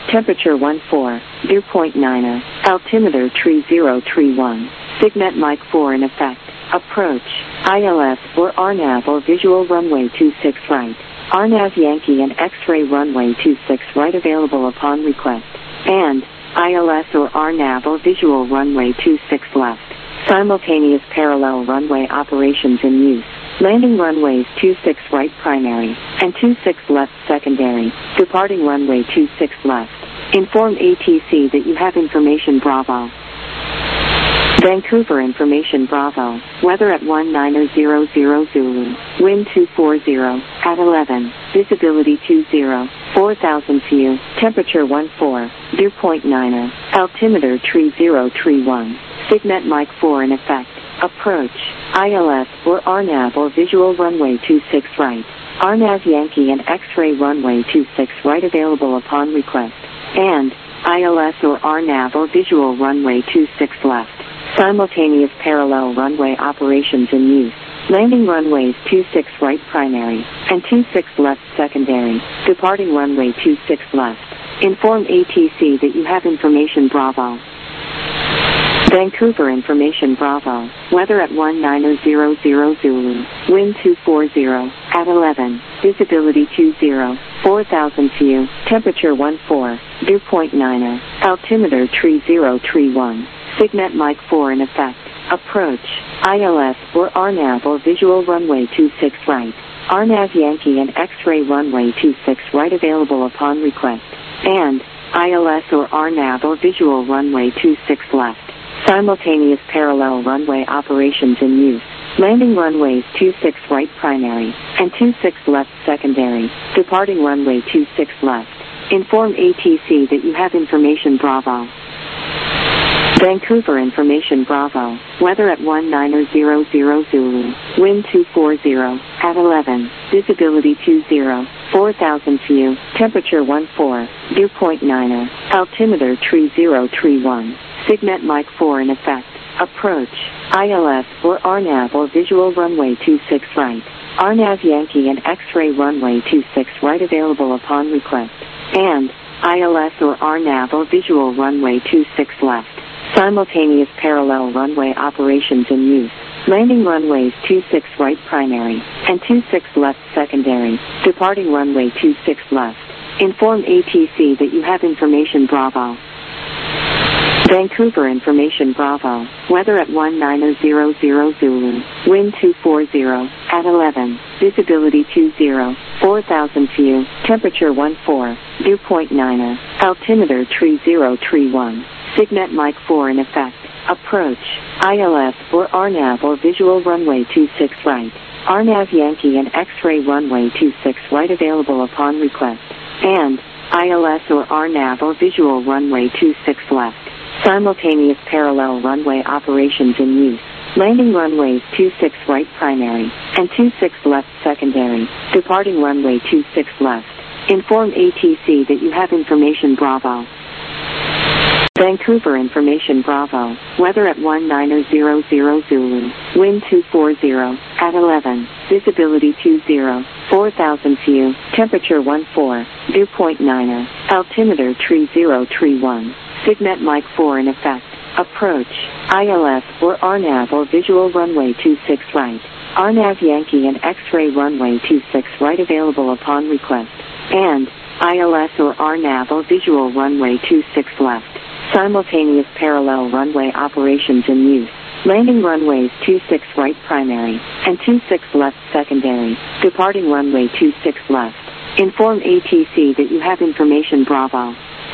temperature 14, dew point 9, altimeter tree 031, Signet Mike 4 in effect, approach, ILS or RNAV or visual runway 26 right, RNAV Yankee and X-ray runway 26 right available upon request, and ILS or RNAV or visual runway 26 left, simultaneous parallel runway operations in use. Landing runways 26 right primary and 26 left secondary, departing runway 26 left. Inform ATC that you have information Bravo. Vancouver information Bravo, weather at 1900 Zulu, wind 240, at 11, visibility 20, 4000 view, temperature 14, dew point 9, altimeter tree 031, Signet Mike 4 in effect, approach, ILS or RNAV or visual runway 26 right, RNAV Yankee and X-ray runway 26 right available upon request, and ILS or RNAV or visual runway 26 left. Simultaneous parallel runway operations in use. Landing runways 26 right primary and 26 left secondary, departing runway 26 left. Inform ATC that you have information Bravo. Vancouver information Bravo, weather at 1900 Zulu, wind 240, at 11, visibility 20, 4000 view, temperature 14, dew point 9, altimeter tree 031. Signet Mike 4 in effect, approach, ILS or RNAV or visual runway 26 right, RNAV Yankee and X-ray runway 26 right available upon request, and ILS or RNAV or visual runway 26 left, simultaneous parallel runway operations in use. Landing runways 26 right primary and 26 left secondary, departing runway 26 left. Inform ATC that you have information Bravo. Vancouver information Bravo, weather at 1900 Zulu, wind 240, at 11, visibility 20, 4000 view, temperature 14, dew point 9, altimeter tree 031, Signet Mike 4 in effect, approach, ILS or RNAV or visual runway 26 right, RNAV Yankee and X-ray runway 26 right available upon request, and ILS or RNAV or visual runway 26 left. Simultaneous parallel runway operations in use. Landing runways 26 right primary and 26 left secondary, departing runway 26 left. Inform ATC that you have information Bravo. Vancouver information Bravo, weather at 1900 Zulu, wind 240, at 11, visibility 20, 4000 view, temperature 14, dew point 9, altimeter tree 031. Signet Mike 4 in effect, approach, ILS or RNAV or visual runway 26 right, RNAV Yankee and X-ray runway 26 right available upon request, and ILS or RNAV or visual runway 26 left. Simultaneous parallel runway operations in use. Landing runways 26 right primary and 26 left secondary, departing runway 26 left. Inform ATC that you have information Bravo. Vancouver information Bravo, weather at 1900 Zulu, wind 240, at 11, visibility 20, 4000 view, temperature 14, dew point 9, altimeter tree 031, Signet Mike 4 in effect, approach, ILS or RNAV or visual runway 26 right, RNAV Yankee and X-ray runway 26 right available upon request, and ILS or RNAV or visual runway 26 left. Simultaneous parallel runway operations in use. Landing runways 26 right primary and 26 left secondary, departing runway 26 left. Inform ATC that you have information Bravo.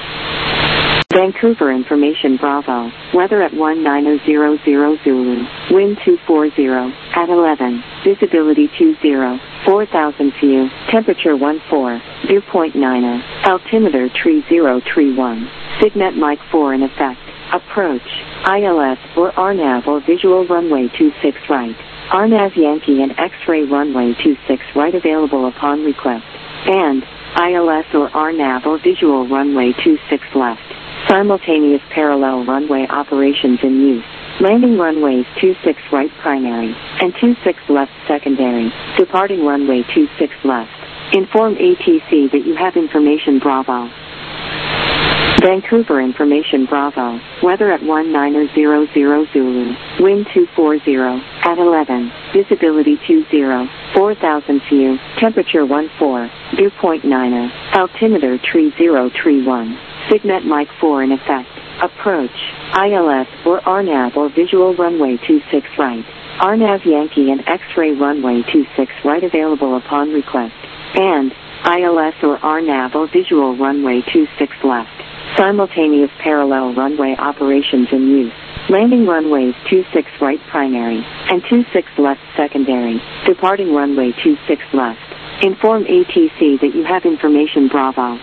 Vancouver information Bravo, weather at 1900 Zulu, wind 240, at 11, visibility 20, 4000 view, temperature 14, dew point 9, altimeter tree 031, Signet Mike 4 in effect, approach, ILS or RNAV or visual runway 26 right, RNAV Yankee and X-ray runway 26 right available upon request, and ILS or RNAV or visual runway 26 left. Simultaneous parallel runway operations in use. Landing runways 26 right primary and 26 left secondary, departing runway 26 left. Inform ATC that you have information Bravo. Vancouver Information Bravo, weather at 1900 Zulu, wind 240, at 11, visibility 20, 4000 view, temperature 14, dew point 9, altimeter 3031, Signet Mike 4 in effect, approach, ILS or RNAV or visual runway 26 right, RNAV Yankee and X-ray runway 26 right available upon request, and ILS or RNAV or visual runway 26 left. Simultaneous parallel runway operations in use. Landing runways 26 right primary and 26 left secondary. Departing runway 26 left. Inform ATC that you have information Bravo.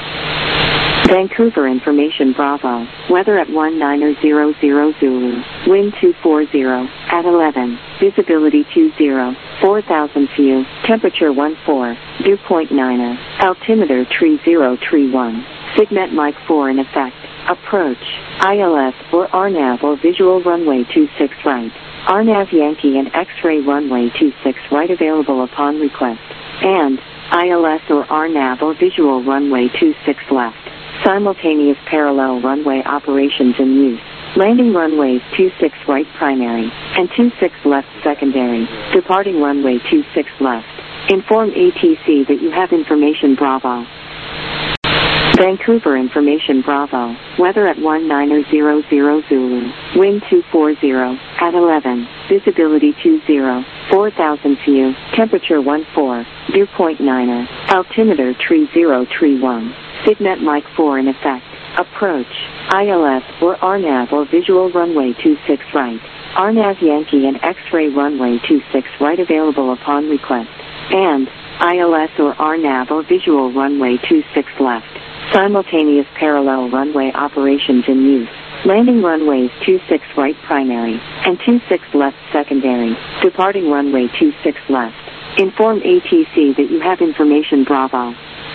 Vancouver Information Bravo, weather at 1900 Zulu, wind 240, at 11, visibility 20, 4000 view, temperature 14, dew point 9, altimeter 3031, Signet Mike 4 in effect, approach, ILS or RNAV or visual runway 26 right, RNAV Yankee and X-ray runway 26 right available upon request, and ILS or RNAV or visual runway 26 left. Simultaneous parallel runway operations in use. Landing runways 26 right primary and 26 left secondary. Departing runway 26 left. Inform ATC that you have information Bravo. Vancouver Information Bravo, weather at 1900 Zulu, wind 240, at 11, visibility 20, 4000 view, temperature 14, dew point 9, altimeter 3031. Signet Mike 4 in effect, approach, ILS or RNAV or visual runway 26 right, RNAV Yankee and X-ray runway 26 right available upon request, and ILS or RNAV or visual runway 26 left. Simultaneous parallel runway operations in use. Landing runways 26 right primary and 26 left secondary. Departing runway 26 left. Inform ATC that you have information Bravo.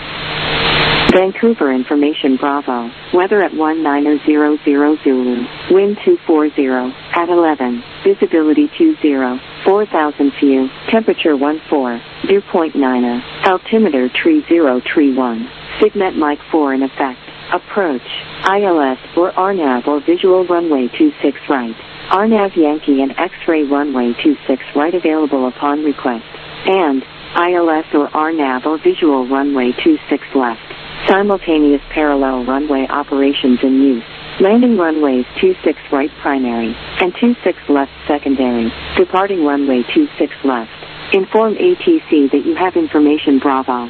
Vancouver Information Bravo, weather at 1900 Zulu, wind 240, at 11, visibility 20, 4000 view, temperature 14, dew point 9, altimeter 3031, Signet Mike 4 in effect, approach, ILS or RNAV or visual runway 26 right, RNAV Yankee and X-ray runway 26 right available upon request, and ILS or RNAV or visual runway 26 left. Simultaneous parallel runway operations in use. Landing runways 26 right primary and 26 left secondary. Departing runway 26 left. Inform ATC that you have information Bravo.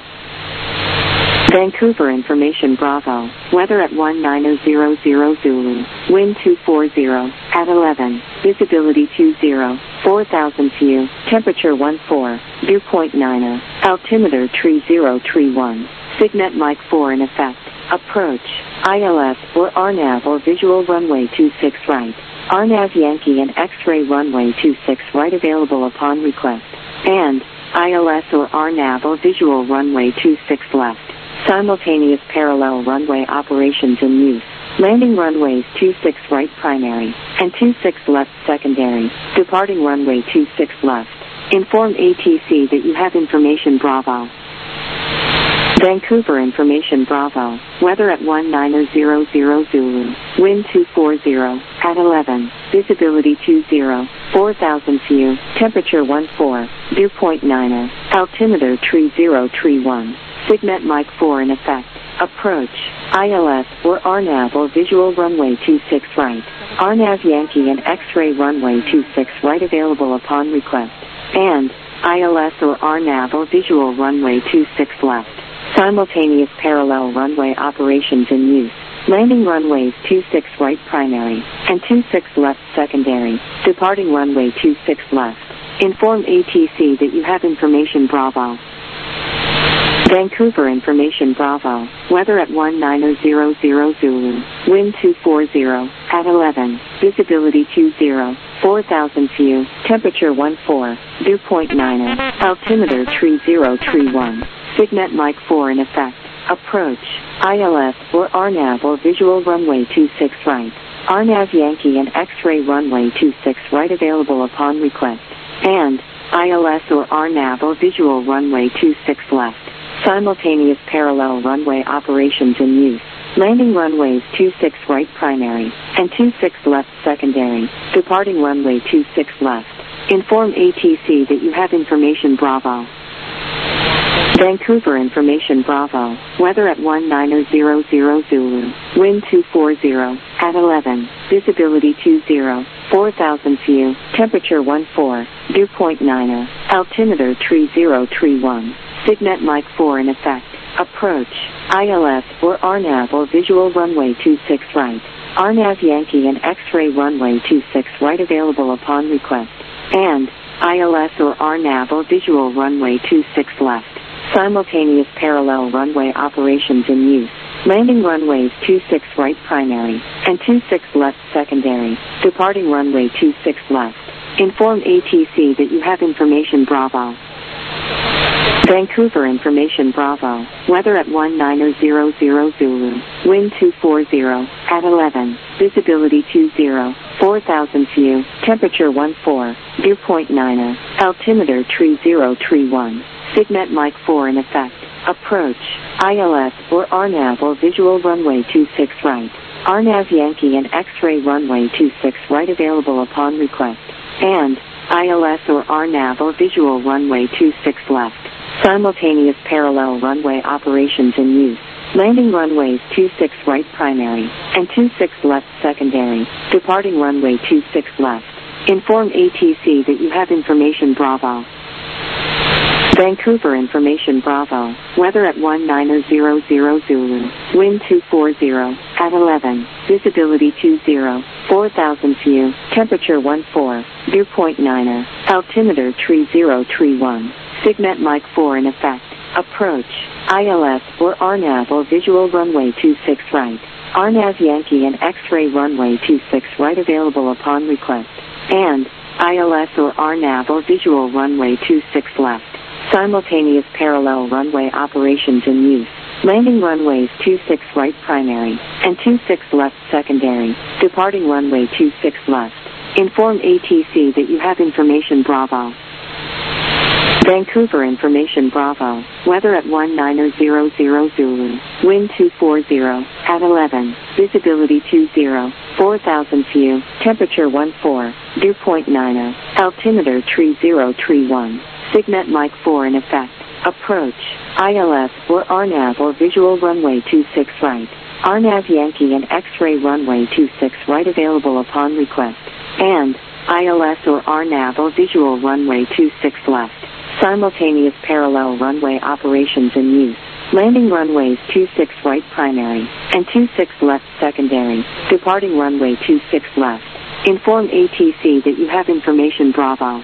Vancouver Information Bravo, weather at 1900 Zulu, wind 240, at 11, visibility 20, 4000 view, temperature 14, dew point 9, altimeter 3031. Signet Mike 4 in effect, approach, ILS or RNAV or visual runway 26 right, RNAV Yankee and X-ray runway 26 right available upon request, and ILS or RNAV or visual runway 26 left. Simultaneous parallel runway operations in use. Landing runways 26 right primary and 26 left secondary. Departing runway 26 left. Inform ATC that you have information Bravo. Vancouver Information Bravo, weather at 1900 Zulu, wind 240, at 11, visibility 20, 4000 view, temperature 14, dew point 9, altimeter 3031, Signet Mike 4 in effect, approach, ILS or RNAV or visual runway 26 right, RNAV Yankee and X-ray runway 26 right available upon request, and ILS or RNAV or visual runway 26 left. Simultaneous parallel runway operations in use. Landing runways 26 right primary and 26 left secondary. Departing runway 26 left. Inform ATC that you have information Bravo. Vancouver Information Bravo, weather at 1900 Zulu, wind 240, at 11, visibility 20, 4000 view, temperature 14, dew point 9, altimeter 3031. Signet Mike 4 in effect, approach, ILS or RNAV or visual runway 26 right, RNAV Yankee and X-ray runway 26 right available upon request, and ILS or RNAV or visual runway 26 left. Simultaneous parallel runway operations in use. Landing runways 26 right primary, and 26 left secondary, departing runway 26 left. Inform ATC that you have information Bravo. Vancouver information Bravo, weather at 1900 Zulu, wind 240, at 11, visibility 20, 4000 view, temperature 14, dew point 9, altimeter 3031, Signet Mike 4 in effect, approach, ILS or RNAV or visual runway 26 right, RNAV Yankee and X-ray runway 26 right available upon request, and ILS or RNAV or visual runway 26 left. Simultaneous parallel runway operations in use. Landing runways 26 right primary, and 26 left secondary, departing runway 26 left. Inform ATC that you have information Bravo. Vancouver information Bravo, weather at 1900 Zulu, wind 240, at 11, visibility 20, 4000 view, temperature 14, dew point 9, altimeter 3031. Signet Mike 4 in effect, approach, ILS or RNAV or visual runway 26 right, RNAV Yankee and X-ray runway 26 right available upon request, and ILS or RNAV or visual runway 26 left. Simultaneous parallel runway operations in use. Landing runways 26 right primary, and 26 left secondary, departing runway 26 left. Inform ATC that you have information Bravo. Vancouver information Bravo, weather at 1900 Zulu, wind 240, at 11, visibility 20, 4000 view, temperature 14, dew point 9, altimeter 3031, Signet Mike 4 in effect, approach, ILS or RNAV or visual runway 26 right, RNAV Yankee and X-ray runway 26 right available upon request, and ILS or RNAV or visual runway 26 left. Simultaneous parallel runway operations in use. Landing runways 26 right primary, and 26 left secondary, departing runway 26 left. Inform ATC that you have information Bravo. Vancouver information Bravo, weather at 1900 Zulu, wind 240, at 11, visibility 20, 4000 view, temperature 14, dew point 9, altimeter 3031. Signet Mike 4 in effect, approach, ILS or RNAV or visual runway 26 right, RNAV Yankee and X-ray runway 26 right available upon request, and ILS or RNAV or visual runway 26 left. Simultaneous parallel runway operations in use. Landing runways 26 right primary, and 26 left secondary, departing runway 26 left. Inform ATC that you have information Bravo.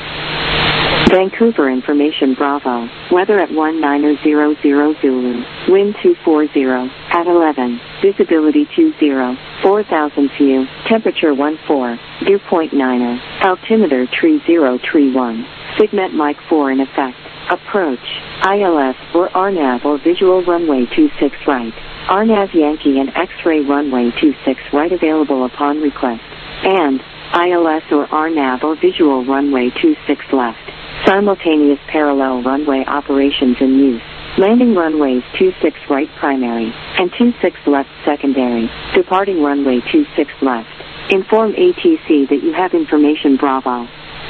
Vancouver information Bravo, weather at 1900 Zulu, wind 240, at 11, visibility 20, 4000 view, temperature 14, dew point 9, altimeter 3031, Signet Mike 4 in effect, approach, ILS or RNAV or visual runway 26 right, RNAV Yankee and X-ray runway 26 right available upon request, and ILS or RNAV or visual runway 26 left. Simultaneous parallel runway operations in use. Landing runways 26 right primary, and 26 left secondary, departing runway 26 left. Inform ATC that you have information Bravo.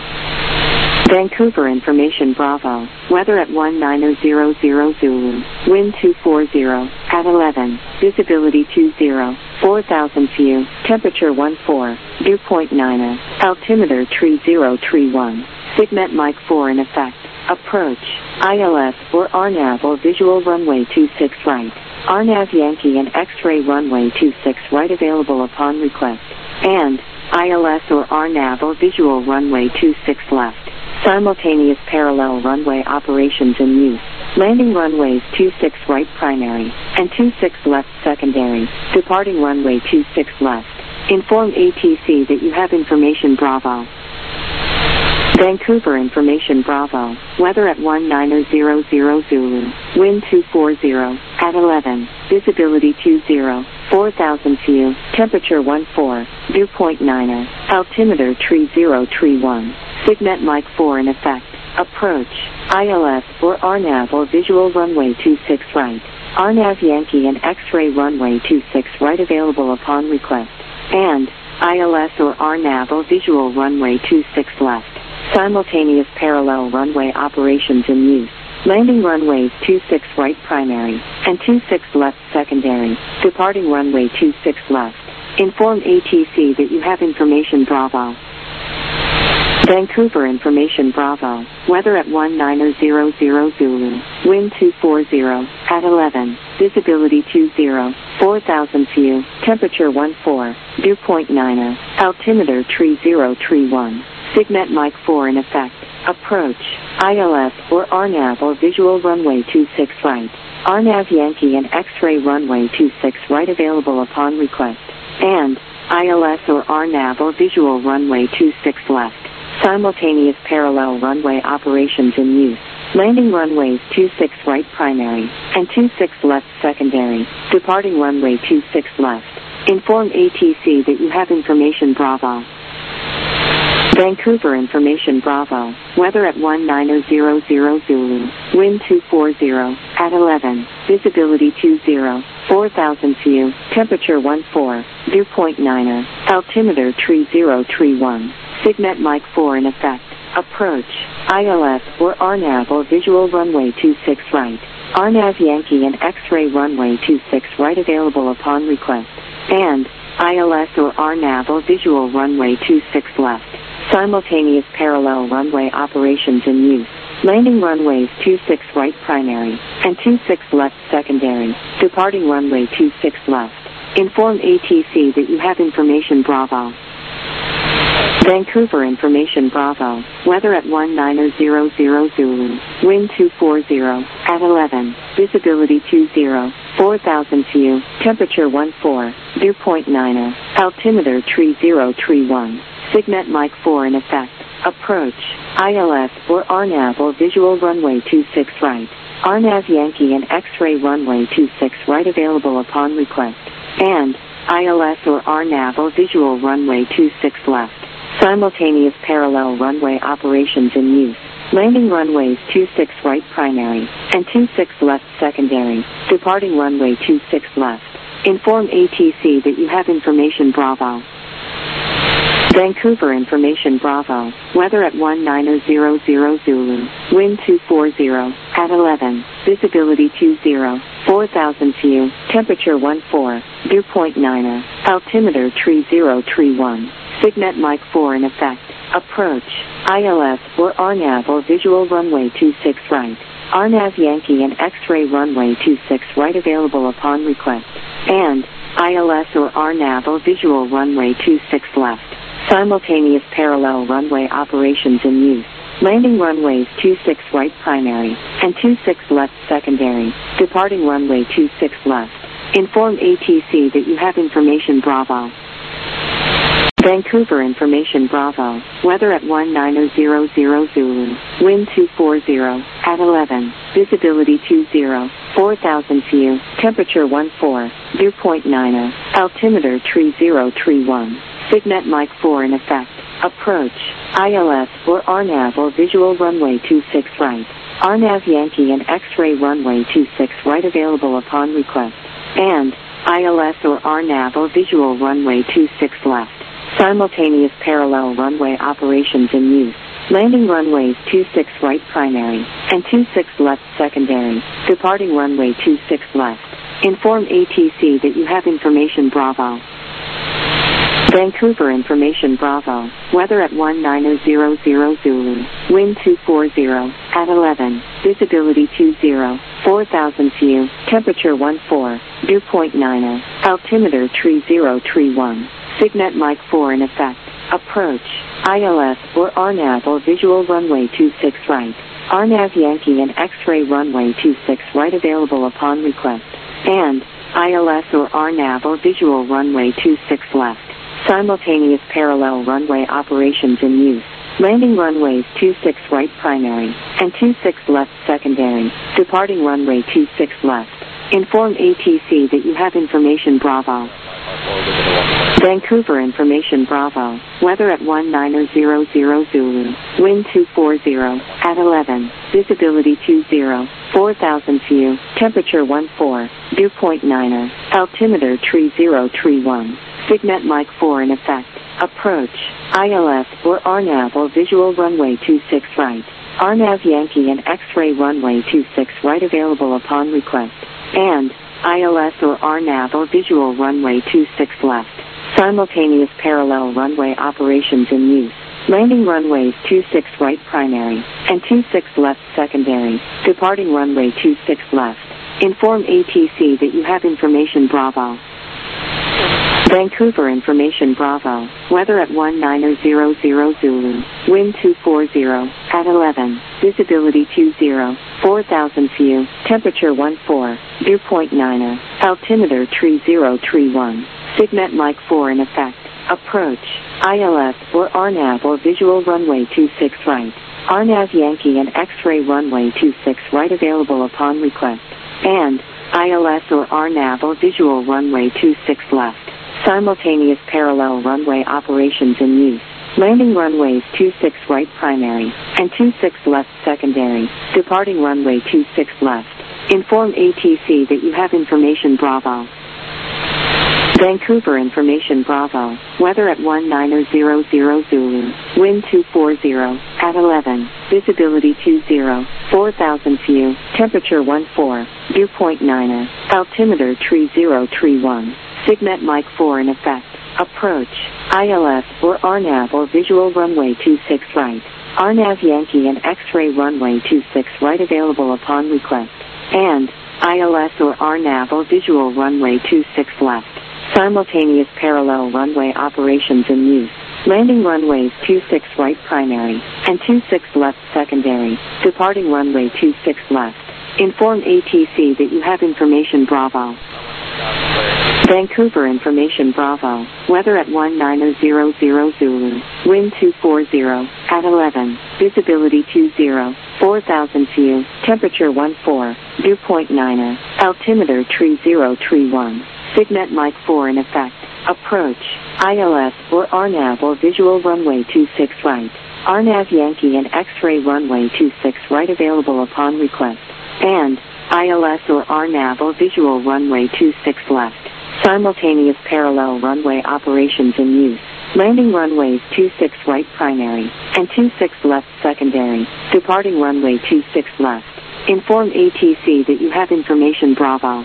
Vancouver information Bravo, weather at 1900 Zulu, wind 240, at 11, visibility 20, 4000 view, temperature 14, dew point 9, altimeter 3031. Signet Mike 4 in effect, approach, ILS or RNAV or visual runway 26 right, RNAV Yankee and X-ray runway 26 right available upon request, and ILS or RNAV or visual runway 26 left. Simultaneous parallel runway operations in use. Landing runways 26 right primary, and 26 left secondary, departing runway 26 left. Inform ATC that you have information Bravo. Vancouver information Bravo, weather at 1900 Zulu, wind 240, at 11, visibility 20, 4000 view, temperature 14, dew point 9, altimeter 3031, Signet Mike 4 in effect, approach, ILS or RNAV or visual runway 26 right, RNAV Yankee and X-ray runway 26 right available upon request. And ILS or RNAV visual runway 26 left. Simultaneous parallel runway operations in use. Landing runways 26 right primary and 26 left secondary. Departing runway 26 left. Inform ATC that you have information Bravo. Vancouver information Bravo. Weather at 1900 Zulu. Wind 240 at 11. Visibility 20. 4,000 view. Temperature 14. Dew point 9. Altimeter 3031. Signet Mike 4 in effect. Approach. ILS or RNAV or visual runway 26 right. RNAV Yankee and X-ray runway 26 right available upon request. And ILS or RNAV or visual runway 26 left. Simultaneous parallel runway operations in use. Landing runways 26 right primary and 26 left secondary. Departing runway 26 left. Inform ATC that you have information Bravo. Vancouver information Bravo. Weather at 1900 Zulu. Wind 240 at 11. Visibility 20. 4,000 view. Temperature 14. Dew point 9. Altimeter 3031. Signet Mike 4 in effect. Approach. ILS or RNAV or visual runway 26 right. RNAV Yankee and X-ray runway 26 right available upon request. And ILS or RNAV or visual runway 26 left. Simultaneous parallel runway operations in use. Landing runways 26 right primary and 26 left secondary. Departing runway 26 left. Inform ATC that you have information Bravo. Vancouver information Bravo. Weather at 1900 Zulu. Wind 240 at 11. Visibility 20. 4,000 view. Temperature 14. Dew point 9. Altimeter 3031. Signet Mike 4 in effect. Approach. ILS or RNAV or visual runway 26 right. RNAV Yankee and X-ray runway 26 right available upon request. And ILS or RNAV or visual runway 26 left. Simultaneous parallel runway operations in use. Landing runways 26 right primary and 26 left secondary. Departing runway 26 left. Inform ATC that you have information Bravo. Vancouver information Bravo. Weather at 1900 Zulu. Wind 240 at 11. Visibility 20. 4,000 view. Temperature 14. Dew point 9. Altimeter 3031. Signet Mike 4 in effect. Approach. ILS or RNAV or visual runway 26 right. RNAV Yankee and X-ray runway 26 right available upon request. And ILS or RNAV or visual runway 26 left. Simultaneous parallel runway operations in use. Landing runways 26 right primary and 26 left secondary. Departing runway 26 left. Inform ATC that you have information Bravo. Vancouver information Bravo. Weather at 1900 Zulu. Wind 240 at 11. Visibility 20. 4,000 view. Temperature 14. Dew point 9. Altimeter 3031. Signet Mike 4 in effect. Approach. ILS or RNAV or visual runway 26 right. RNAV Yankee and X-ray runway 26 right available upon request. And ILS or RNAV or visual runway 26 left. Simultaneous parallel runway operations in use. Landing runways 26 right primary and 26 left secondary. Departing runway 26 left. Inform ATC that you have information Bravo. Vancouver information Bravo. Weather at 1900 Zulu. Wind 240 at 11. Visibility 20. 4,000 view. Temperature 14. Dew point 9. Altimeter 3031. Signet Mike 4 in effect. Approach. ILS or RNAV or visual runway 26 right. RNAV Yankee and X-ray runway 26 right available upon request. And ILS or RNAV or visual runway 26 left. Simultaneous parallel runway operations in use. Landing runways 26 right primary and 26 left secondary. Departing runway 26 left. Inform ATC that you have information Bravo. Vancouver Information Bravo, weather at 1900 Zulu, wind 240, at 11, visibility 20, 4,000 view, temperature 14, dew point 9er, altimeter 3031, Signet Mike 4 in effect, approach, ILS or RNAV or visual runway 26 right, RNAV Yankee and X-ray runway 26 right available upon request, and ILS or RNAV or visual runway 26 left. Simultaneous parallel runway operations in use. Landing runways 26 right primary and 26 left secondary. Departing runway 26 left. Inform ATC that you have information Bravo. Vancouver Information Bravo, weather at 1900 Zulu, wind 240, at 11, visibility 20, 4,000 view, temperature 14, dew point 9er, altimeter 3031, Signet Mike 4 in effect, approach, ILS or RNAV or visual runway 26 right, RNAV Yankee and X-ray runway 26 right available upon request, and ILS or RNAV or visual runway 26 left. Simultaneous parallel runway operations in use. Landing runways 26 right primary and 26 left secondary. Departing runway 26 left. Inform ATC that you have information Bravo. Vancouver Information Bravo, weather at 1900 Zulu, wind 240, at 11, visibility 20, 4,000 view, temperature 14, dew point 9er, altimeter 3031. Signet Mike 4 in effect, approach, ILS or RNAV or visual runway 26 right, RNAV Yankee and X-ray runway 26 right available upon request, and ILS or RNAV or visual runway 26 left. Simultaneous parallel runway operations in use. Landing runways 26 right primary and 26 left secondary. Departing runway 26 left. Inform ATC that you have information Bravo. Vancouver Information Bravo, weather at 1900 Zulu, wind 240, at 11, visibility 20, 4,000 view, temperature 14, dew point 9er, altimeter 3031, Signet Mike 4 in effect, approach, ILS or RNAV or visual runway 26 right, RNAV Yankee and X-ray runway 26 right available upon request, and ILS or RNAV or visual runway 26 left. Simultaneous parallel runway operations in use. Landing runways 26 right primary and 26 left secondary. Departing runway 26 left. Inform ATC that you have information Bravo.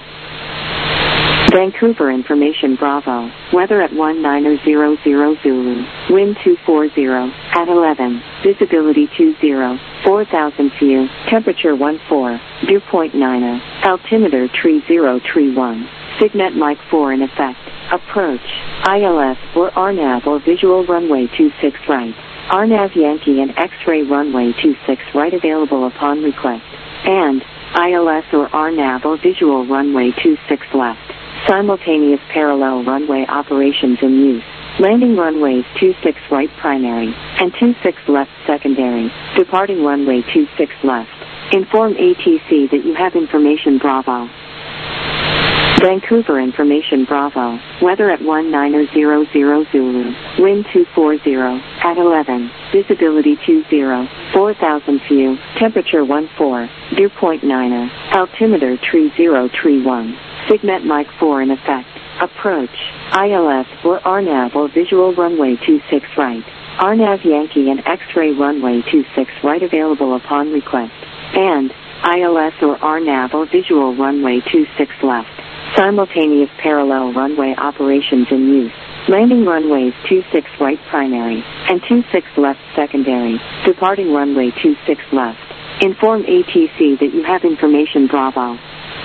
Vancouver Information Bravo, weather at 1900 Zulu, wind 240, at 11, visibility 20, 4,000 view, temperature 14, dew point 9er, altimeter 3031. Signet Mike 4 in effect, approach, ILS or RNAV or visual runway 26 right, RNAV Yankee and X-ray runway 26 right available upon request, and ILS or RNAV or visual runway 26 left. Simultaneous parallel runway operations in use. Landing runways 26 right primary and 26 left secondary. Departing runway 26 left. Inform ATC that you have information Bravo. Vancouver Information Bravo, weather at 1900 Zulu, wind 240, at 11, visibility 20, 4,000 view, temperature 14, dew point 9er, altimeter 3031, Signet Mike 4 in effect, approach, ILS or RNAV or visual runway 26 right, RNAV Yankee and X-ray runway 26 right available upon request, and ILS or RNAV or visual runway 26 left. Simultaneous parallel runway operations in use. Landing runways 26 right primary and 26 left secondary. Departing runway 26 left. Inform ATC that you have information Bravo.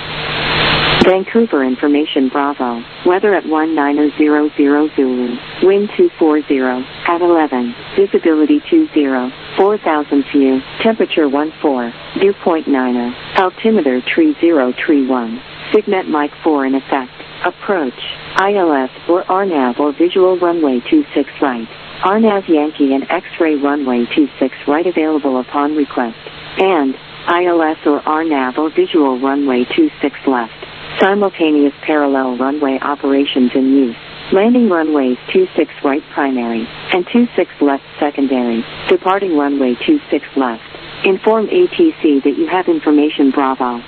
Vancouver Information Bravo, weather at 1900 Zulu, wind 240, at 11, visibility 20, 4,000 view, temperature 14, dew point 9er, altimeter 3031. Signet Mike 4 in effect, approach, ILS or RNAV or visual runway 26 right, RNAV Yankee and X-ray runway 26 right available upon request, and ILS or RNAV or visual runway 26 left. Simultaneous parallel runway operations in use. Landing runways 26 right primary, and 26 left secondary, departing runway 26 left. Inform ATC that you have information Bravo.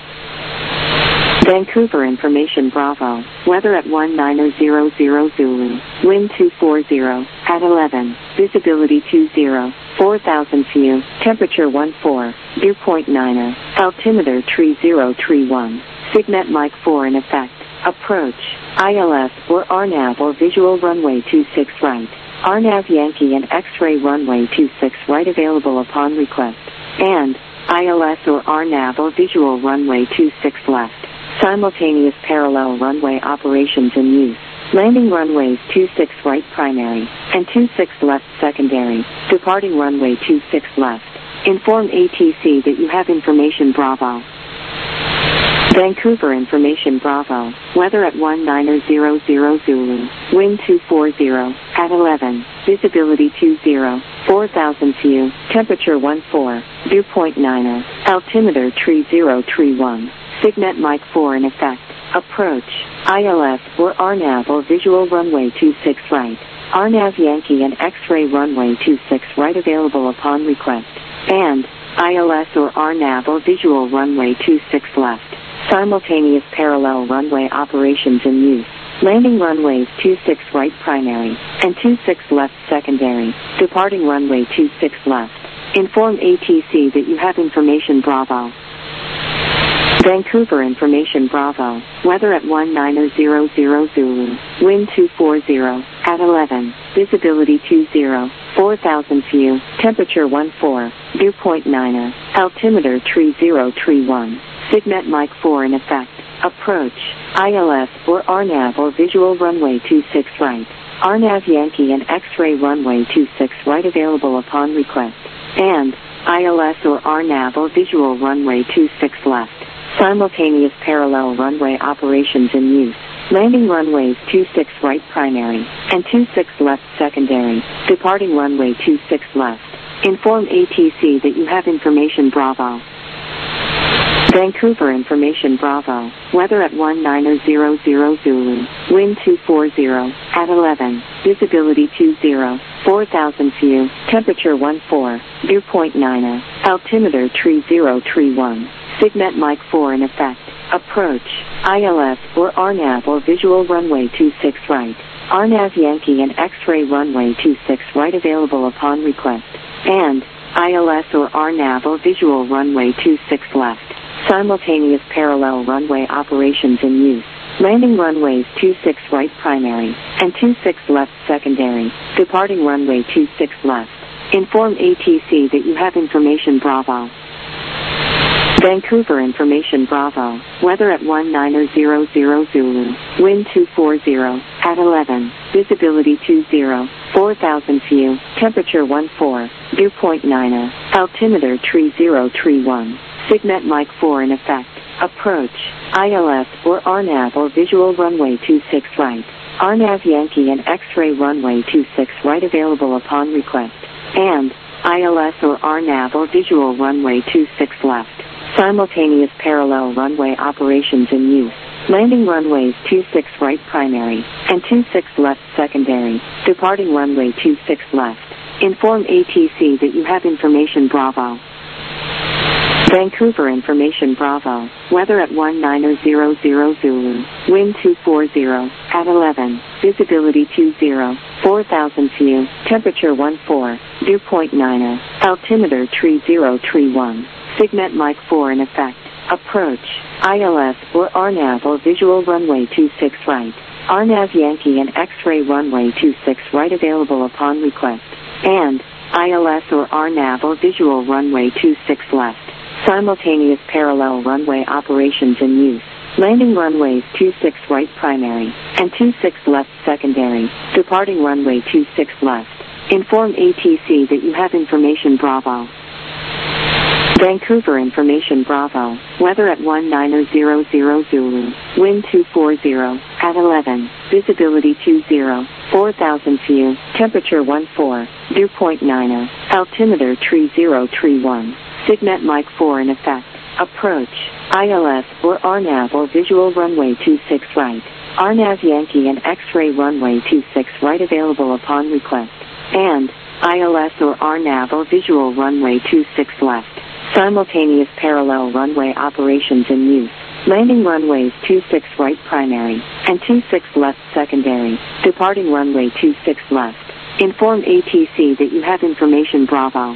Vancouver information Bravo, weather at 1900 Zulu, wind 240, at 11, visibility 20, 4,000 view, temperature 14, dew point 9, altimeter 3031, Signet Mike 4 in effect, approach, ILS or RNAV or visual runway 26 right, RNAV Yankee and X-ray runway 26 right available upon request, and ILS or RNAV or visual runway 26 left. Simultaneous parallel runway operations in use. Landing runways 26 right primary, and 26 left secondary, departing runway 26 left. Inform ATC that you have information Bravo. Vancouver information Bravo, weather at 1900 Zulu, wind 240, at 11, visibility 20, 4,000 view, temperature 14, dew point 9, altimeter 3031. Signet Mike 4 in effect, approach, ILS or RNAV or visual runway 26 right, RNAV Yankee and X-ray runway 26 right available upon request, and ILS or RNAV or visual runway 26 left. Simultaneous parallel runway operations in use. Landing runways 26 right primary, and 26 left secondary, departing runway 26 left. Inform ATC that you have information Bravo. Vancouver information Bravo, weather at 1900 Zulu, wind 240, at 11, visibility 20, 4,000 view, temperature 14, dew point 9, altimeter 3031, Signet Mike 4 in effect, approach, ILS or RNAV or visual runway 26 right, RNAV Yankee and X-ray runway 26 right available upon request, and ILS or RNAV or visual runway 26 left. Simultaneous parallel runway operations in use. Landing runways 26 right primary, and 26 left secondary, departing runway 26 left. Inform ATC that you have information Bravo. Vancouver information Bravo, weather at 1900 Zulu, wind 240, at 11, visibility 20, 4,000 view, temperature 14, dew point 9, altimeter 3031. Signet Mike 4 in effect, approach, ILS or RNAV or visual runway 26 right, RNAV Yankee and X-ray runway 26 right available upon request, and ILS or RNAV or visual runway 26 left. Simultaneous parallel runway operations in use. Landing runways 26 right primary, and 26 left secondary, departing runway 26 left. Inform ATC that you have information Bravo. Vancouver information Bravo, weather at 1900 Zulu, wind 240, at 11, visibility 20, 4,000 view, temperature 14, dew point 9, altimeter 3031, Signet Mike 4 in effect, approach, ILS or RNAV or visual runway 26 right, RNAV Yankee and X-ray runway 26 right available upon request, and ILS or RNAV or visual runway 26 left. Simultaneous parallel runway operations in use. Landing runways 26 right primary, and 26 left secondary, departing runway 26 left. Inform ATC that you have information Bravo. Vancouver information Bravo, weather at 1900 Zulu, wind 240, at 11, visibility 20, 4,000 view, temperature 14, dew point 9, altimeter 3031. Signet Mike 4 in effect, approach, ILS or RNAV or visual runway 26 right, RNAV Yankee and X-ray runway 26 right available upon request, and ILS or RNAV or visual runway 26 left. Simultaneous parallel runway operations in use. Landing runways 26 right primary, and 26 left secondary, departing runway 26 left. Inform ATC that you have information Bravo. Vancouver information Bravo, weather at 1900 Zulu, wind 240, at 11, visibility 20, 4,000 view, temperature 14, dew point 9, altimeter 3031, Signet Mike 4 in effect, approach, ILS or RNAV or visual runway 26 right, RNAV Yankee and X-ray runway 26 right available upon request. And ILS or RNAV or visual runway 26 left. Simultaneous parallel runway operations in use. Landing runways 26 right primary and 26 left secondary. Departing runway 26 left. Inform ATC that you have information Bravo.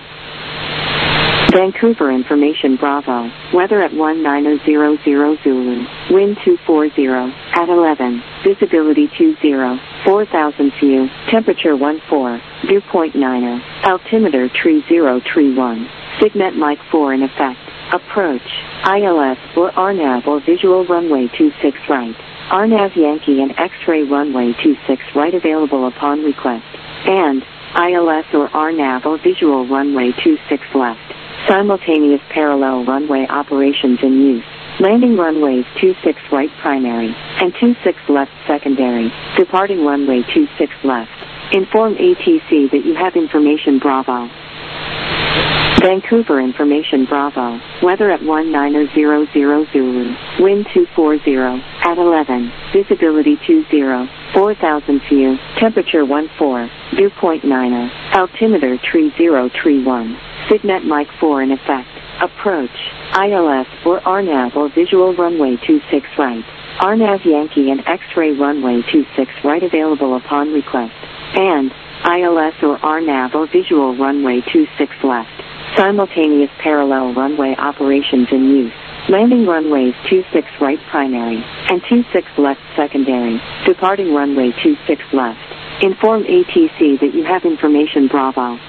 Vancouver information Bravo. Weather at 1900 Zulu. Wind 240 at 11. Visibility 20. 4,000 view. Temperature 14. Dew point 9. Altimeter 3031. Signet Mike 4 in effect. Approach. ILS or RNAV or visual runway 26 right. RNAV Yankee and X-ray runway 26 right available upon request. And ILS or RNAV or visual runway 26 left. Simultaneous parallel runway operations in use. Landing runways 26 right primary and 26 left secondary. Departing runway 26 left. Inform ATC that you have information Bravo. Vancouver information Bravo. Weather at 1900 Zulu. Wind 240 at 11. Visibility 20. 4,000 view. Temperature 14. Dew point 9. Altimeter 3031. Signet Mike 4 in effect. Approach. ILS or RNAV or visual runway 26 right. RNAV Yankee and X-ray runway 26 right available upon request. And ILS or RNAV or visual runway 26 left. Simultaneous parallel runway operations in use. Landing runways 26 right primary and 26 left secondary. Departing runway 26 left. Inform ATC that you have information Bravo.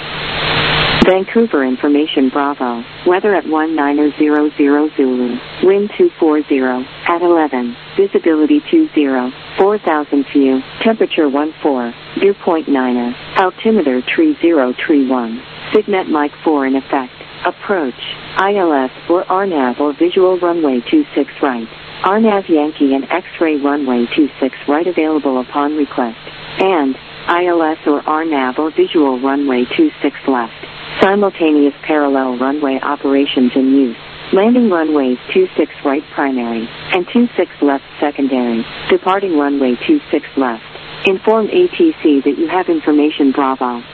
Vancouver information Bravo. Weather at 1900 Zulu. Wind 240 at 11. Visibility 20. 4,000 view. Temperature 14. Dew point 9. Altimeter 3031. Signet Mike 4 in effect. Approach. ILS or RNAV or visual runway 26 right. RNAV Yankee and X-ray runway 26 right available upon request. And ILS or RNAV or visual runway 26 left. Simultaneous parallel runway operations in use. Landing runways 26 right primary and 26 left secondary. Departing runway 26 left. Inform ATC that you have information Bravo.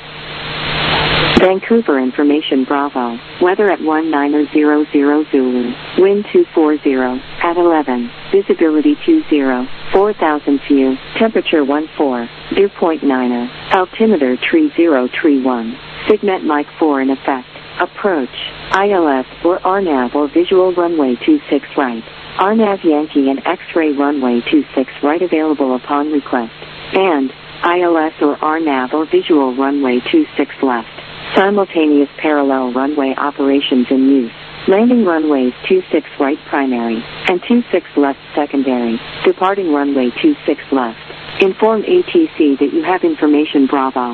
Vancouver information Bravo. Weather at 1900 Zulu. Wind 240 at 11. Visibility 20. 4,000 view. Temperature 14. Dew point 9. Altimeter 3031. Signet Mike 4 in effect. Approach. ILS or RNAV or visual runway 26 right. RNAV Yankee and X-ray runway 26 right available upon request. And ILS or RNAV or visual runway 26 left. Simultaneous parallel runway operations in use. Landing runways 26 right primary and 26 left secondary. Departing runway 26 left. Inform ATC that you have information Bravo.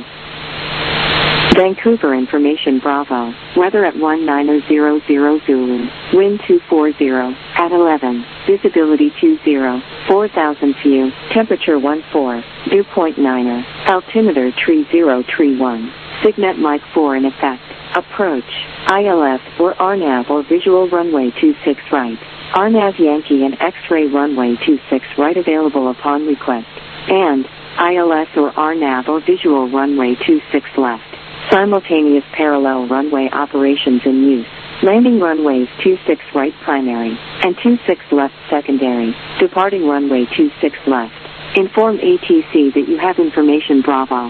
Vancouver information Bravo. Weather at 1900 Zulu. Wind 240 at 11. Visibility 20. 4,000 view. Temperature 14. Dew point 9. Altimeter 3031. Signet Mike 4 in effect. Approach. ILS or RNAV or visual runway 26 right. RNAV Yankee and X-ray runway 26 right available upon request. And ILS or RNAV or visual runway 26 left. Simultaneous parallel runway operations in use. Landing runways 26 right primary and 26 left secondary. Departing runway 26 left. Inform ATC that you have information Bravo.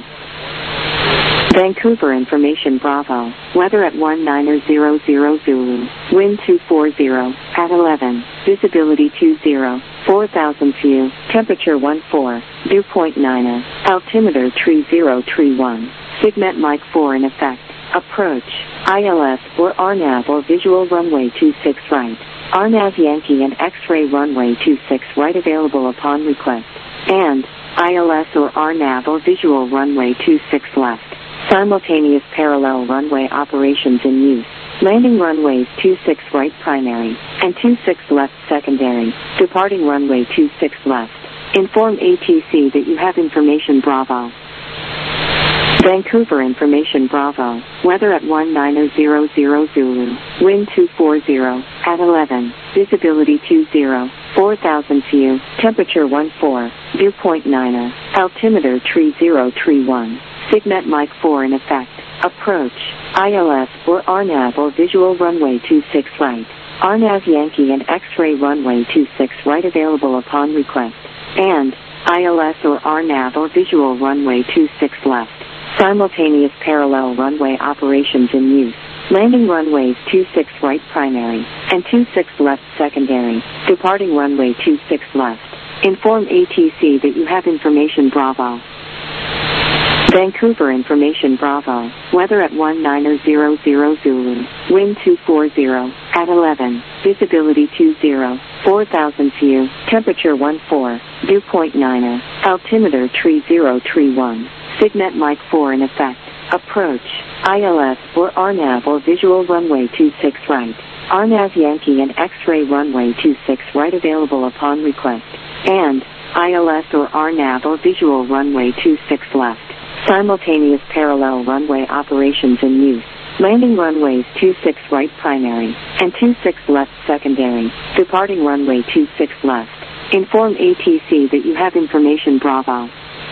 Vancouver information Bravo. Weather at 1900 Zulu. Wind 240 at 11. Visibility 20. 4,000 view. Temperature 14. Dew point 9. Altimeter 3031. Signet Mike 4 in effect. Approach. ILS or RNAV or visual runway 26 right. RNAV Yankee and X-ray runway 26 right available upon request. And ILS or RNAV or visual runway 26 left. Simultaneous parallel runway operations in use. Landing runways 26 right primary and 26 left secondary. Departing runway 26 left. Inform ATC that you have information Bravo. Vancouver information Bravo. Weather at 1900 Zulu. Wind 240 at 11. Visibility 20. 4000 view, temperature 14, dew point 9er, altimeter tree 0 tree 1, Signet Mike 4 in effect, approach, ILS or RNAV or visual runway 26 right, RNAV Yankee and X-ray runway 26 right available upon request, and ILS or RNAV or visual runway 26 left, simultaneous parallel runway operations in use. Landing runways 26 right primary and 26 left secondary, departing runway 26 left. Inform ATC that you have information Bravo. Vancouver information Bravo, weather at 1900 Zulu, wind 240, at 11, visibility 20, 4000 view, temperature 14, dew point 9er, altimeter tree 0 tree 1, Signet Mike 4 in effect, approach, ILS or RNAV or visual runway 26 right, RNAV Yankee and X-ray runway 26 right available upon request, and ILS or RNAV or visual runway 26 left, simultaneous parallel runway operations in use. Landing runways 26 right primary and 26 left secondary, departing runway 26 left. Inform ATC that you have information Bravo.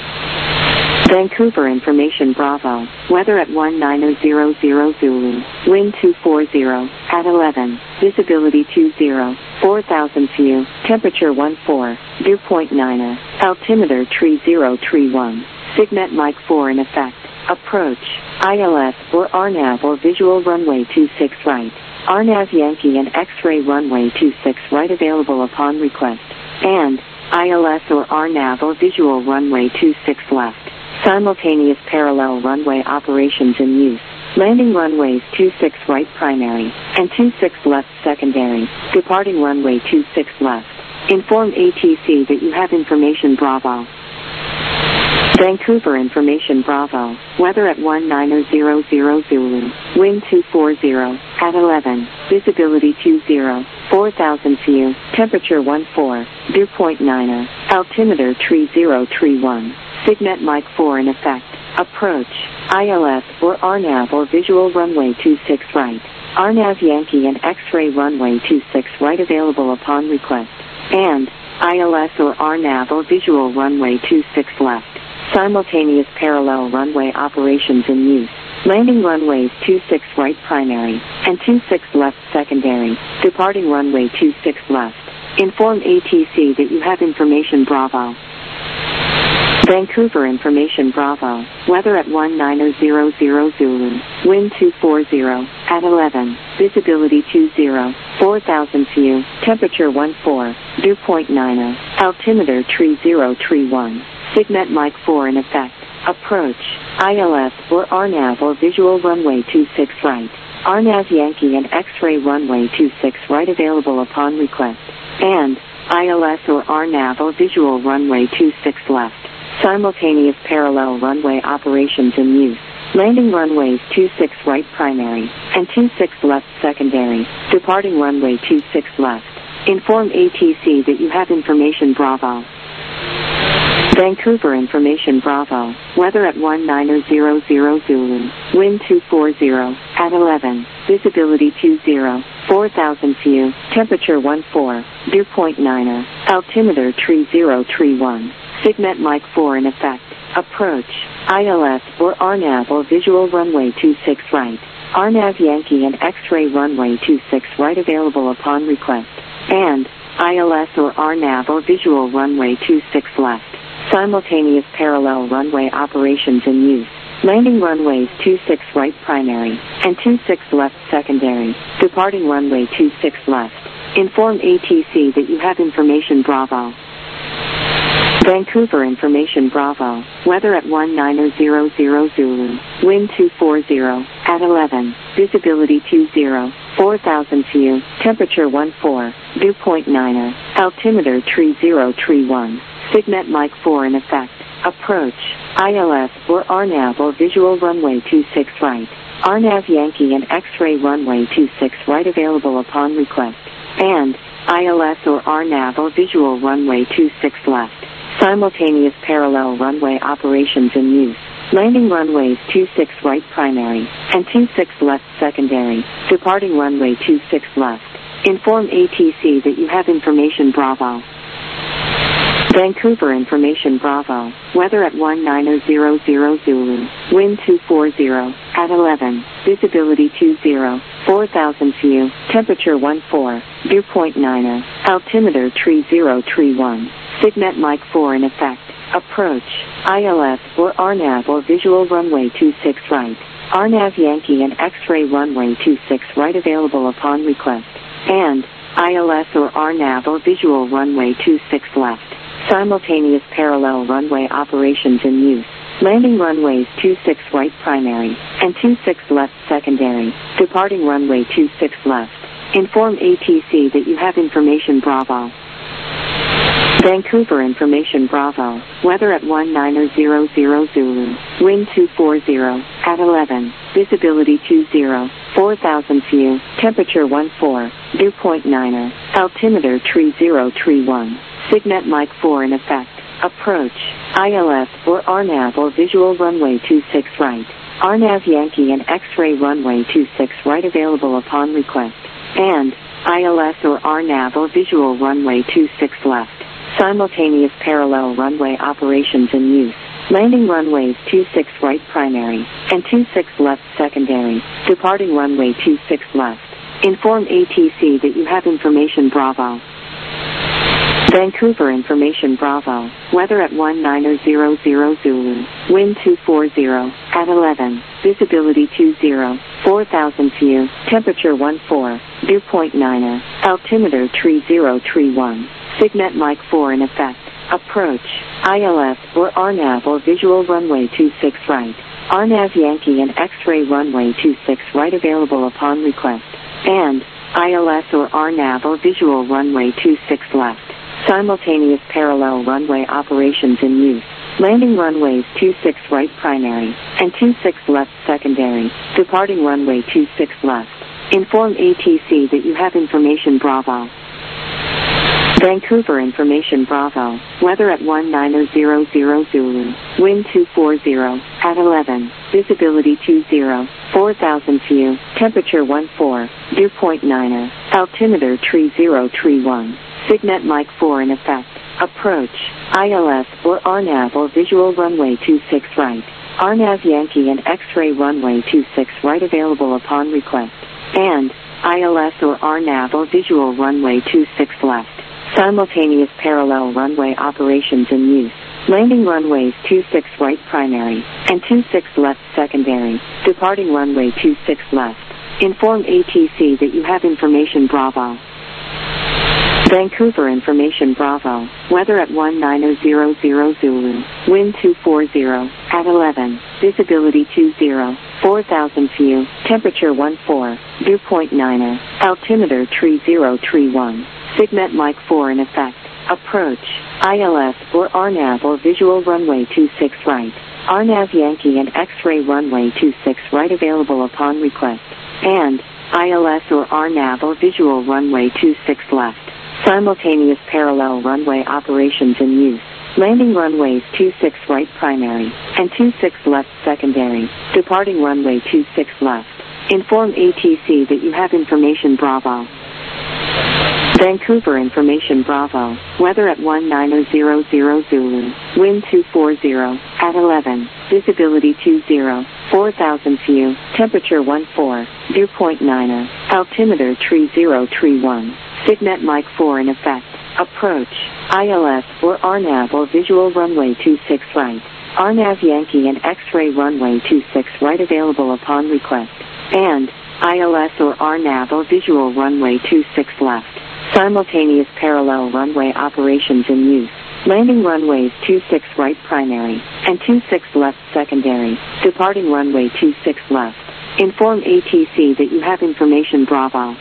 Vancouver information Bravo, weather at 1900 Zulu, wind 240, at 11, visibility 20, 4000 view, temperature 14, dew point 9er, altimeter tree 0 tree 1, Signet Mike 4 in effect, approach, ILS or RNAV or visual runway 26 right, RNAV Yankee and X-ray runway 26 right available upon request, and ILS or RNAV or visual runway 26 left. Simultaneous parallel runway operations in use. Landing runways 26 right primary and 26 left secondary, departing runway 26 left. Inform ATC that you have information Bravo. Vancouver information Bravo, weather at 1900 Zulu, wind 240, at 11, visibility 20, 4000 view, temperature 14, dew point 9er, altimeter tree 0 tree 1. Signet Mike 4 in effect, approach, ILS or RNAV or visual runway 26 right, RNAV Yankee and X-ray runway 26 right available upon request, and ILS or RNAV or visual runway 26 left, simultaneous parallel runway operations in use. Landing runways 26 right primary and 26 left secondary, departing runway 26 left. Inform ATC that you have information Bravo. Vancouver information Bravo, weather at 1900 Zulu, wind 240, at 11, visibility 20, 4000 view, temperature 14, dew point 9er, altimeter tree 0 tree 1, Signet Mike 4 in effect, approach, ILS or RNAV or visual runway 26 right, RNAV Yankee and X-ray runway 26 right available upon request, and ILS or RNAV or visual runway 26 left. Simultaneous parallel runway operations in use. Landing runways 26 right primary and 26 left secondary, departing runway 26 left. Inform ATC that you have information Bravo. Vancouver information Bravo, weather at 1900 Zulu, wind 240, at 11, visibility 20, 4000 view, temperature 14, dew point 9er, altimeter tree 0 tree 1. Signet Mike 4 in effect, approach, ILS or RNAV or visual runway 26 right, RNAV Yankee and X-ray runway 26 right available upon request, and ILS or RNAV or visual runway 26 left. Simultaneous parallel runway operations in use. Landing runways 26 right primary and 26 left secondary, departing runway 26 left. Inform ATC that you have information Bravo. Vancouver information Bravo, weather at 1900 Zulu, wind 240, at 11, visibility 20, 4000 view, temperature 14, dew point 9er, altimeter tree 0 tree 1, Signet Mike 4 in effect, approach, ILS or RNAV or visual runway 26 right, RNAV Yankee and X-ray runway 26 right available upon request, and ILS or RNAV or visual runway 26 left. Simultaneous parallel runway operations in use. Landing runways 26 right primary and 26 left secondary, departing runway 26 left. Inform ATC that you have information Bravo. Vancouver information Bravo. Weather at 1900 Zulu. Wind 240 at 11. Visibility 20. 4,000 view. Temperature 14. Dew point 9. Altimeter 3031. Signet Mic 4 in effect. Approach. ILS or RNAV or visual runway 26 right. RNAV Yankee and X-ray runway 26 right available upon request. And ILS or RNAV or visual runway 26 left. Simultaneous parallel runway operations in use. Landing runways 26 right primary and 26 left secondary. Departing runway 26 left. Inform ATC that you have information Bravo. Vancouver information Bravo. Weather at 1900 Zulu. Wind 240 at 11. Visibility 20. 4,000 view. Temperature 14. Dew point 9. Altimeter 3031. Signet Mic 4 in effect. Approach. ILS or RNAV or visual runway 26 right. RNAV Yankee and X-ray runway 26 right available upon request. And ILS or RNAV or visual runway 26 left. Simultaneous parallel runway operations in use. Landing runways 26 right primary and 26 left secondary. Departing runway 26 left. Inform ATC that you have information Bravo. Vancouver information Bravo. Weather at 1900 Zulu. Wind 240 at 11. Visibility 20. 4,000 view. Temperature 14. Dew point 9. Altimeter 3031. Signet Mic 4 in effect. Approach. ILS or RNAV or visual runway 26 right. RNAV Yankee and X-ray runway 26 right available upon request. And ILS or RNAV or visual runway 26 left. Simultaneous parallel runway operations in use. Landing runways 26 right primary and 26 left secondary. Departing runway 26 left. Inform ATC that you have information Bravo. Vancouver information Bravo. Weather at 1900 Zulu. Wind 240 at 11. Visibility 20. 4,000 view. Temperature 14. Dew point 9. Altimeter 3031. Signet Mic 4 in effect. Approach. ILS or RNAV or visual runway 26 right. RNAV Yankee and X-ray runway 26 right available upon request. And ILS or RNAV or visual runway 26 left. Simultaneous parallel runway operations in use. Landing runways 26 right primary and 26 left secondary. Departing runway 26 left. Inform ATC that you have information Bravo. Vancouver information Bravo. Weather at 1900 Zulu. Wind 240 at 11. Visibility 20. 4,000 view. Temperature 14. Dew point 9. Altimeter 3031. Signet Mic 4 in effect. Approach. ILS or RNAV or visual runway 26 right. RNAV Yankee and X-ray runway 26 right available upon request. And ILS or RNAV or visual runway 26 left. Simultaneous parallel runway operations in use. Landing runways 26 right primary and 26 left secondary. Departing runway 26 left. Inform ATC that you have information Bravo. Vancouver information Bravo. Weather at 1900 Zulu. Wind 240 at 11. Visibility 20. 4,000 view. Temperature 14. Dew point 9. Altimeter 3031. Signet Mic 4 in effect. Approach. ILS or RNAV or visual runway 26 right. RNAV Yankee and X-ray runway 26 right available upon request. And ILS or RNAV or visual runway 26 left. Simultaneous parallel runway operations in use. Landing runways 26 right primary and 26 left secondary. Departing runway 26 left. Inform ATC that you have information Bravo.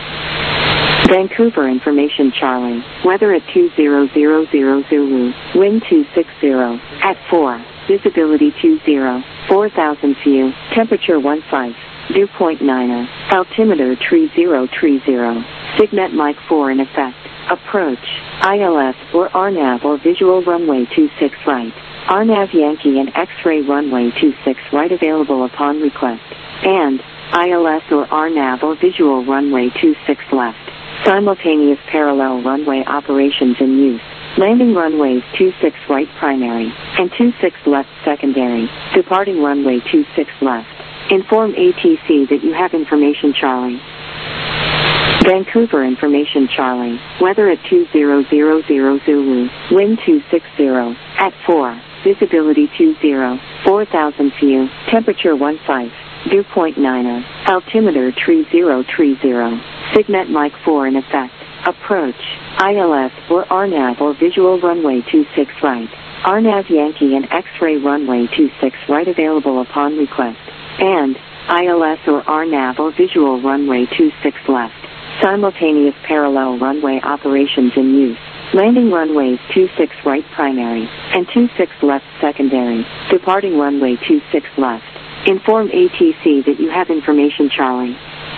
Vancouver information Charlie. Weather at 2000 Zulu. Wind 260 at 4. Visibility 20. 4,000 view. Temperature 15. Dew point 9. Altimeter 3030. Signet Mic 4 in effect. Approach. ILS or RNAV or visual runway 26 right. RNAV Yankee and X-ray runway 26 right available upon request. And ILS or RNAV or visual runway 26 left. Simultaneous parallel runway operations in use. Landing runways 26 right primary and 26 left secondary. Departing runway 26 left. Inform ATC that you have information Charlie. Vancouver information Charlie. Weather at 2000 Zulu. Wind 260 at 4. Visibility 20. 4,000 view. Temperature 15. Dew point 9. Altimeter 3030. Signet Mic 4 in effect. Approach. ILS or RNAV or visual runway 26 right. RNAV Yankee and X-ray runway 26 right available upon request. And ILS or RNAV or visual runway 26 left. Simultaneous parallel runway operations in use. Landing runways 26 right primary and 26 left secondary. Departing runway 26 left. Inform ATC that you have information Charlie.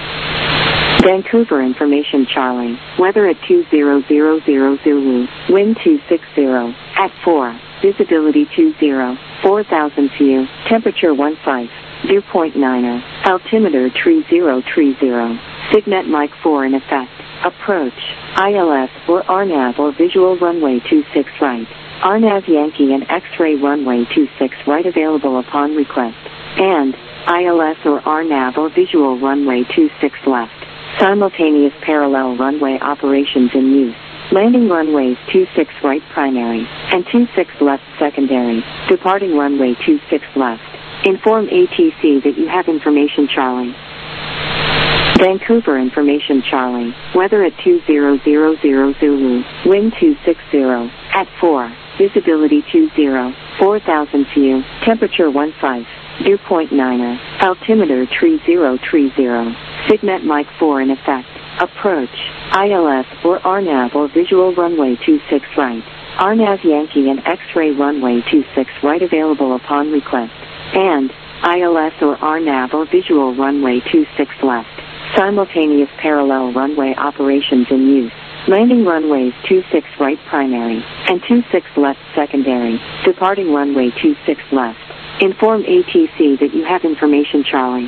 Vancouver information Charlie. Weather at 2000 Zulu. Wind 260 at 4. Visibility 20. 4,000 view. Temperature 15. Dew point 9. Altimeter 3030. Signet Mic 4 in effect. Approach. ILS or RNAV or visual runway 26 right. RNAV Yankee and X-ray runway 26 right available upon request. And ILS or RNAV or visual runway 26 left. Simultaneous parallel runway operations in use. Landing runways 26 right primary and 26 left secondary. Departing runway 26 left. Inform ATC that you have information Charlie. Vancouver information Charlie. Weather at 2000 Zulu. Wind 260 at 4. Visibility 20. 4,000 view. Temperature 15. Dew point 9. Altimeter 3030. Signet Mic 4 in effect. Approach. ILS or RNAV or visual runway 26 right. RNAV Yankee and X-ray runway 26 right available upon request. And ILS or RNAV or visual runway 26 left. Simultaneous parallel runway operations in use. Landing runways 26 right primary and 26 left secondary. Departing runway 26 left. Inform ATC that you have information Charlie.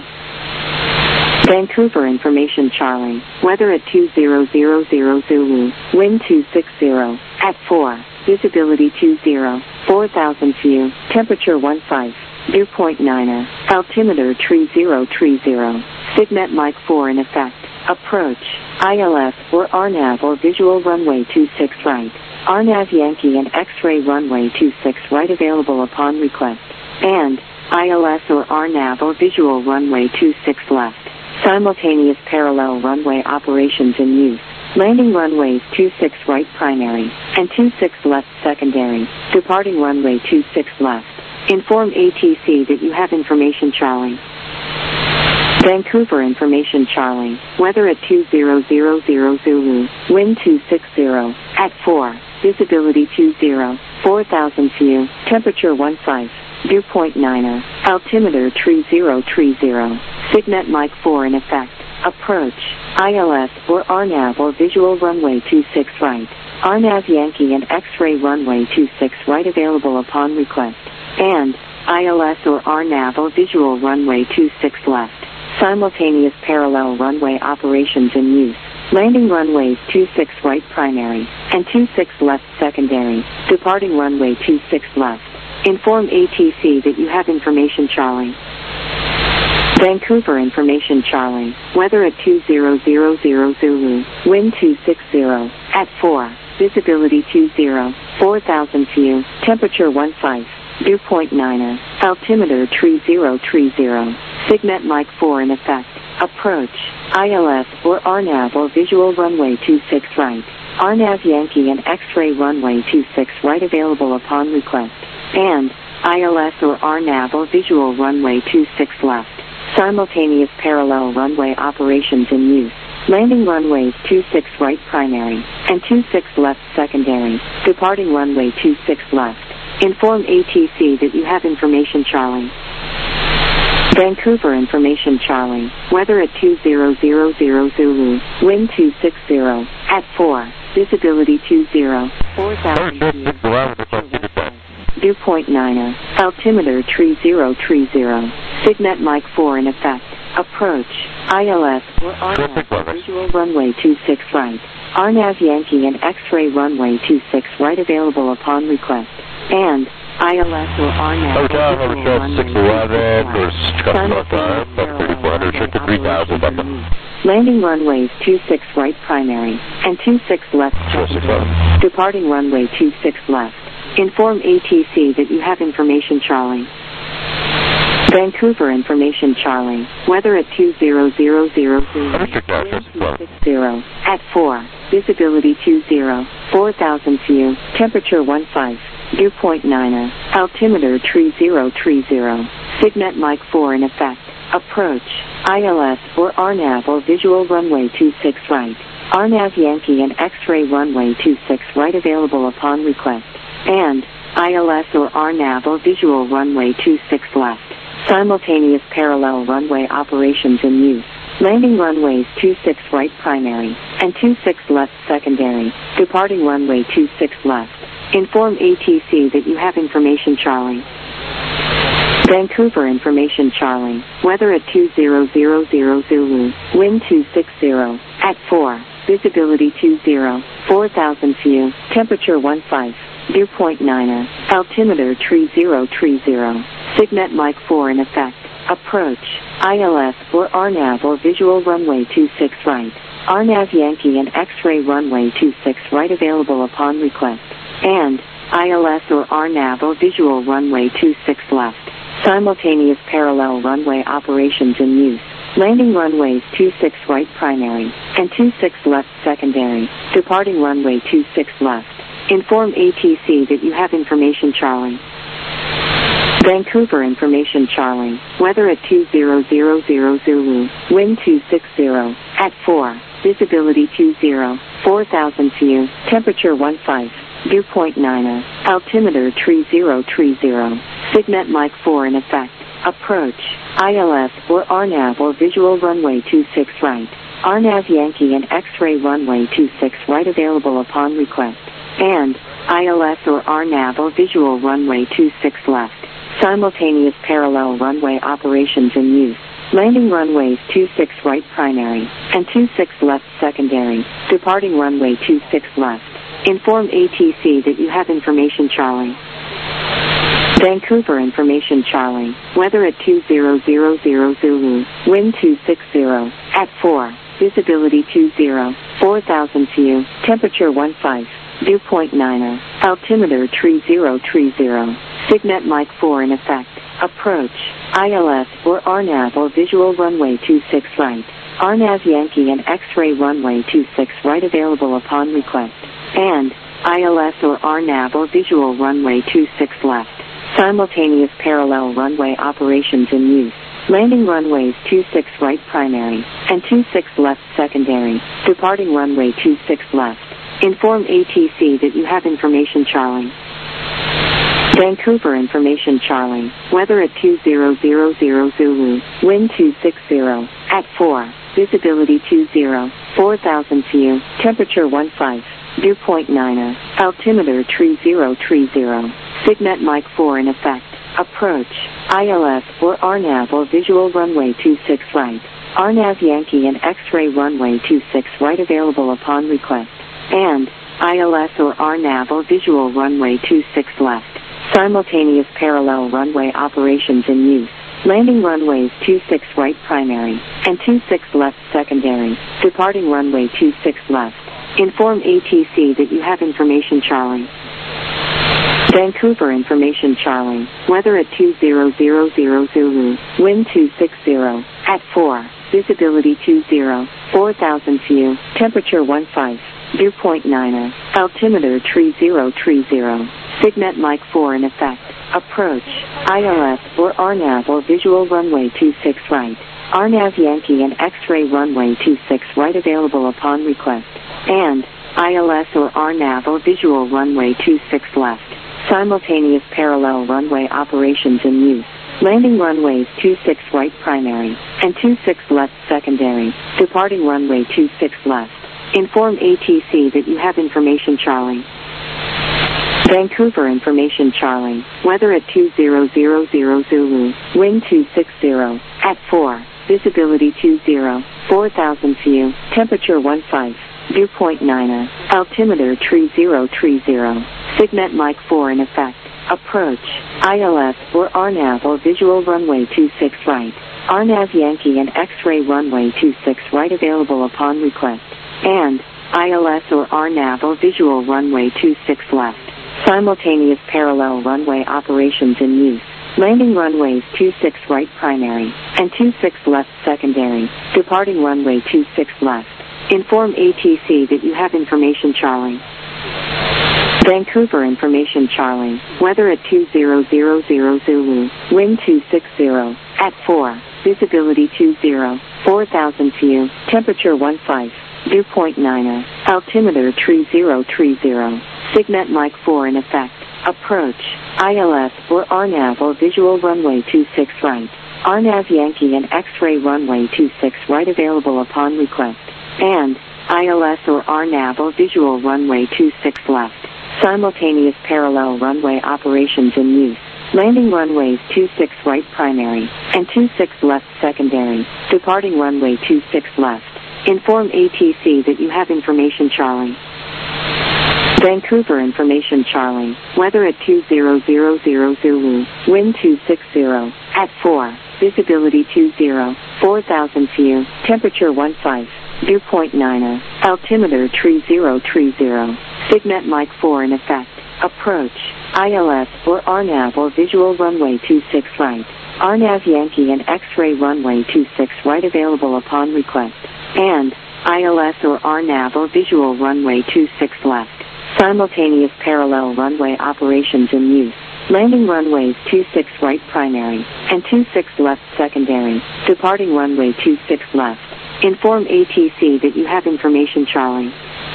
Vancouver information Charlie. Weather at 2000 Zulu. Wind 260 at 4. Visibility 20. 4,000 view. Temperature 15. Dew point 9. Altimeter 3030. Signet Mic 4 in effect. Approach. ILS or RNAV or visual runway 26 right. RNAV Yankee and X-ray runway 26 right available upon request. And ILS or RNAV or visual runway 26 left. Simultaneous parallel runway operations in use. Landing runways 26 right primary and 26 left secondary. Departing runway 26 left. Inform ATC that you have information Charlie. Vancouver information Charlie. Weather at 2000 Zulu. Wind 260 at 4. Visibility 20. 4,000 view. Temperature 15. Dew point 9. Altimeter 3030. Signet Mic 4 in effect. Approach. ILS or RNAV or visual runway 26 right. RNAV Yankee and X-ray runway 26 right available upon request. And ILS or RNAV or visual runway 26 left. Simultaneous parallel runway operations in use. Landing runways 26 right primary and 26 left secondary. Departing runway 26 left. Inform ATC that you have information Charlie. Vancouver information Charlie. Weather at 2000 Zulu. Wind 260 at 4. Visibility 20. 4,000 view. Temperature 15. Dew point 9. Altimeter 3030. Signet Mic 4 in effect. Approach. ILS or RNAV or visual runway 26 right. RNAV Yankee and X-ray runway 26 right available upon request. And ILS or RNAV or visual runway 26 left. Simultaneous parallel runway operations in use. Landing runways 26 right primary and 26 left secondary. Departing runway 26 left. Inform ATC that you have information Charlie. Vancouver information Charlie. Weather at 2000 Zulu. Wind 260 at 4. Visibility 20. 4,000 feet. Dew point 9. Altimeter 3030. Signet Mic 4 in effect. approach, ILS or RNAV, visual runway 26 right, RNAV Yankee and X-ray runway 26 right available upon request, and ILS or RNAV visual runway landing runways 26 right primary and 26 left secondary, departing runway 26 left. Inform ATC that you have information Charlie. Vancouver information Charlie, weather at 2000 at 4, visibility 20, 4000 view, temperature 15, dew point 9, altimeter 3030, Signet Mike 4 in effect, approach, ILS or RNAV or visual runway 26 right, RNAV Yankee and X-ray runway 26 right available upon request, and ILS or RNAV or visual runway 26 left. Simultaneous parallel runway operations in use. Landing runways 26 right primary and 26 left secondary. Departing runway 26 left. Inform ATC that you have information Charlie. Vancouver information Charlie. Weather at 2000 Zulu. Wind 260 at 4. Visibility 20, 4000 view. Temperature 15. Dew point 9, altimeter 3030, Signet Mike 4 in effect, approach, ILS or RNAV or visual runway 26 right, RNAV Yankee and X-ray runway 26 right available upon request, and ILS or RNAV or visual runway 26 left, simultaneous parallel runway operations in use. Landing runways 26 right primary and 26 left secondary, departing runway 26 left. Inform ATC that you have information Charlie. Vancouver information Charlie, weather at 2000 Zulu, wind 260 at 4, visibility 20, 4000 view, temperature 15, dew point 9, altimeter 3030, Signet Mike 4 in effect, approach, ILS or RNAV or visual runway 26 right, RNAV Yankee and X-ray runway 26 right available upon request, and ILS or RNAV or visual runway 26 left. Simultaneous parallel runway operations in use. Landing runways 26 right primary and 26 left secondary. Departing runway 26 left. Inform ATC that you have information Charlie. Vancouver information Charlie. Weather at 2000 Zulu. Wind 260 at 4. Visibility 20, 4000 view. Temperature 15. Dew point 9, altimeter 3030, Signet Mike 4 in effect, approach, ILS or RNAV or visual runway 26 right, RNAV Yankee and X-ray runway 26 right available upon request, and ILS or RNAV or visual runway 26 left, simultaneous parallel runway operations in use. Landing runways 26 right primary and 26 left secondary, departing runway 26 left. Inform ATC that you have information Charlie. Vancouver information Charlie, weather at 2000 Zulu, wind 260 at 4, visibility 20, 4000 view, temperature 15, dew point 9, altimeter 3030, Signet Mike 4 in effect, approach, ILS or RNAV or visual runway 26 right, RNAV Yankee and X-ray runway 26 right available upon request, and ILS or RNAV or visual runway 26 left. Simultaneous parallel runway operations in use. Landing runways 26 right primary and 26 left secondary. Departing runway 26 left. Inform ATC that you have information Charlie. Vancouver information Charlie. Weather at 2000 Zulu. Wind 260 at 4. Visibility 20, 4000 view. Temperature 15. Dew point 9, altimeter 3030, Signet Mike 4 in effect, approach, ILS or RNAV or visual runway 26 right, RNAV Yankee and X-ray runway 26 right available upon request, and ILS or RNAV or visual runway 26 left, simultaneous parallel runway operations in use. Landing runways 26 right primary and 26 left secondary, departing runway 26 left. Inform ATC that you have information Charlie. Vancouver information Charlie, weather at 2000 Zulu, wind 260 at 4, visibility 20, 4,000 view, temperature 15, dew point 9, altimeter 3030, Signet Mike 4 in effect, approach, ILS or RNAV or visual runway 26 right, RNAV Yankee and X-ray runway 26 right available upon request, and ILS or RNAV or visual runway 26 left, simultaneous parallel runway operations in use. Landing runways 26 right primary and 26 left secondary, departing runway 26 left. Inform ATC that you have information Charlie. Vancouver information Charlie, weather at 2000 Zulu, wind 260, at 4, visibility 20, 4,000 view, temperature 15, dew point 9, altimeter 3030, Signet Mike 4 in effect, approach, ILS or RNAV or visual runway 26 right, RNAV Yankee and X-ray runway 26 right available upon request, and ILS or RNAV or visual runway 26 left, simultaneous parallel runway operations in use. Landing runways 26 right primary and 26 left secondary, departing runway 26 left. Inform ATC that you have information Charlie. Vancouver information Charlie, weather at 2000 Zulu, wind 260, at 4, visibility 20, 4,000 view, temperature 15, dew point 9, altimeter 3030, Signet Mike 4 in effect, approach, ILS or RNAV or visual runway 26 right, RNAV Yankee and X-ray runway 26 right available upon request, and ILS or RNAV or visual runway 26 left, simultaneous parallel runway operations in use. Landing runways 26 right primary and 26 left secondary, departing runway 26 left. Inform ATC that you have information Charlie.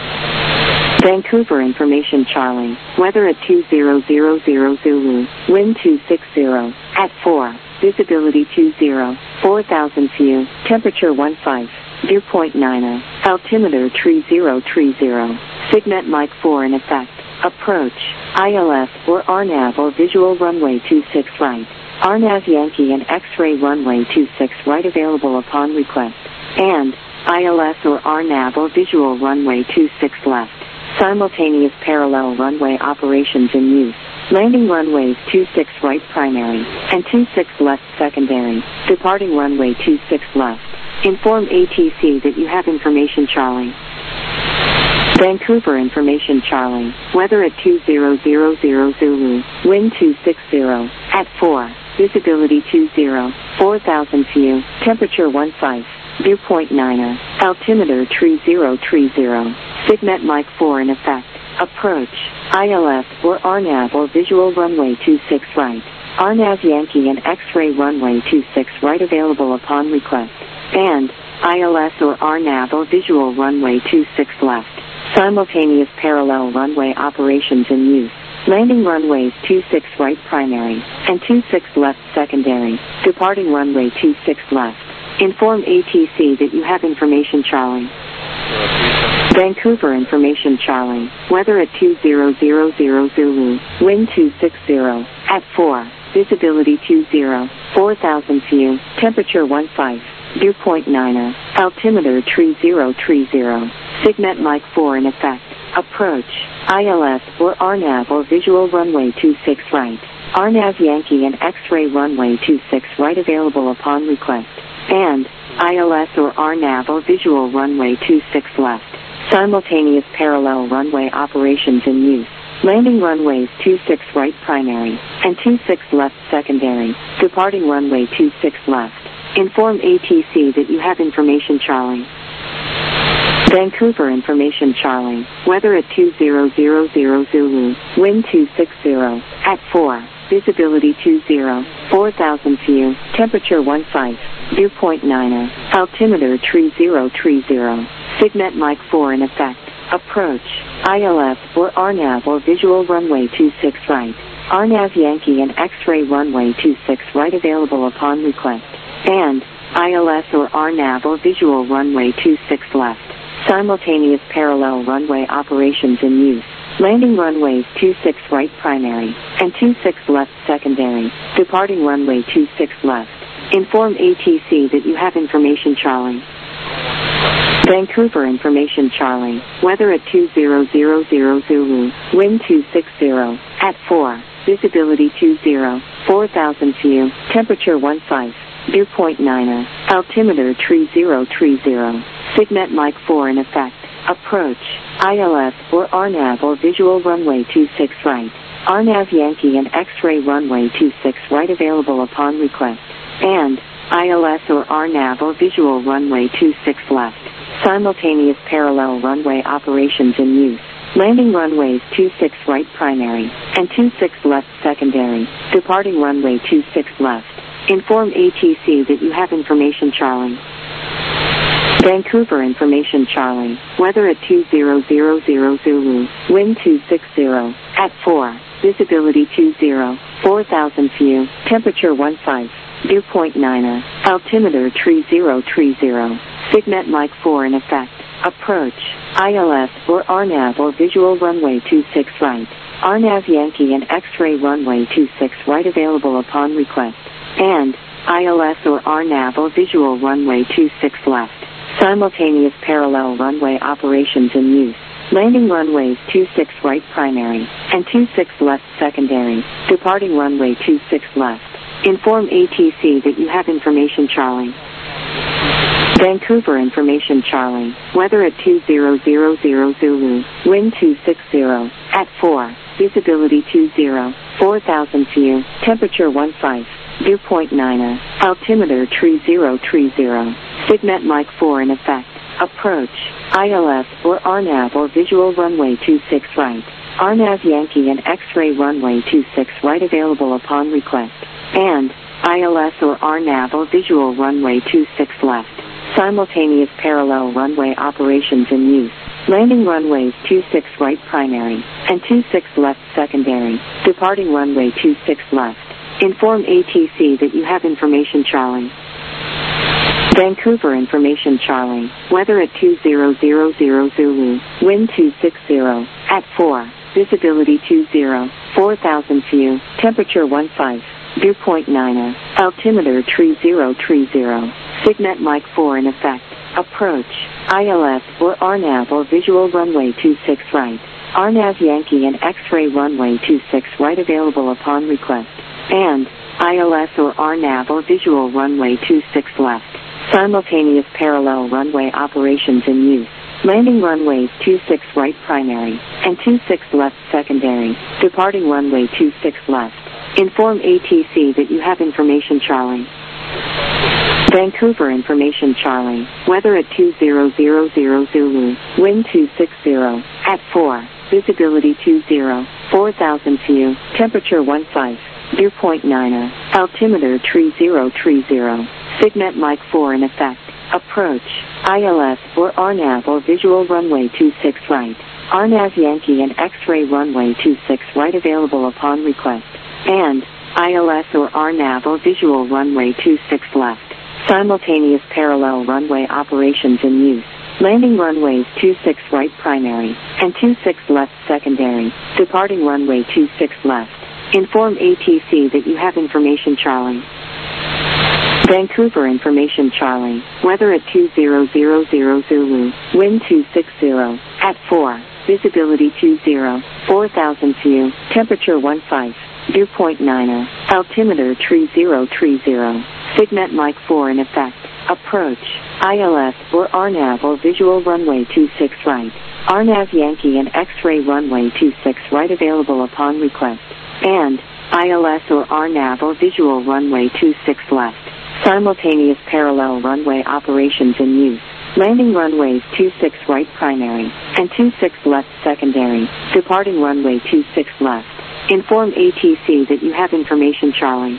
Vancouver information Charlie, weather at 2000 Zulu, wind 260, at 4, visibility 20, 4,000 view, temperature 15, dew point 9, altimeter 3030, Signet Mike 4 in effect, approach, ILS or RNAV or visual runway 26 right, RNAV Yankee and X-ray runway 26 right available upon request, and ILS or RNAV or visual runway 26 left, simultaneous parallel runway operations in use. Landing runways 26 right primary and 26 left secondary, departing runway 26 left. Inform ATC that you have information Charlie. Vancouver information Charlie, weather at 2000 Zulu, wind 260, at 4, visibility 20, 4,000 view, temperature 15, dew point 9, altimeter 3030, Signet Mike 4 in effect, approach, ILS or RNAV or visual runway 26 right, RNAV Yankee and X-ray runway 26 right available upon request, and ILS or RNAV or visual runway 26 left, simultaneous parallel runway operations in use. Landing runways 26 right primary and 26 left secondary, departing runway 26 left. Inform ATC that you have information Charlie. Vancouver information Charlie, weather at 2000 Zulu, wind 260, at 4, visibility 20, 4,000 view, temperature 15, dew point 9, altimeter 3030, Signet Mike 4 in effect, approach, ILS or RNAV or visual runway 26 right, RNAV Yankee and X-ray runway 26 right available upon request, and ILS or RNAV or visual runway 26 left, simultaneous parallel runway operations in use. Landing runways 26 right primary and 26 left secondary, departing runway 26 left. Inform ATC that you have information Charlie. Vancouver information Charlie, weather at 2000 Zulu, wind 260, at 4, visibility 20, 4,000 view, temperature 15, dew point 9, altimeter 3030, Signet Mike 4 in effect, approach, ILS or RNAV or visual runway 26 right, RNAV Yankee and X-ray runway 26 right available upon request, and ILS or RNAV or visual runway 26 left, simultaneous parallel runway operations in use. Landing runways 26 right primary and 26 left secondary, departing runway 26 left. Inform ATC that you have information Charlie. Vancouver information Charlie. Weather at 2000 Zulu. Wind 260. At 4. Visibility 20. 4,000 view. Temperature 15. Dew point 9. Altimeter 3030. Signet Mike 4 in effect. Approach. ILS or RNAV or visual runway 26 right. RNAV Yankee and X-ray runway 26 right available upon request. And ILS or RNAV or visual runway 26 left. Simultaneous parallel runway operations in use. Landing runways 26 right primary and 26 left secondary. Departing runway 26 left. Inform ATC that you have information Charlie. Vancouver information Charlie. Weather at 2000 Zulu. Wind 260. At 4. Visibility 20. 4,000 view. Temperature 15. Dew point 9. Altimeter 3030. Signet Mike 4 in effect. Approach. ILS or RNAV or visual runway 26 right. RNAV Yankee and X-ray runway 26 right available upon request. And ILS or RNAV or visual runway 26 left. Simultaneous parallel runway operations in use. Landing runways 26 right primary and 26 left secondary. Departing runway 26 left. Inform ATC that you have information Charlie. Vancouver information Charlie. Weather at 2000 Zulu. Wind 260. At 4. Visibility 20. 4,000 view. Temperature 15. Dew point 9. Altimeter 3030. Signet Mike 4 in effect. Approach. ILS or RNAV or visual runway 26 right. RNAV Yankee and X-ray runway 26 right available upon request. And ILS or RNAV or visual runway 26 left. Simultaneous parallel runway operations in use. Landing runways 26 right primary and 26 left secondary. Departing runway 26 left. Inform ATC that you have information Charlie. Vancouver information Charlie. Weather at 2000 Zulu. Wind 260. At 4. Visibility 20. 4,000 view. Temperature 15. Dew point 9. Altimeter 3030. Signet Mike 4 in effect. Approach. ILS or RNAV or visual runway 26 right. RNAV Yankee and X-ray runway 26 right available upon request. And ILS or RNAV or visual runway 26 left. Simultaneous parallel runway operations in use. Landing runways 26 right primary and 26 left secondary. Departing runway 26 left. Inform ATC that you have information Charlie. Vancouver information Charlie. Weather at 2000 Zulu. Wind 260. At 4. Visibility 20. 4,000 view. Temperature 15. Dew point 9. Altimeter 3030. Signet Mike 4 in effect. Approach. ILS or RNAV or visual runway 26 right. RNAV Yankee and X-ray runway 26 right available upon request. And ILS or RNAV or visual runway 26 left. Simultaneous parallel runway operations in use. Landing runways 26 right primary and 26 left secondary. Departing runway 26 left. Inform ATC that you have information Charlie. Vancouver information Charlie. Weather at 2000 Zulu. Wind 260. At 4. Visibility 20. 4,000 view. Temperature 15. Dew point 9. Altimeter 3030. Signet Mike 4 in effect. Approach. ILS or RNAV or visual runway 26 right. RNAV Yankee and X-ray runway 26 right available upon request. And ILS or RNAV or visual runway 26 left. Simultaneous parallel runway operations in use. Landing runways 26 right primary and 26 left secondary. Departing runway 26 left. Inform ATC that you have information Charlie.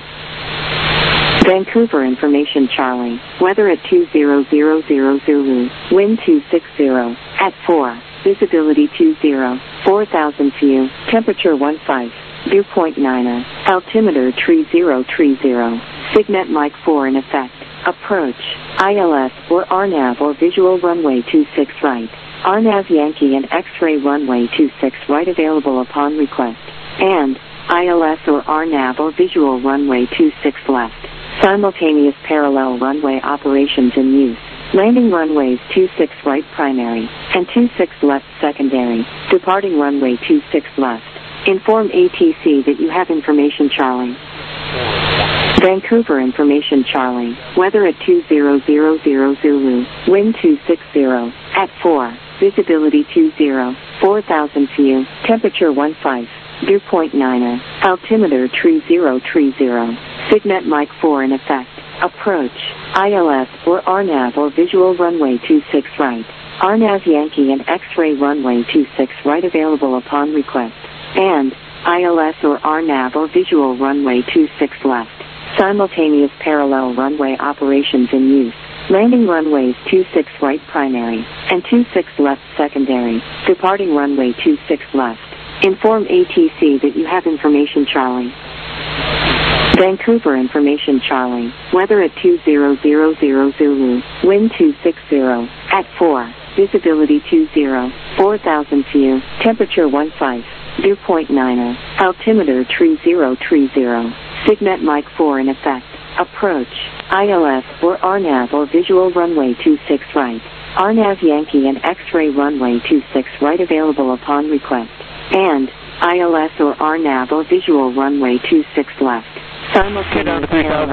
Vancouver information Charlie. Weather at 2000 Zulu. Wind 260. At 4. Visibility 20. 4,000 view. Temperature 15. Dew point 9. Altimeter 3030. Signet Mike 4 in effect. Approach. ILS or RNAV or visual runway 26 right. RNAV Yankee and X-ray runway 26 right available upon request. And ILS or RNAV or visual runway 26 left. Simultaneous parallel runway operations in use. Landing runways 26 right primary and 26 left secondary. Departing runway 26 left. Inform ATC that you have information Charlie. Vancouver information Charlie. Weather at 2000 Zulu. Wind 260 at 4. Visibility 20. 4,000 view. Temperature 15. Dew point 9. Altimeter 3030. Signet Mike 4 in effect. Approach. ILS or RNAV or visual runway 26 right. RNAV Yankee and X-ray runway 26 right available upon request. And ILS or RNAV or visual runway 26 left. Simultaneous parallel runway operations in use. Landing runways 26 right primary and 26 left secondary. Departing runway 26 left. Inform ATC that you have information Charlie. Vancouver information Charlie. Weather at 2000 Zulu. Wind 260 at 4. Visibility 20. 4,000 view. Temperature 15. Dew point 9. Altimeter 3030. Signet Mike 4 in effect. Approach. ILS or RNAV or visual runway 26 right. RNAV Yankee and X-ray runway 26 right available upon request. And ILS or RNAV or visual runway 26 left. Simultaneous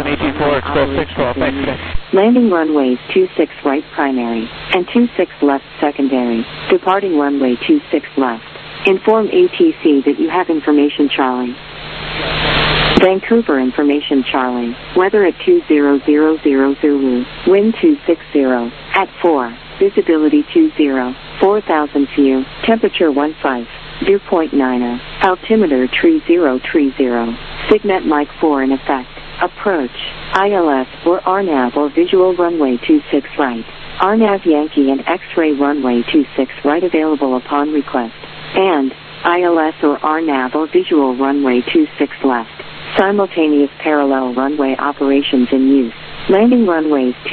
landing runways 26 right primary and 26 left secondary. Departing runway 26 left. Inform ATC that you have information Charlie. Vancouver information Charlie. Weather at 2000 Zulu. Wind 260 at 4. Visibility 20. 4,000 view. Temperature 15. Dew point 9. Altimeter 3030. Signet Mike 4 in effect. Approach. ILS or RNAV or visual runway 26 right. RNAV Yankee and X-ray runway 26 right available upon request. And ILS or RNAV or visual runway 26 left. Simultaneous parallel runway operations in use. Landing runways 26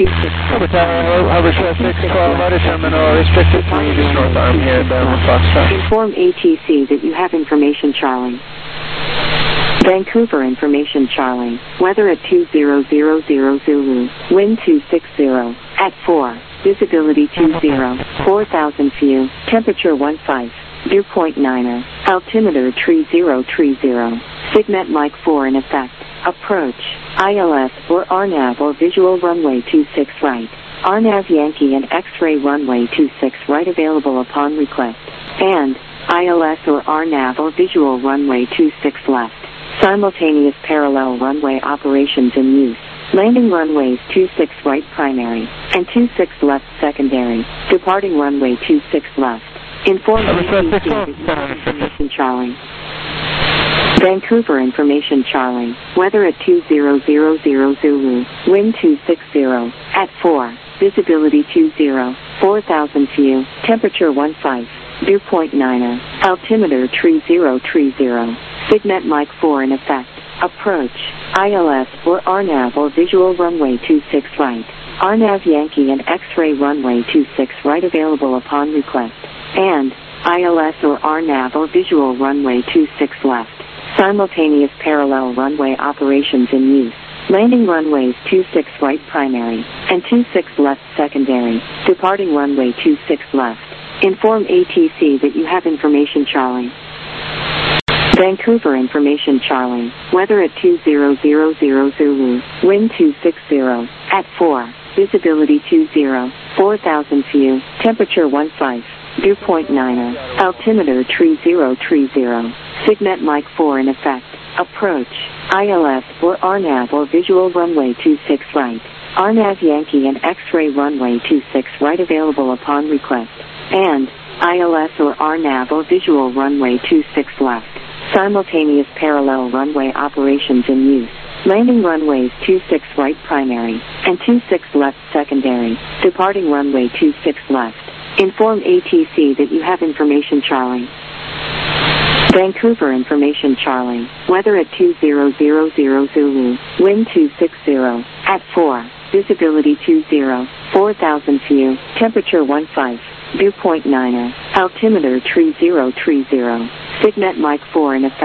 Inform ATC that you have information Charlie. Vancouver information Charlie. Weather at 2000 Zulu. Wind 260 at 4. Visibility 20. 4,000 view. Temperature 15. Dew point 9. Altimeter 3030. Signet Mike 4 in effect. Approach. ILS or RNAV or visual runway 26 right. RNAV Yankee and X-ray runway 26 right available upon request. And ILS or RNAV or visual runway 26 left. Simultaneous parallel runway operations in use. Landing runways 26 right primary and 26 left secondary. Departing runway 26 left. Inform information Charlie. Vancouver information Charlie. Weather at 2000 Zulu. Wind 260 at 4. Visibility 20. 4,000 view. Temperature 15. Dew point 9. Altimeter 3030. Signet Mike 4 in effect. Approach. ILS or RNAV or visual runway 26 right. RNAV Yankee and X-ray runway 26 right available upon request. And ILS or RNAV or visual runway 26 left. Simultaneous parallel runway operations in use. Landing runways 26 right primary and 26 left secondary. Departing runway 26 left. Inform ATC that you have information Charlie. Vancouver information Charlie. Weather at 2000 Zulu. Wind 260 at 4. Visibility 20. 4,000 view. Temperature 15. Dew point 9. Altimeter 3030. Signet Mike 4 in effect. Approach. ILS or RNAV or visual runway 26 right. RNAV Yankee and X-ray runway 26 right available upon request. And ILS or RNAV or visual runway 26 left. Simultaneous parallel runway operations in use. Landing runways 26 right primary and 26 left secondary. Departing runway 26 left. Inform ATC that you have information Charlie. Vancouver information Charlie. Weather at 2000 Zulu. Wind 260 at 4. Visibility 20. 4,000 view. Temperature 15. Dew point 9. Altimeter 3030. Signet Mike 4 in effect.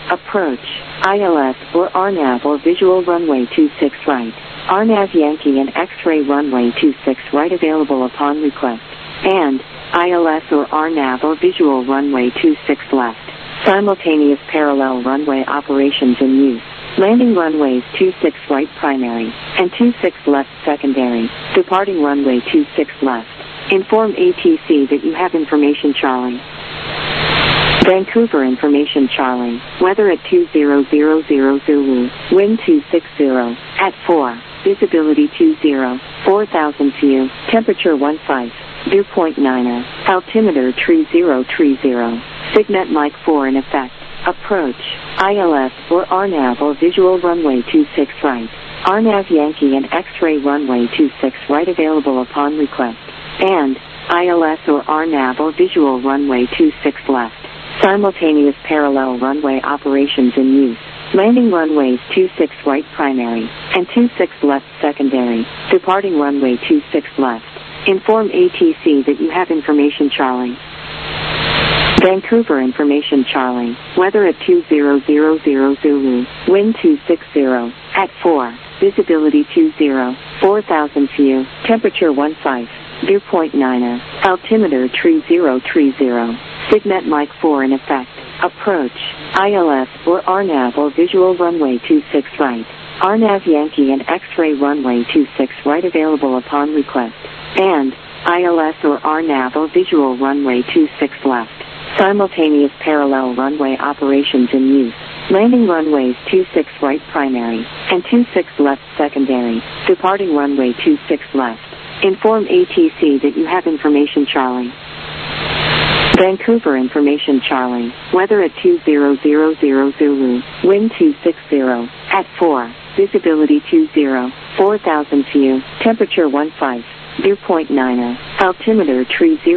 approach, ILS or RNAV or visual runway 26 right, RNAV Yankee and X-ray runway 26 right available upon request, and ILS or RNAV or visual runway 26 left, simultaneous parallel runway operations in use. Landing runways 26 right primary and 26 left secondary, departing runway 26 left. Inform ATC that you have information Charlie. Vancouver information Charlie, weather at 2000 Zulu, wind 260, at 4, visibility 20, 4000 view, temperature 15, dew point 9er, altimeter 3030, Signet Mic 4 in effect, approach, ILS or RNAV or visual runway 26 right, RNAV Yankee and X-ray runway 26 right available upon request, and ILS or RNAV or visual runway 26 left. Simultaneous parallel runway operations in use. Landing runways 26 right primary and 26 left secondary, departing runway 26 left. Inform ATC that you have information Charlie. Vancouver information Charlie, weather at 2000 Zulu, wind 260, at 4, visibility 20, 4000 view, temperature 15, dew point 9er, altimeter 3030, Signet Mic 4 in effect, approach, ILS or RNAV or visual runway 26 right, RNAV Yankee and X-ray runway 26 right available upon request, and ILS or RNAV or visual runway 26 left. Simultaneous parallel runway operations in use. Landing runways 26 right primary and 26 left secondary, departing runway 26 left. Inform ATC that you have information Charlie. Vancouver information Charlie, weather at 2000 Zulu, wind 260, at 4, visibility 20, 4000 view, temperature 15, dew point 9er, altimeter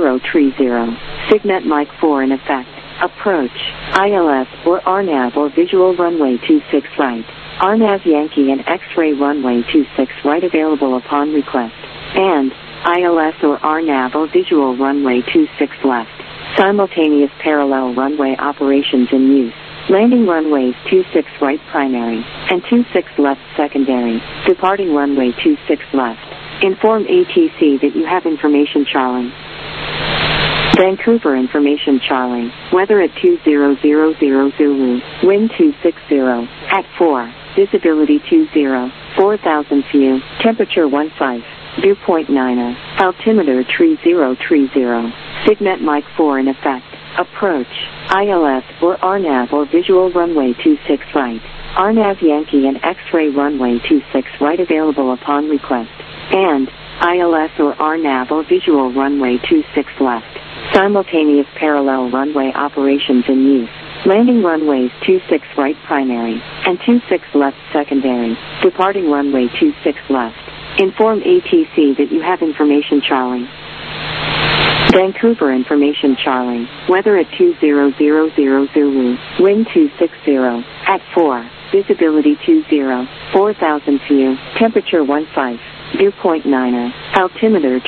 3030, Signet Mic 4 in effect, approach, ILS or RNAV or visual runway 26 right, RNAV Yankee and X-ray runway 26 right available upon request, and ILS or RNAV or visual runway 26 left. Simultaneous parallel runway operations in use. Landing runways 26 right primary and 26 left secondary, departing runway 26 left. Inform ATC that you have information Charlie. Vancouver information Charlie, weather at 2000 Zulu, wind 260, at 4, visibility 20, 4000 view, temperature 15, dew point 9er, altimeter 3030, Signet Mic 4 in effect, approach, ILS or RNAV or visual runway 26 right, RNAV Yankee and X-ray runway 26 right available upon request, and ILS or RNAV or visual runway 26 left. Simultaneous parallel runway operations in use. Landing runways 26 right primary and 26 left secondary, departing runway 26 left. Inform ATC that you have information Charlie. Vancouver information Charlie, weather at 2000 Zulu, wind 260, at 4, visibility 20, 4000 view, temperature 15, dew point 9er, altimeter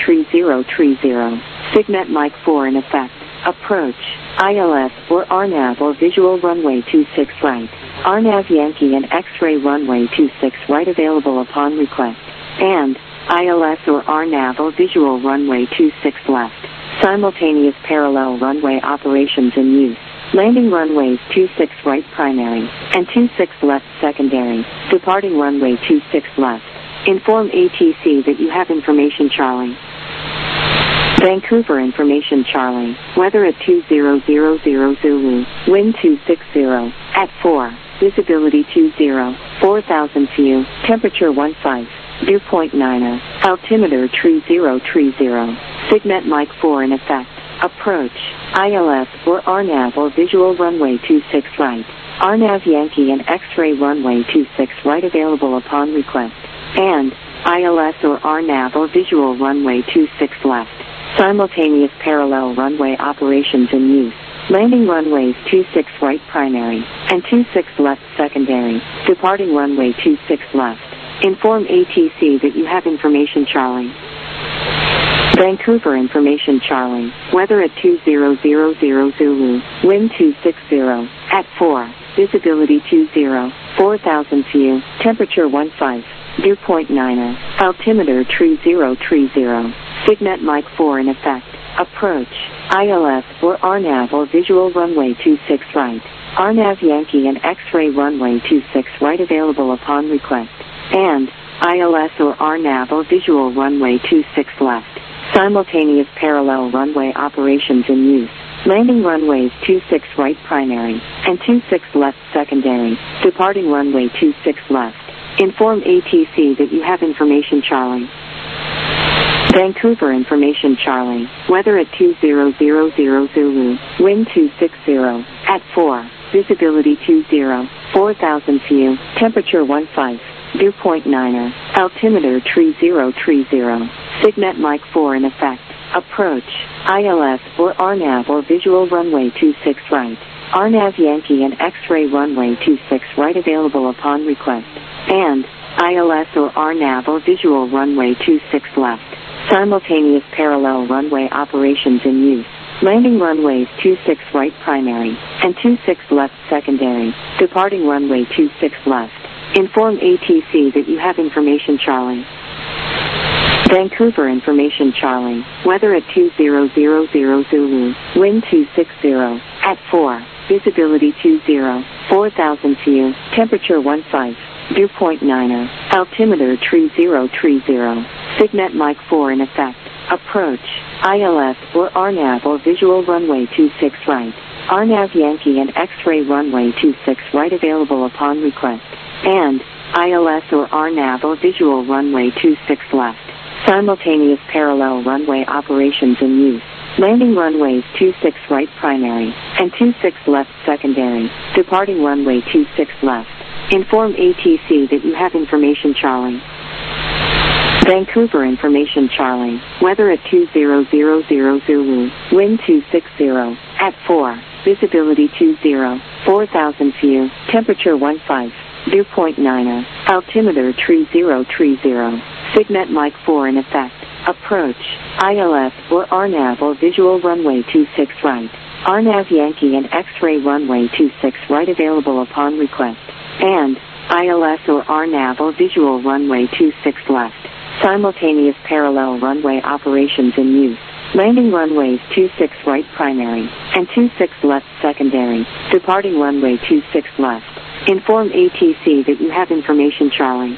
3030, Signet Mic 4 in effect, approach, ILS or RNAV or visual runway 26 right, RNAV Yankee and X-ray runway 26 right available upon request, and ILS or RNAV or visual runway 26 left. Simultaneous parallel runway operations in use. Landing runways 26 right primary and 26 left secondary, departing runway 26 left. Inform ATC that you have information Charlie. Vancouver information Charlie, weather at 2000 Zulu, wind 260, at 4, visibility 20, 4000 view, temperature 15, dew point 9er, altimeter 3030, Signet Mic 4 in effect, approach, ILS or RNAV or visual runway 26 right, RNAV Yankee and X-ray runway 26 right available upon request, and ILS or RNAV or visual runway 26 left. Simultaneous parallel runway operations in use. Landing runways 26 right primary and 26 left secondary, departing runway 26 left. Inform ATC that you have information Charlie. Vancouver information Charlie, weather at 2000 Zulu, wind 260, at 4, visibility 20, 4,000 view, temperature 15, dew point 9, altimeter tree 030, Signet Mike 4 in effect, approach, ILS or RNAV or visual runway 26 right, RNAV Yankee and X-ray runway 26 right available upon request, and ILS or RNAV or visual runway 26 left, simultaneous parallel runway operations in use. Landing runways 26 right primary and 26 left secondary, departing runway 26 left. Inform ATC that you have information Charlie. Vancouver information Charlie, weather at 2000 Zulu, wind 260, at 4, visibility 20, 4,000 view, temperature 15, dew point 9, altimeter tree 030, Signet Mike 4 in effect, approach, ILS or RNAV or visual runway 26 right, RNAV Yankee and X-ray runway 26 right available upon request, and ILS or RNAV or visual runway 26 left, simultaneous parallel runway operations in use. Landing runways 26 right primary and 26 left secondary, departing runway 26 left. Inform ATC that you have information Charlie. Vancouver information Charlie, weather at 2000 Zulu, wind 260, at 4, visibility 20, 4,000 view, temperature 15, dew point 9, altimeter tree 030, Signet Mike 4 in effect, approach, ILS or RNAV or visual runway 26 right, RNAV Yankee and X-ray runway 26 right available upon request, and ILS or RNAV or visual runway 26 left, simultaneous parallel runway operations in use. Landing runways 26 right primary and 26 left secondary, departing runway 26 left. Inform ATC that you have information Charlie. Vancouver information Charlie, weather at 2000 Zulu, wind 260, at 4, visibility 20, 4,000 view, temperature 15, dew point 9, altimeter tree 030, Signet Mike 4 in effect, approach, ILS or RNAV or visual runway 26 right, RNAV Yankee and X-ray runway 26 right available upon request, and ILS or RNAV or visual runway 26 left, simultaneous parallel runway operations in use. Landing runways 26 right primary and 26 left secondary, departing runway 26 left. Inform ATC that you have information Charlie.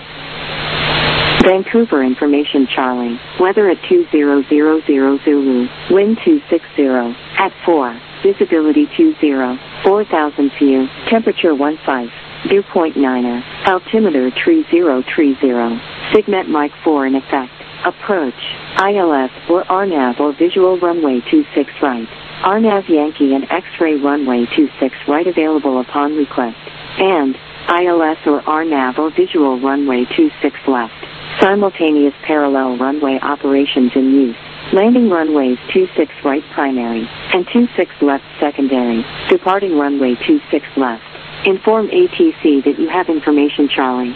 Vancouver information Charlie, weather at 2000 Zulu, wind 260, at 4, visibility 20, 4,000 view, temperature 15, dew point 9, altimeter tree 030, Signet Mike 4 in effect, approach, ILS or RNAV or visual runway 26 right, RNAV Yankee and X-ray runway 26 right available upon request, and ILS or RNAV or visual runway 26 left, simultaneous parallel runway operations in use. Landing runways 26 right primary and 26 left secondary, departing runway 26 left. Inform ATC that you have information Charlie.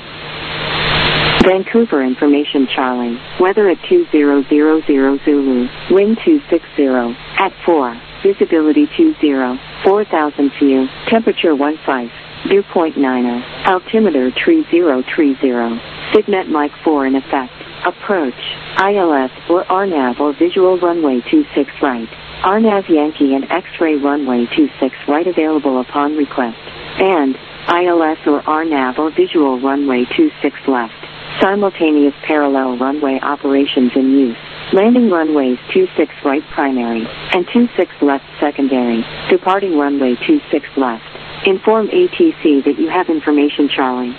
Vancouver information Charlie, weather at 2000 Zulu, wind 260, at 4, visibility 20, 4,000 view, temperature 15, dew point 9, altimeter tree 030, Signet Mike 4 in effect, approach, ILS or RNAV or visual runway 26 right, RNAV Yankee and X-ray runway 26 right available upon request, and ILS or RNAV or visual runway 26 left, simultaneous parallel runway operations in use. Landing runways 26 right primary and 26 left secondary, departing runway 26 left. Inform ATC that you have information Charlie.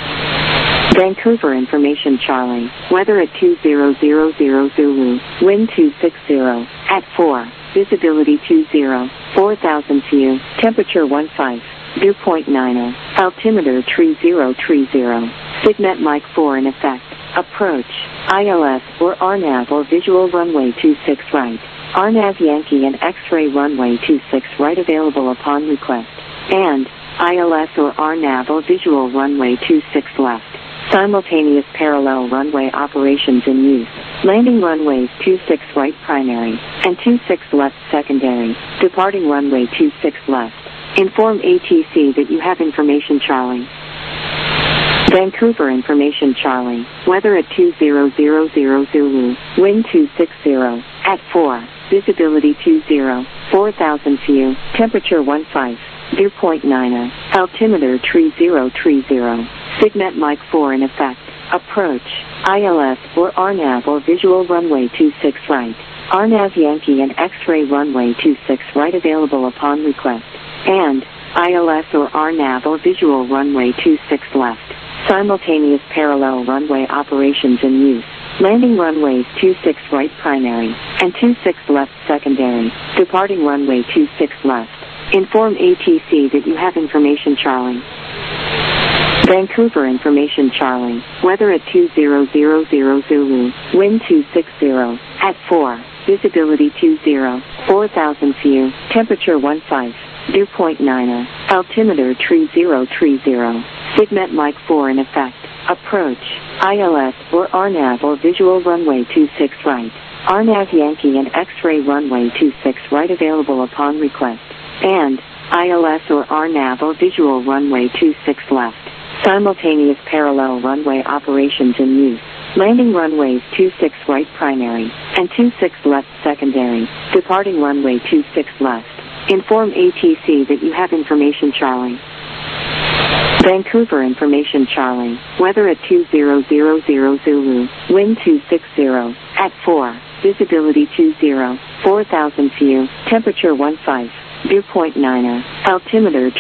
Vancouver information Charlie, weather at 2000 Zulu, wind 260, at 4, visibility 20, 4,000 view, temperature 15, dew point 9, altimeter tree 030, Signet Mike 4 in effect, approach, ILS or RNAV or visual runway 26 right, RNAV Yankee and X-ray runway 26 right available upon request, and ILS or RNAV or visual runway 26 left, simultaneous parallel runway operations in use. Landing runways 26 right primary and 26 left secondary, departing runway 26 left. Inform ATC that you have information Charlie. Vancouver information Charlie. Weather at 2000 Zulu. Wind 260. At 4. Visibility 20. 4,000 view. Temperature 15. Dew point 9. Altimeter 3030. Signet Mike 4 in effect. Approach. ILS or RNAV or visual runway 26 right. RNAV Yankee and X-ray runway 26 right available upon request. And ILS or RNAV or visual runway 26 left. Simultaneous parallel runway operations in use. Landing runways 26 right primary and 26 left secondary. Departing runway 26 left. Inform ATC that you have information Charlie. Vancouver information Charlie. Weather at 2000 Zulu. Wind 260. At 4. Visibility 20. 4,000 view. Temperature 15. Dew point 9. Altimeter 3030. Signet Mike 4 in effect. Approach. ILS or RNAV or visual runway 26 right. RNAV Yankee and X-ray runway 26 right available upon request. And ILS or RNAV or visual runway 26 left. Simultaneous parallel runway operations in use. Landing runways 26 right primary and 26 left secondary. Departing runway 26 left. Inform ATC that you have information Charlie. Vancouver information Charlie. Weather at 2000 Zulu. Wind 260. At 4. Visibility 20. 4,000 view. Temperature 15. Dew point 9. Altimeter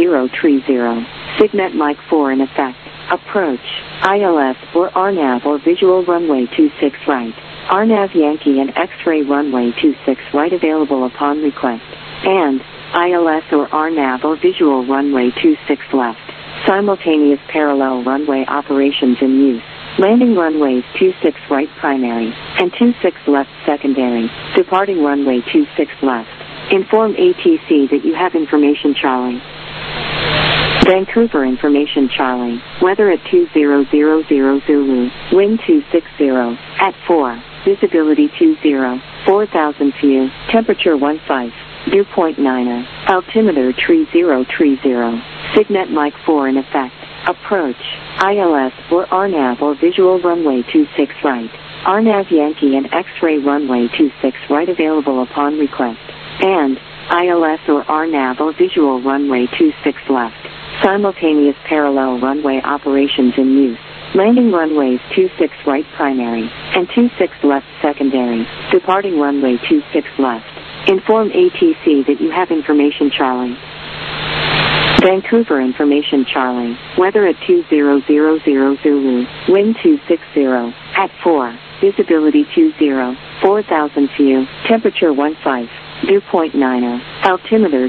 3030. Signet Mike 4 in effect. Approach. ILS or RNAV or visual runway 26 right. RNAV Yankee and X-ray runway 26 right available upon request. And ILS or RNAV or visual runway 26 left. Simultaneous parallel runway operations in use. Landing runways 26 right primary and 26 left secondary. Departing runway 26 left. Inform ATC that you have information Charlie. Vancouver information Charlie. Weather at 2000 Zulu. Wind 260. At 4. Visibility 20. 4,000 view. Temperature 15. Dew point 9. Altimeter 3030. Signet Mike 4 in effect. Approach. ILS or RNAV or visual runway 26 right. RNAV Yankee and X-ray runway 26 right available upon request. And ILS or RNAV or visual runway 26 left. Simultaneous parallel runway operations in use. Landing runways 26 right primary and 26 left secondary. Departing runway 26 left. Inform ATC that you have information Charlie. Vancouver information Charlie. Weather at 2000 Zulu. Wind 260. At 4. Visibility 20. 4,000 view. Temperature 15. Dew point 9. Altimeter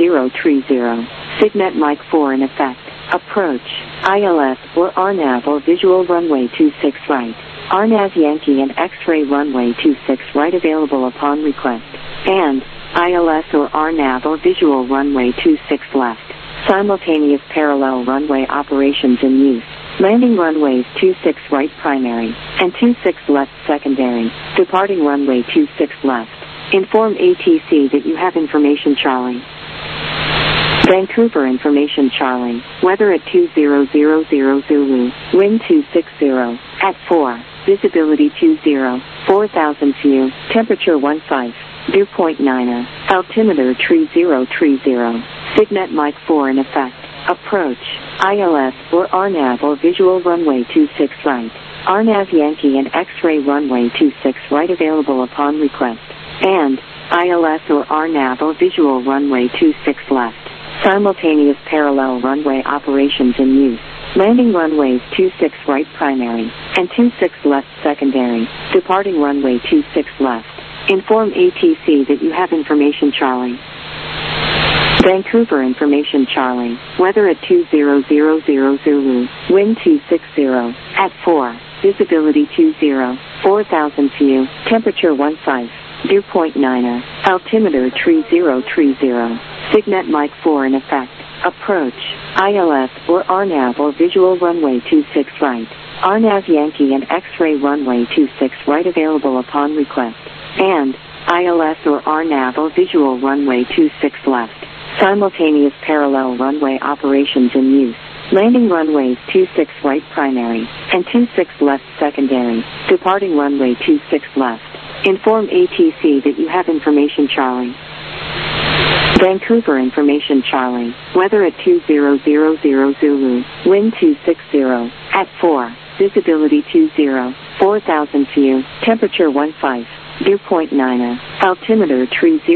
3030. Signet Mike 4 in effect. Approach. ILS or RNAV or visual runway 26 right. RNAV Yankee and X-ray runway 26 right available upon request. And ILS or RNAV or visual runway 26 left. Simultaneous parallel runway operations in use. Landing runways 26 right primary and 26 left secondary. Departing runway 26 left. Inform ATC that you have information Charlie. Vancouver information Charlie. Weather at 2000 Zulu. Wind 260. At 4. Visibility 20. 4,000 view. Temperature 15. Dew point 9. Altimeter 3030. Signet Mike 4 in effect. Approach. ILS or RNAV or visual runway 26 right. RNAV Yankee and X-ray runway 26 right available upon request. And ILS or RNAV or visual runway 26 left. Simultaneous parallel runway operations in use. Landing runways 26 right primary and 26 left secondary. Departing runway 26 left. Inform ATC that you have information Charlie. Vancouver information Charlie. Weather at 2000 Zulu. Wind 260. At 4. Visibility 20. 4,000 view. Temperature 15. Dew point 9. Altimeter 3030. Signet Mike 4 in effect. Approach. ILS or RNAV or visual runway 26 right. RNAV Yankee and X-ray runway 26 right available upon request. And ILS or RNAV or visual runway 26 left. Simultaneous parallel runway operations in use. Landing runways 26 right primary and 26 left secondary. Departing runway 26 left. Inform ATC that you have information Charlie. Vancouver information Charlie. Weather at 2000 Zulu. Wind 260 at 4. Visibility 20. 4,000 view. Temperature 15. Dew point 9. Altimeter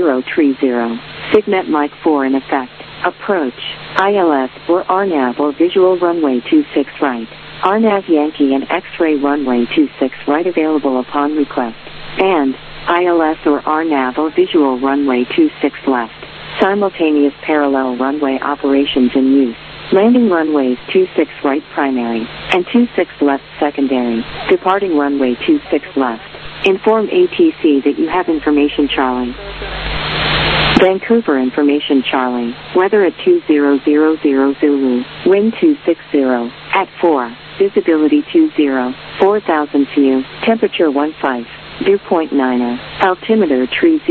3030. Signet Mike 4 in effect. Approach. ILS or RNAV or visual runway 26 right. RNAV Yankee and X-ray runway 26 right available upon request. And ILS or RNAV or visual runway 26 left. Simultaneous parallel runway operations in use. Landing runways 26 right primary and 26 left secondary. Departing runway 26 left. Inform ATC that you have information Charlie. Vancouver information Charlie. Weather at 2000 Zulu. Wind 260 at 4. Visibility 20. 4,000 view. Temperature 15. Dew point 9. Altimeter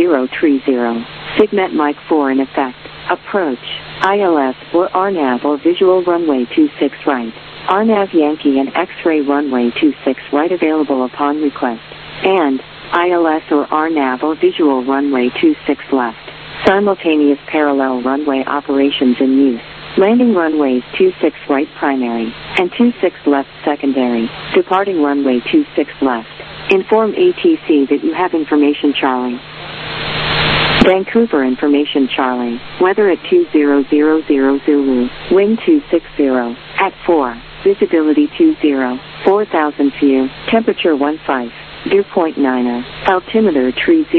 3030. Signet Mike 4 in effect. Approach. ILS or RNAV or visual runway 26 right. RNAV Yankee and X-ray runway 26 right available upon request. And ILS or RNAV or visual runway 26 left. Simultaneous parallel runway operations in use. Landing runways 26 right primary and 26 left secondary. Departing runway 26 left. Inform ATC that you have information Charlie. Vancouver information Charlie. Weather at 2000 Zulu. Wind 260 at 4. Visibility 20. 4,000 view. Temperature 15. Dew point 9. Altimeter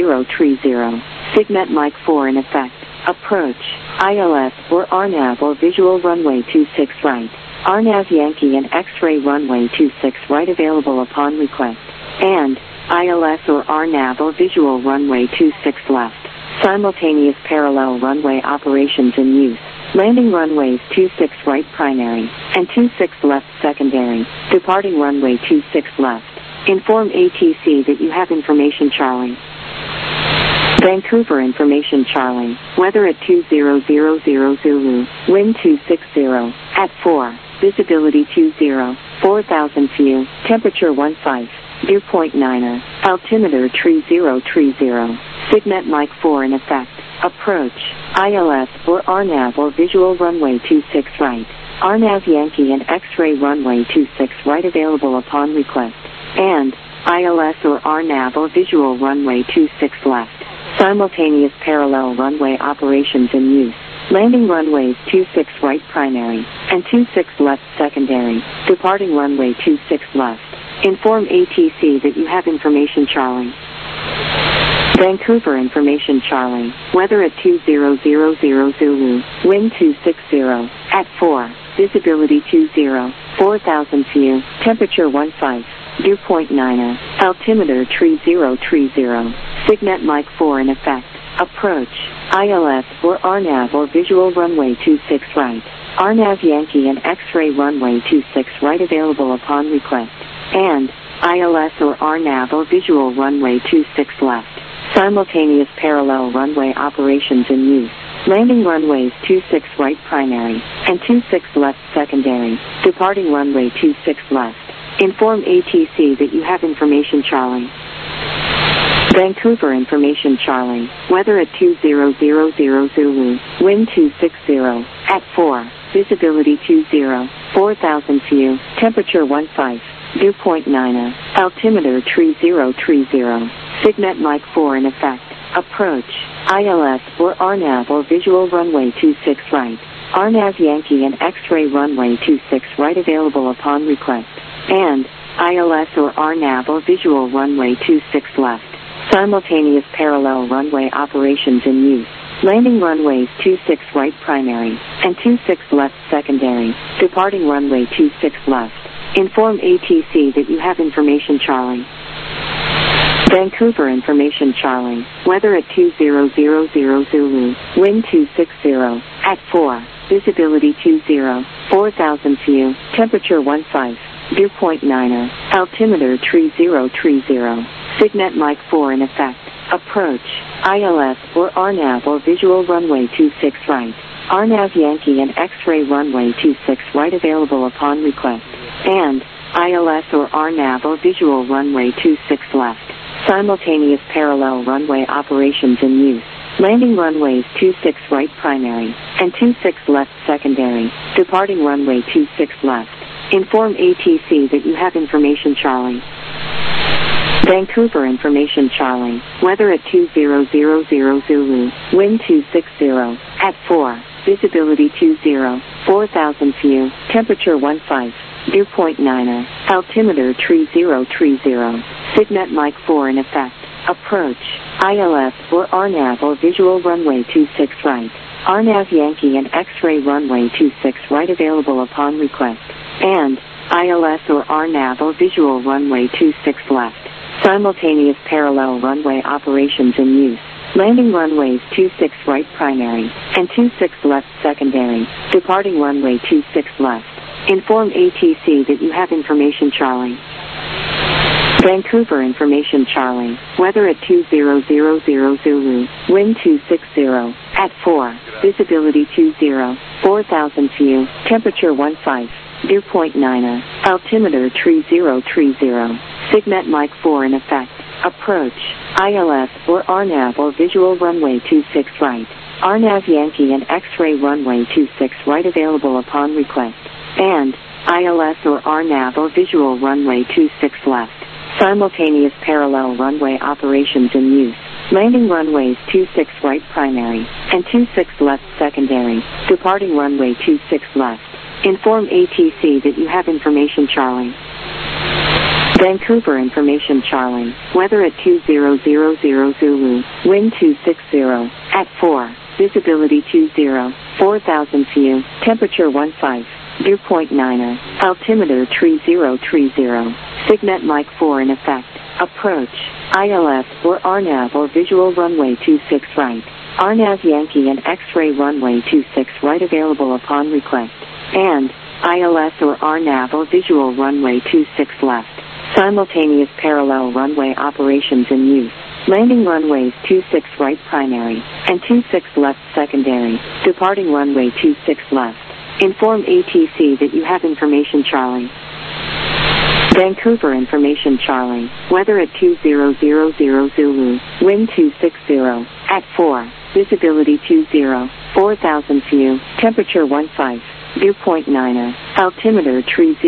3030. Signet Mike 4 in effect. Approach. ILS or RNAV or visual runway 26 right. RNAV Yankee and X-ray runway 26 right available upon request. And ILS or RNAV or visual runway 26 left. Simultaneous parallel runway operations in use. Landing runways 26 right primary and 26 left secondary. Departing runway 26 left. Inform ATC that you have information Charlie. Vancouver information Charlie. Weather at 2000 Zulu. Wind 260 at 4. Visibility 20. 4,000 view. Temperature 15. Dew point 9. Altimeter 3030. Signet Mike 4 in effect. Approach. ILS or RNAV or visual runway 26 right. RNAV Yankee and X-ray runway 26 right available upon request. And ILS or RNAV or visual runway 26 left. Simultaneous parallel runway operations in use. Landing runways 26 right primary and 26 left secondary. Departing runway 26 left. Inform ATC that you have information Charlie. Vancouver information Charlie. Weather at 2000 Zulu. Wind 260 at 4. Visibility 20. 4,000 view. Temperature 15. Dew point 9. Altimeter 3030. Signet Mike 4 in effect. Approach. ILS or RNAV or visual runway 26 right. RNAV Yankee and X-ray runway 26 right available upon request. And ILS or RNAV or visual runway 26 left. Simultaneous parallel runway operations in use. Landing runways 26 right primary and 26 left secondary. Departing runway 26 left. Inform ATC that you have information Charlie. Vancouver information Charlie. Weather at 2000 Zulu. Wind 260 at 4. Visibility 20. 4,000 view. Temperature 15. Dew point 9. Altimeter 3030. Signet Mike 4 in effect. Approach. ILS or RNAV or visual runway 26 right. RNAV Yankee and X-ray runway 26 right available upon request. And ILS or RNAV or visual runway 26 left. Simultaneous parallel runway operations in use. Landing runways 26 right primary and 26 left secondary. Departing runway 26 left. Inform ATC that you have information Charlie. Vancouver information Charlie. Weather at 2000 Zulu. Wind 260 at 4. Visibility 20. 4,000 view. Temperature 15. Dew point 9. Altimeter 3030. Signet Mike 4 in effect. Approach. ILS or RNAV or visual runway 26 right. RNAV Yankee and X-ray runway 26 right available upon request. And ILS or RNAV or visual runway 26 left. Simultaneous parallel runway operations in use. Landing runways 26 right primary and 26 left secondary. Departing runway 26 left. Inform ATC that you have information Charlie. Vancouver information Charlie. Weather at 2000 Zulu. Wind 260 at 4. Visibility 20. 4,000 view. Temperature 15. Dew point 9er. Altimeter 3030. Signet Mike 4 in effect. Approach. ILS or RNAV or visual runway 26 right. RNAV Yankee and X-ray runway 26 right available upon request. And ILS or RNAV or visual runway 26 left. Simultaneous parallel runway operations in use. Landing runways 26 right primary and 26 left secondary. Departing runway 26 left. Inform ATC that you have information Charlie. Vancouver information Charlie. Weather at 2000 Zulu. Wind 260 at 4. Visibility 20. 4,000 view. Temperature 15. Dew point 9er. Altimeter 3030. Signet Mike 4 in effect. Approach. ILS or RNAV or visual runway 26 right. RNAV Yankee and X-ray runway 26 right available upon request. And ILS or RNAV or visual runway 26 left. Simultaneous parallel runway operations in use. Landing runways 26 right primary and 26 left secondary. Departing runway 26 left. Inform ATC that you have information Charlie. Vancouver information Charlie. Weather at 2000 Zulu. Wind 260 at 4. Visibility 20. 4,000 view. Temperature 15. Dew point 9er. Altimeter 3030. Signet Mike 4 in effect. Approach. ILS or RNAV or visual runway 26 right. RNAV Yankee and X-ray runway 26 right available upon request. And ILS or RNAV or visual runway 26 left. Simultaneous parallel runway operations in use. Landing runways 26 right primary and 26 left secondary. Departing runway 26 left. Inform ATC that you have information Charlie. Vancouver information Charlie. Weather at 2000 Zulu. Wind 260 at 4. Visibility 20. 4,000 view. Temperature 15. Dew point 9er. Altimeter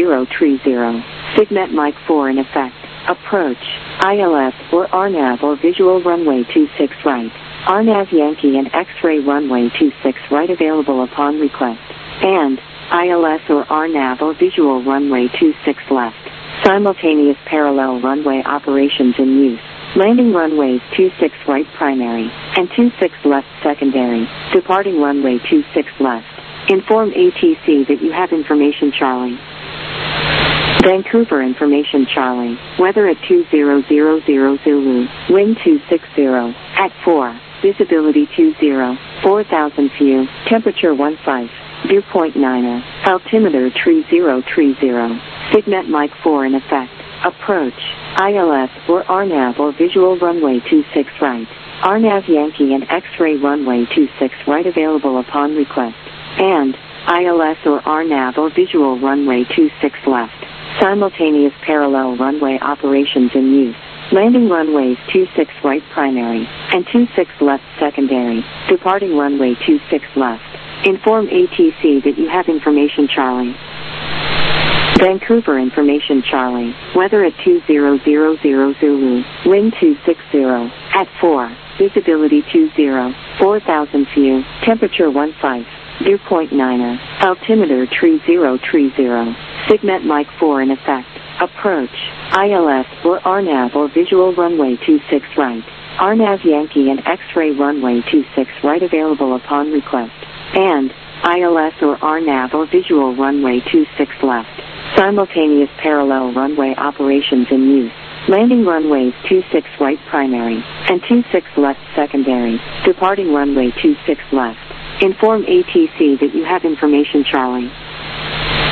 3030. Signet Mike 4 in effect. Approach. ILS or RNAV or visual runway 26 right. RNAV Yankee and X-ray runway 26 right available upon request. And ILS or RNAV or visual runway 26 left. Simultaneous parallel runway operations in use. Landing runways 26 right primary and 26 left secondary. Departing runway 26 left. Inform ATC that you have information Charlie. Vancouver information Charlie. Weather at 2000 Zulu. Wind 260 at 4. Visibility 20. 4,000 view. Temperature 15. Dew point 9er. Altimeter 3030. Signet Mike 4 in effect. Approach. ILS or RNAV or visual runway 26 right. RNAV Yankee and X-ray runway 26 right available upon request. And ILS or RNAV or visual runway 26 left. Simultaneous parallel runway operations in use. Landing runways 26 right primary and 26 left secondary. Departing runway 26 left. Inform ATC that you have information Charlie. Vancouver information Charlie. Weather at 2000 Zulu. Wind 260 at 4. Visibility 20. 4,000 view. Temperature 15. Dew point 9er. Altimeter 3030. Signet Mike 4 in effect. Approach. ILS or RNAV or visual runway 26 right. RNAV Yankee and X-ray runway 26 right available upon request. And ILS or RNAV or visual runway 26 left. Simultaneous parallel runway operations in use. Landing runways 26 right primary and 26 left secondary. Departing runway 26 left. Inform ATC that you have information Charlie.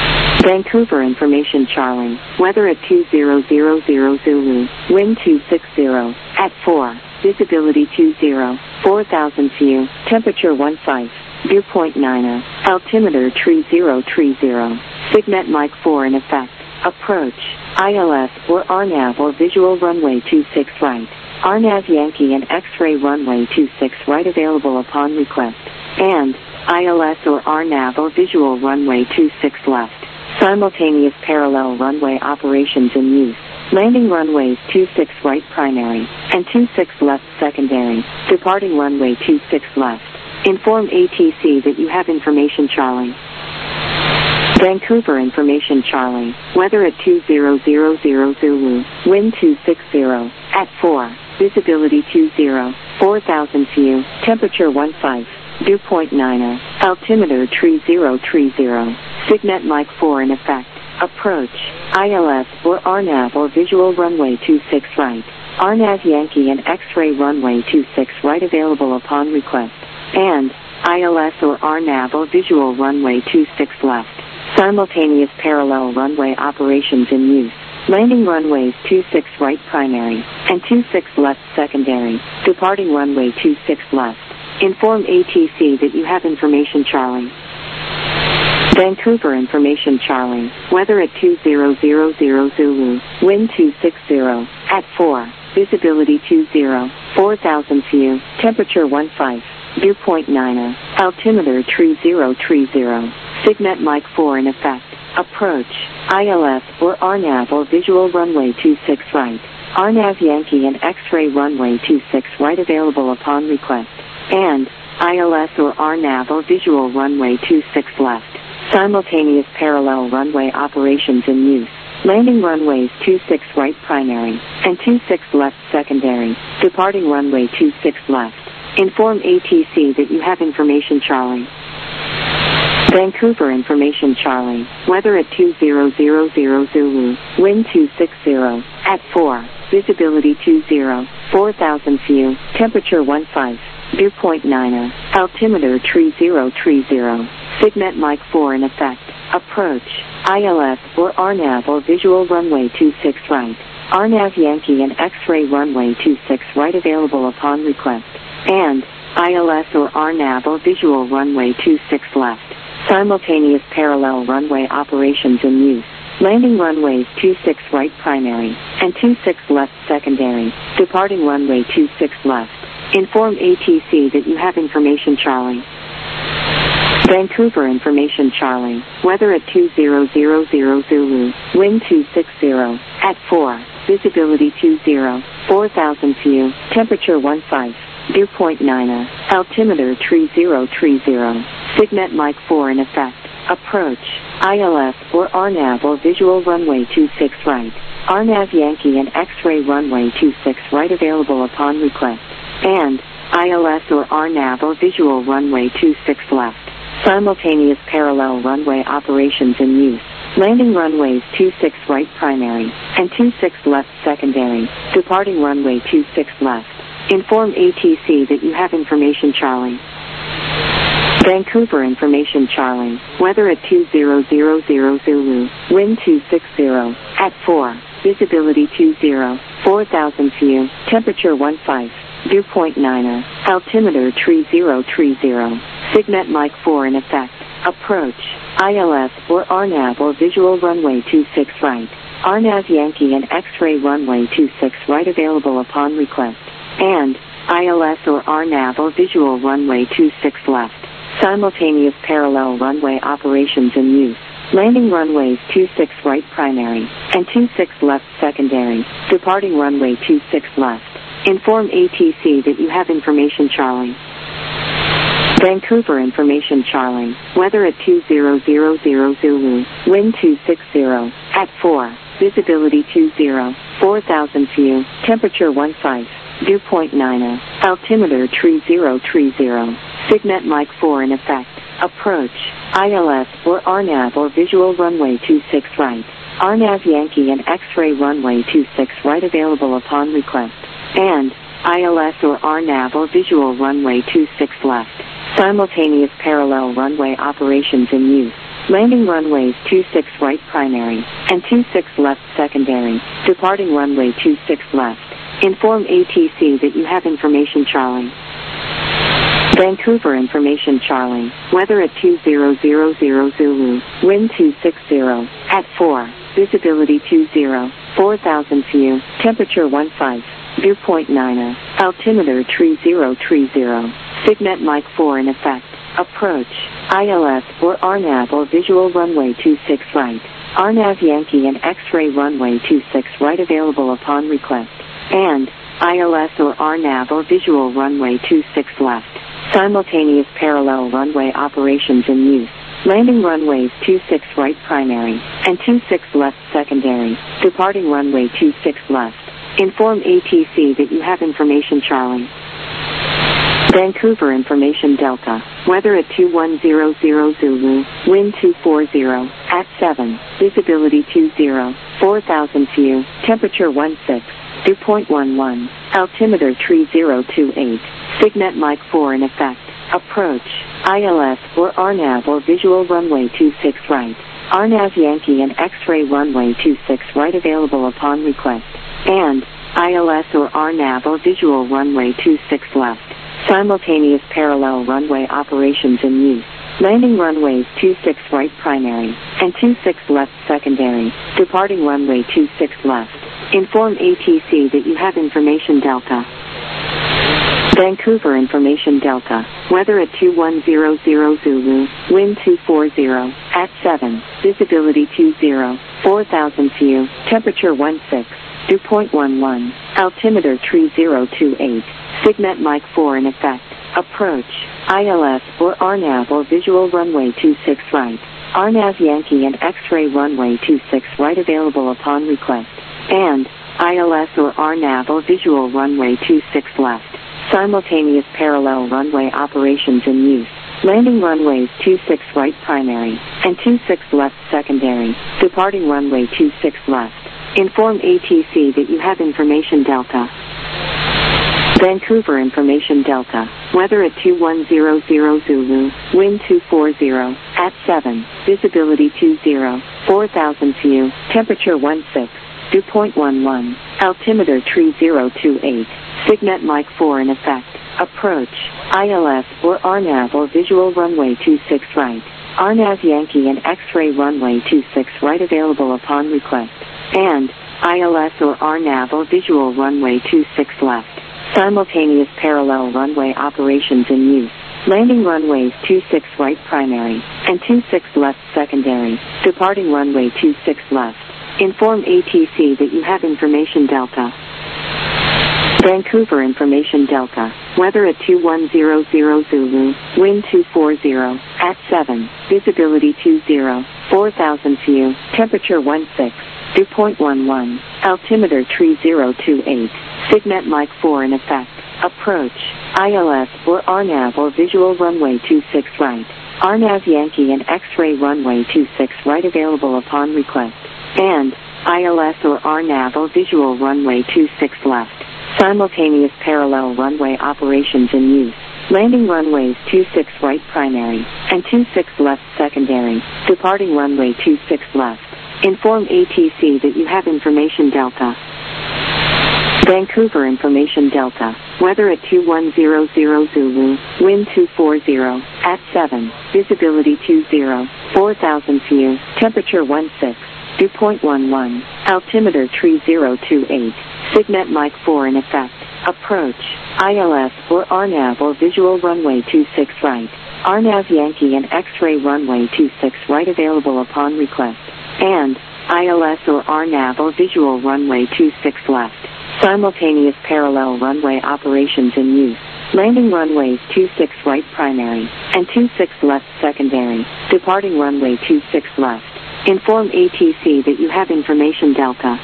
Vancouver Information Charlie, weather at 2000 Zulu, wind 260, at 4, visibility 20, 4000 view, temperature 15, dew point 9, altimeter 3030, Signet Mike 4 in effect, approach, ILS or RNAV or visual runway 26 right, RNAV Yankee and X-ray runway 26 right available upon request, and ILS or RNAV or visual runway 26 left. Simultaneous parallel runway operations in use. Landing runways 26 right primary and 26 left secondary. Departing runway 26 left. Inform ATC that you have information Charlie. Vancouver Information Charlie. Weather at 2000 Zulu. Wind 260. At 4. Visibility 20. 4000 view. Temperature 15. Dew point 9. Altimeter 3030. Signet Mike 4 in effect. Approach. ILS or RNAV or visual runway 26 right. RNAV Yankee and X-ray runway 26 right available upon request. And ILS or RNAV or visual runway 26 left. Simultaneous parallel runway operations in use. Landing runways 26 right primary and 26 left secondary. Departing runway 26 left. Inform ATC that you have information Charlie. Vancouver Information Charlie. Weather at 2000 Zulu. Wind 260. At 4. Visibility 20. 4000 view. Temperature 15. Dew point 9. Altimeter 3030. Signet Mike 4 in effect. Approach. ILS or RNAV or visual runway 26 right. RNAV Yankee and X-ray runway 26 right available upon request. And ILS or RNAV or visual runway 26 left. Simultaneous parallel runway operations in use. Landing runways 26 right primary and 26 left secondary. Departing runway 26 left. Inform ATC that you have information Charlie. Vancouver Information Charlie. Weather at 2000 Zulu. Wind 260. At 4. Visibility 20. 4000 view. Temperature 15. Dew point 9. Altimeter 3030. Signet Mike 4 in effect. Approach. ILS or RNAV or visual runway 26 right. RNAV Yankee and X-ray runway 26 right available upon request. And ILS or RNAV or visual runway 26 left. Simultaneous parallel runway operations in use. Landing runways 26 right primary and 26 left secondary. Departing runway 26 left. Inform ATC that you have information Charlie. Vancouver Information Charlie. Weather at 2000 Zulu. Wind 260. At 4. Visibility 20. 4000 view. Temperature 15. Dew point 9. Altimeter 3030. Signet Mike 4 in effect. Approach. ILS or RNAV or visual runway 26 right. RNAV Yankee and X-ray runway 26 right available upon request. And ILS or RNAV or visual runway 26 left. Simultaneous parallel runway operations in use. Landing runways 26 right primary and 26 left secondary. Departing runway 26 left. Inform ATC that you have information Charlie. Vancouver Information Charlie. Weather at 2000 Zulu. Wind 260. At 4. Visibility 20. 4000 view. Temperature 15. Dew point 9. Altimeter 3030. Signet Mike 4 in effect. Approach. ILS or RNAV or visual runway 26 right. RNAV Yankee and X-ray runway 26 right available upon request. And ILS or RNAV or visual runway 26 left. Simultaneous parallel runway operations in use. Landing runways 26 right primary and 26 left secondary. Departing runway 26 left. Inform ATC that you have information Charlie. Vancouver Information Charlie. Weather at 2000 Zulu. Wind 260. At 4. Visibility 20. 4000 view. Temperature 15. Dew point 9. Altimeter 3030. Signet Mike 4 in effect. Approach. ILS or RNAV or visual runway 26 right. RNAV Yankee and X-ray runway 26 right available upon request. And ILS or RNAV or visual runway 26 left. Simultaneous parallel runway operations in use. Landing runways 26 right primary, and 26 left secondary, departing runway 26 left. Inform ATC that you have information Charlie. Vancouver information Charlie, weather at 2000 Zulu, wind 260, at 4, visibility 20, 4000 view, temperature 15, dew point 9, altimeter 3030, Signet Mike 4 in effect, approach, ILS or RNAV or visual runway 26 right, RNAV Yankee and X-ray runway 26 right available upon request, and ILS or RNAV or visual runway 26 left. Simultaneous parallel runway operations in use. Landing runways 26 right primary and 26 left secondary. Departing runway 26 left. Inform ATC that you have information Charlie. Vancouver information Delta. Weather at 2100 Zulu. Wind 240 at 7. Visibility 20. 4000 view. Temperature 16. Dew point 11. Altimeter 3028. Signet Mike 4 in effect. Approach. ILS or RNAV or visual runway 26 right. RNAV Yankee and X-ray runway 26 right available upon request. And ILS or RNAV or visual runway 26 left. Simultaneous parallel runway operations in use. Landing runways 26 right primary and 26 left secondary. Departing runway 26 left. Inform ATC that you have information Delta. Vancouver information Delta. Weather at 2100 Zulu. Wind 240 at 7. Visibility 20. 4000 view. Temperature 16. Dew point 11. Altimeter 3028. Signet Mike 4 in effect. Approach. ILS or RNAV or visual runway 26 right. RNAV Yankee and X-ray runway 26 right available upon request. And ILS or RNAV or visual runway 26 left. Simultaneous parallel runway operations in use. Landing runways 26 right primary and 26 left secondary. Departing runway 26 left. Inform ATC that you have information Delta. Vancouver information Delta. Weather at 2100 Zulu. Wind 240 at 7. Visibility 20. 4000 view. Temperature 16. Dew point 11. Altimeter 3028. Signet Mike 4 in effect. Approach. ILS or RNAV or visual runway 26 right. RNAV Yankee and X-ray runway 26 right available upon request. And ILS or RNAV or visual runway 26 left. Simultaneous parallel runway operations in use. Landing runways 26 right primary and 26 left secondary. Departing runway 26 left. Inform ATC that you have information Delta. Vancouver information Delta. Weather at 2100 Zulu. Wind 240 at 7. Visibility 20. 4000 view. Temperature 16. Dew point 11. Altimeter 3028. Signet Mike 4 in effect. Approach. ILS or RNAV or visual runway 26 right. RNAV Yankee and X-ray runway 26 right available upon request. And ILS or RNAV or visual runway 26 left. Simultaneous parallel runway operations in use. Landing runways 26 right primary and 26 left secondary. Departing runway 26 left. Inform ATC that you have information Delta. Vancouver information Delta. Weather at 2100 Zulu. Wind 240 at 7. Visibility 20. 4000 view. Temperature 16. Dew point 11. Altimeter 3028. Signet Mike 4 in effect. Approach. ILS or RNAV or visual runway 26 right. RNAV Yankee and X-ray runway 26 right available upon request. And ILS or RNAV or visual runway 26 left. Simultaneous parallel runway operations in use. Landing runways 26 right primary and 26 left secondary. Departing runway 26 left. Inform ATC that you have information Delta.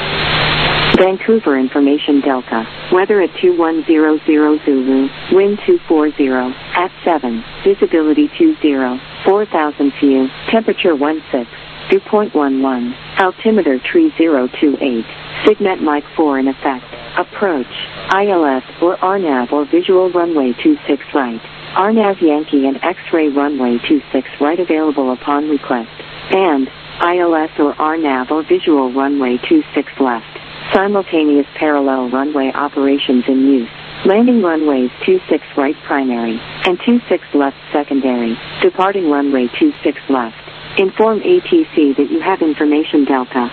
Vancouver information Delta. Weather at 2100 Zulu. Wind 240 at 7. Visibility 20. 4000 view. Temperature 16. Dew point 11. Altimeter 3028. Signet Mike 4 in effect. Approach. ILS or RNAV or visual runway 26 right. RNAV Yankee and X-ray runway 26 right available upon request. And ILS or RNAV or visual runway 26 left. Simultaneous parallel runway operations in use. Landing runways 26 right primary and 26 left secondary. Departing runway 26 left. Inform ATC that you have information Delta.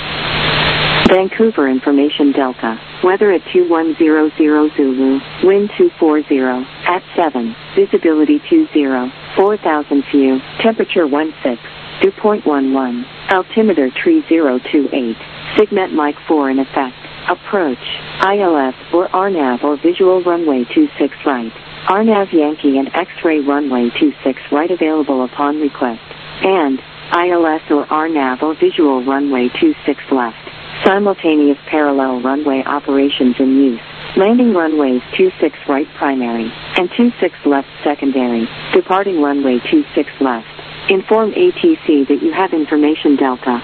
Vancouver information Delta. Weather at 2100 Zulu. Wind 240 at 7. Visibility 20. 4,000 few. Temperature 16. Dew point 11. Altimeter 3028. Signet Mike 4 in effect. Approach. ILS or RNAV or visual runway 26 right. RNAV Yankee and X-ray runway 26 right available upon request. And ILS or RNAV or visual runway 26 left. Simultaneous parallel runway operations in use. Landing runways 26 right primary and 26 left secondary. Departing runway 26 left. Inform ATC that you have information Delta.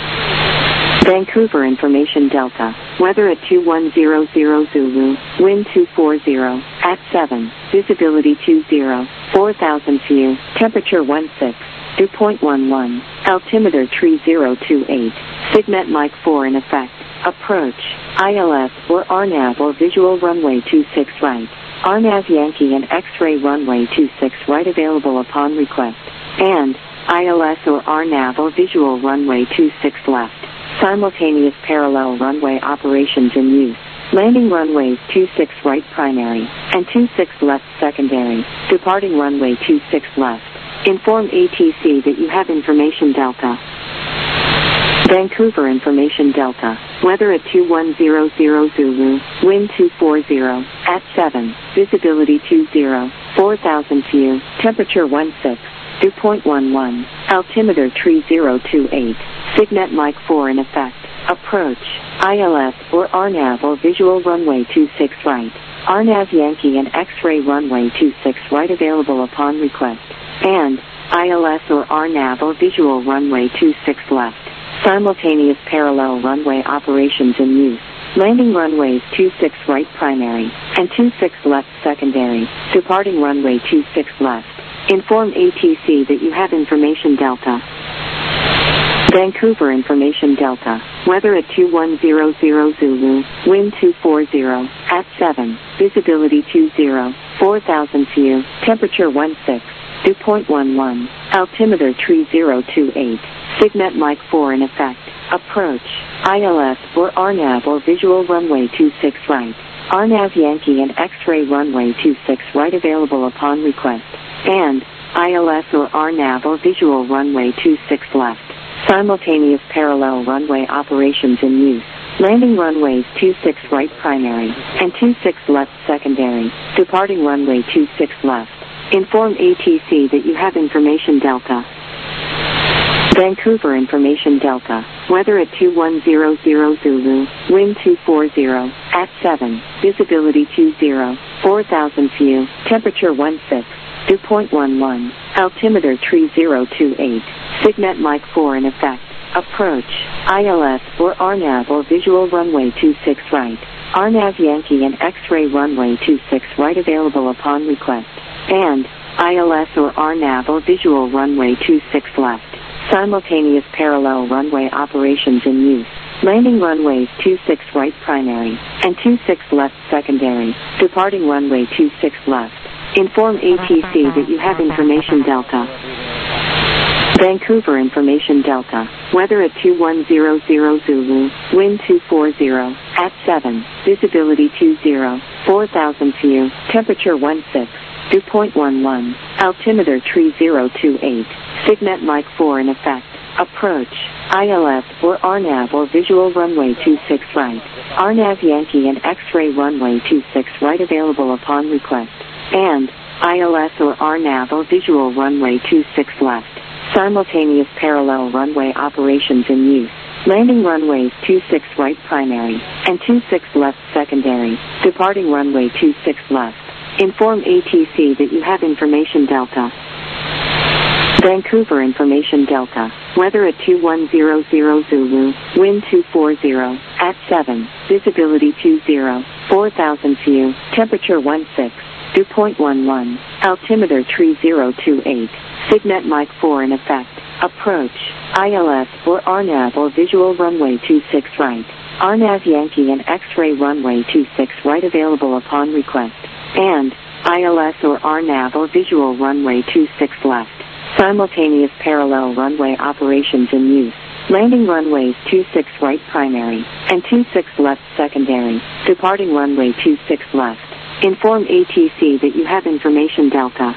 Vancouver information Delta. Weather at 2100 Zulu. Wind 240 at 7. Visibility 20. 4,000 few. Temperature 16. Dew point 11. Altimeter 3028. Signet Mike 4 in effect. Approach. ILS or RNAV or visual runway 26 right. RNAV Yankee and X-ray runway 26 right available upon request. And ILS or RNAV or visual runway 26 left. Simultaneous parallel runway operations in use. Landing runways 26 right primary and 26 left secondary. Departing runway 26 left. Inform ATC that you have information Delta. Vancouver information Delta. Weather at 2100 Zulu. Wind 240 at 7. Visibility 20. 4,000 few. Temperature 16. Dew point 11. Altimeter 3028. Signet Mike 4 in effect. Approach. ILS or RNAV or visual runway 26 right. RNAV Yankee and X-ray runway 26 right available upon request. And ILS or RNAV or visual runway 26 left. Simultaneous parallel runway operations in use. Landing runways 26 right primary and 26 left secondary. Departing runway 26 left. Inform ATC that you have information Delta. Vancouver information Delta. Weather at 2100 Zulu. Wind 240 at 7. Visibility 20. 4,000 few. Temperature 16. Dew point 11. Altimeter 3028. Signet Mike 4 in effect. Approach. ILS or RNAV or visual runway 26 right. RNAV Yankee and X-ray runway 26 right available upon request. And ILS or RNAV or visual runway 26 left. Simultaneous parallel runway operations in use. Landing runways 26 right primary and 26 left secondary. Departing runway 26 left. Inform ATC that you have information Delta. Vancouver information Delta. Weather at 2100 Zulu. Wind 240 at 7. Visibility 20. 4,000 few. Temperature 16. Dew point 11. Altimeter 3028. Signet Mike 4 in effect. Approach. ILS or RNAV or visual runway 26 right. RNAV Yankee and X-ray runway 26 right available upon request. And ILS or RNAV or visual runway 26 left. Simultaneous parallel runway operations in use. Landing runways 26 right primary and 26 left secondary. Departing runway 26 left. Inform ATC that you have information Delta. Vancouver information Delta. Weather at 2100 Zulu. Wind 240 at 7. Visibility 20. 4,000 few. Temperature 16. Dew point 11. Altimeter 3028. Signet Mike 4 in effect. Approach. ILS or RNAV or visual runway 26 right. RNAV Yankee and X-ray runway 26 right available upon request. And ILS or RNAV or visual runway 26 left. Simultaneous parallel runway operations in use. Landing runways 26 right primary and 26 left secondary. Departing runway 26 left. Inform ATC that you have information Delta. Vancouver information Delta. Weather at 2100 Zulu. Wind 240 at 7. Visibility 20. 4,000 few. Temperature 16. dew point 11, altimeter tree 028, Signet Mike 4 in effect, approach, ILS or RNAV or visual runway 26 right, RNAV Yankee and X-ray runway 26 right available upon request, and ILS or RNAV or visual runway 26 left, simultaneous parallel runway operations in use. Landing runways 26 right primary and 26 left secondary, departing runway 26 left. Inform ATC that you have information Delta.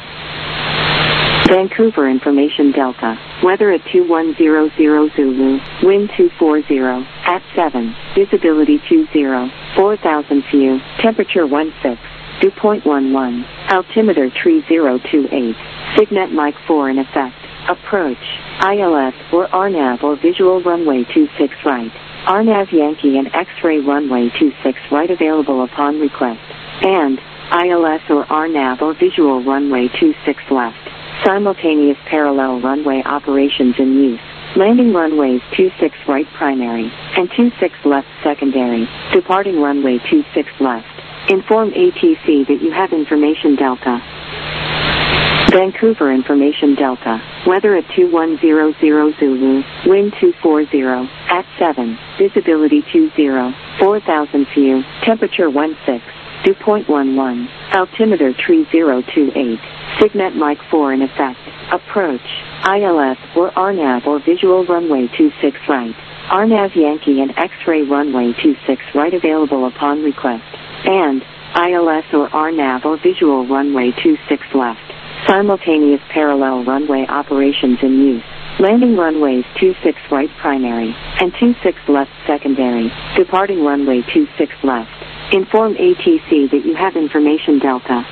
Vancouver information Delta, weather at 2100 Zulu, wind 240, at 7, visibility 20, 4000 view, temperature 16, dew point 11, altimeter tree 028, Signet Mike 4 in effect, approach, ILS or RNAV or visual runway 26 right, RNAV Yankee and X-ray runway 26 right available upon request, and ILS or RNAV or visual runway 26 left, simultaneous parallel runway operations in use. Landing runways 26 right primary and 26 left secondary, departing runway 26 left. Inform ATC that you have information Delta. Vancouver information Delta, weather at 2100 Zulu, wind 240, at 7, visibility 20, 4000 view, temperature 16, dew point 11, altimeter tree 028, Signet Mike 4 in effect, approach, ILS or RNAV or visual runway 26 right, RNAV Yankee and X-ray runway 26 right available upon request, and ILS or RNAV or visual runway 26 left. Simultaneous parallel runway operations in use. Landing runways 26 right primary and 26 left secondary, departing runway 26 left. Inform ATC that you have information Delta.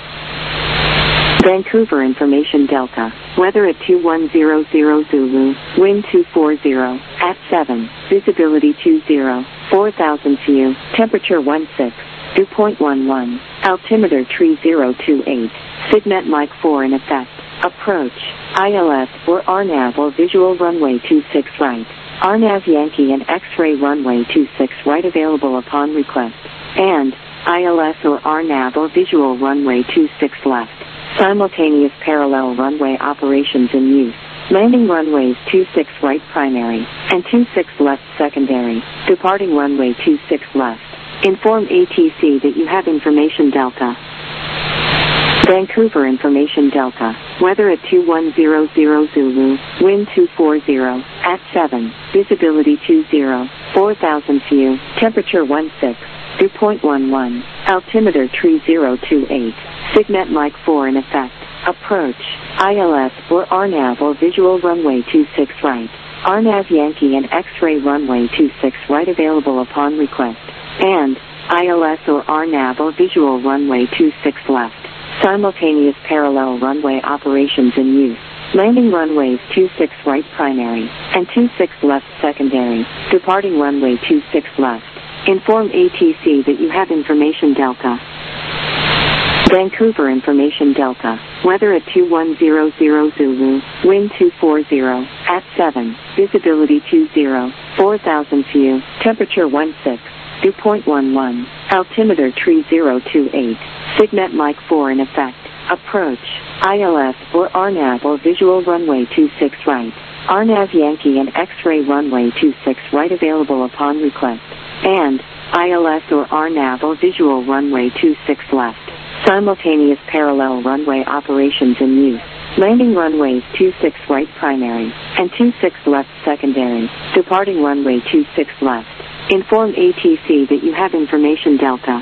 Vancouver information Delta, weather at 2100 Zulu, wind 240, at 7, visibility 20, 4000 view, temperature 16, dew point 11, altimeter tree 028, Signet Mike 4 in effect, approach, ILS or RNAV or visual runway 26 right, RNAV Yankee and X-ray runway 26 right available upon request, and ILS or RNAV or visual runway 26 left, simultaneous parallel runway operations in use. Landing runways 26 right primary and 26 left secondary, departing runway 26 left. Inform ATC that you have information Delta. Vancouver information Delta, weather at 2100 Zulu, wind 240, at 7, visibility 20, 4000 view, temperature 16, dew point 11, altimeter tree 028, Signet Mike 4 in effect, approach, ILS or RNAV or visual runway 26 right, RNAV Yankee and X-ray runway 26 right available upon request, and ILS or RNAV or visual runway 26 left. Simultaneous parallel runway operations in use. Landing runways 26 right primary and 26 left secondary, departing runway 26 left. Inform ATC that you have information Delta. Vancouver information Delta, weather at 2100 Zulu, wind 240, at 7, visibility 20, 4000 view, temperature 16, dew point 11, altimeter tree 028, Signet Mike 4 in effect, approach, ILS or RNAV or visual runway 26 right, RNAV Yankee and X-ray runway 26 right available upon request, and ILS or RNAV or visual runway 26 left. Simultaneous parallel runway operations in use. Landing runways 26 right primary and 26 left secondary, departing runway 26 left. Inform ATC that you have information Delta.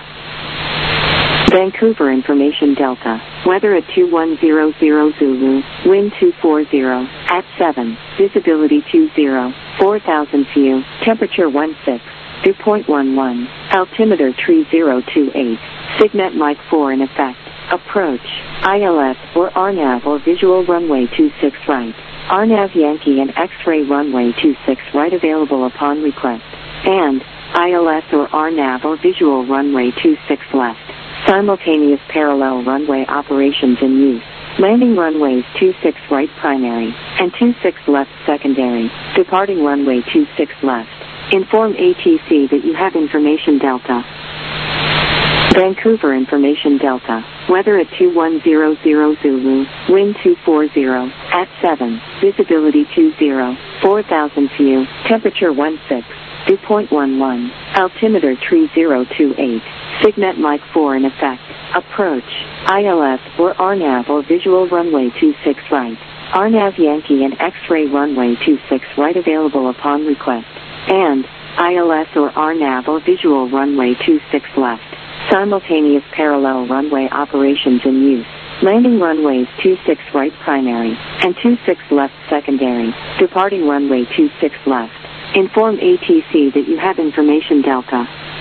Vancouver information Delta, weather at 2100 Zulu, wind 240, at 7, visibility 20, 4000 view, temperature 16, dew point 11, altimeter tree 028, Signet Mike 4 in effect, approach, ILS or RNAV or visual runway 26 right, RNAV Yankee and X-ray runway 26 right available upon request, and ILS or RNAV or visual runway 26 left. Simultaneous parallel runway operations in use. Landing runways 26 right primary and 26 left secondary, departing runway 26 left. Inform ATC that you have information Delta. Vancouver information Delta, weather at 2100 Zulu, wind 240, at 7, visibility 20, 4,000 view, temperature 16, dew point 11, altimeter 3028, Signet Mike 4 in effect, approach, ILS or RNAV or visual runway 26 right, RNAV Yankee and X-ray runway 26 right available upon request, and ILS or RNAV or visual runway 26 left. Simultaneous parallel runway operations in use. Landing runways 26 right primary and 26 left secondary. Departing runway 26 left. Inform ATC that you have information Delta.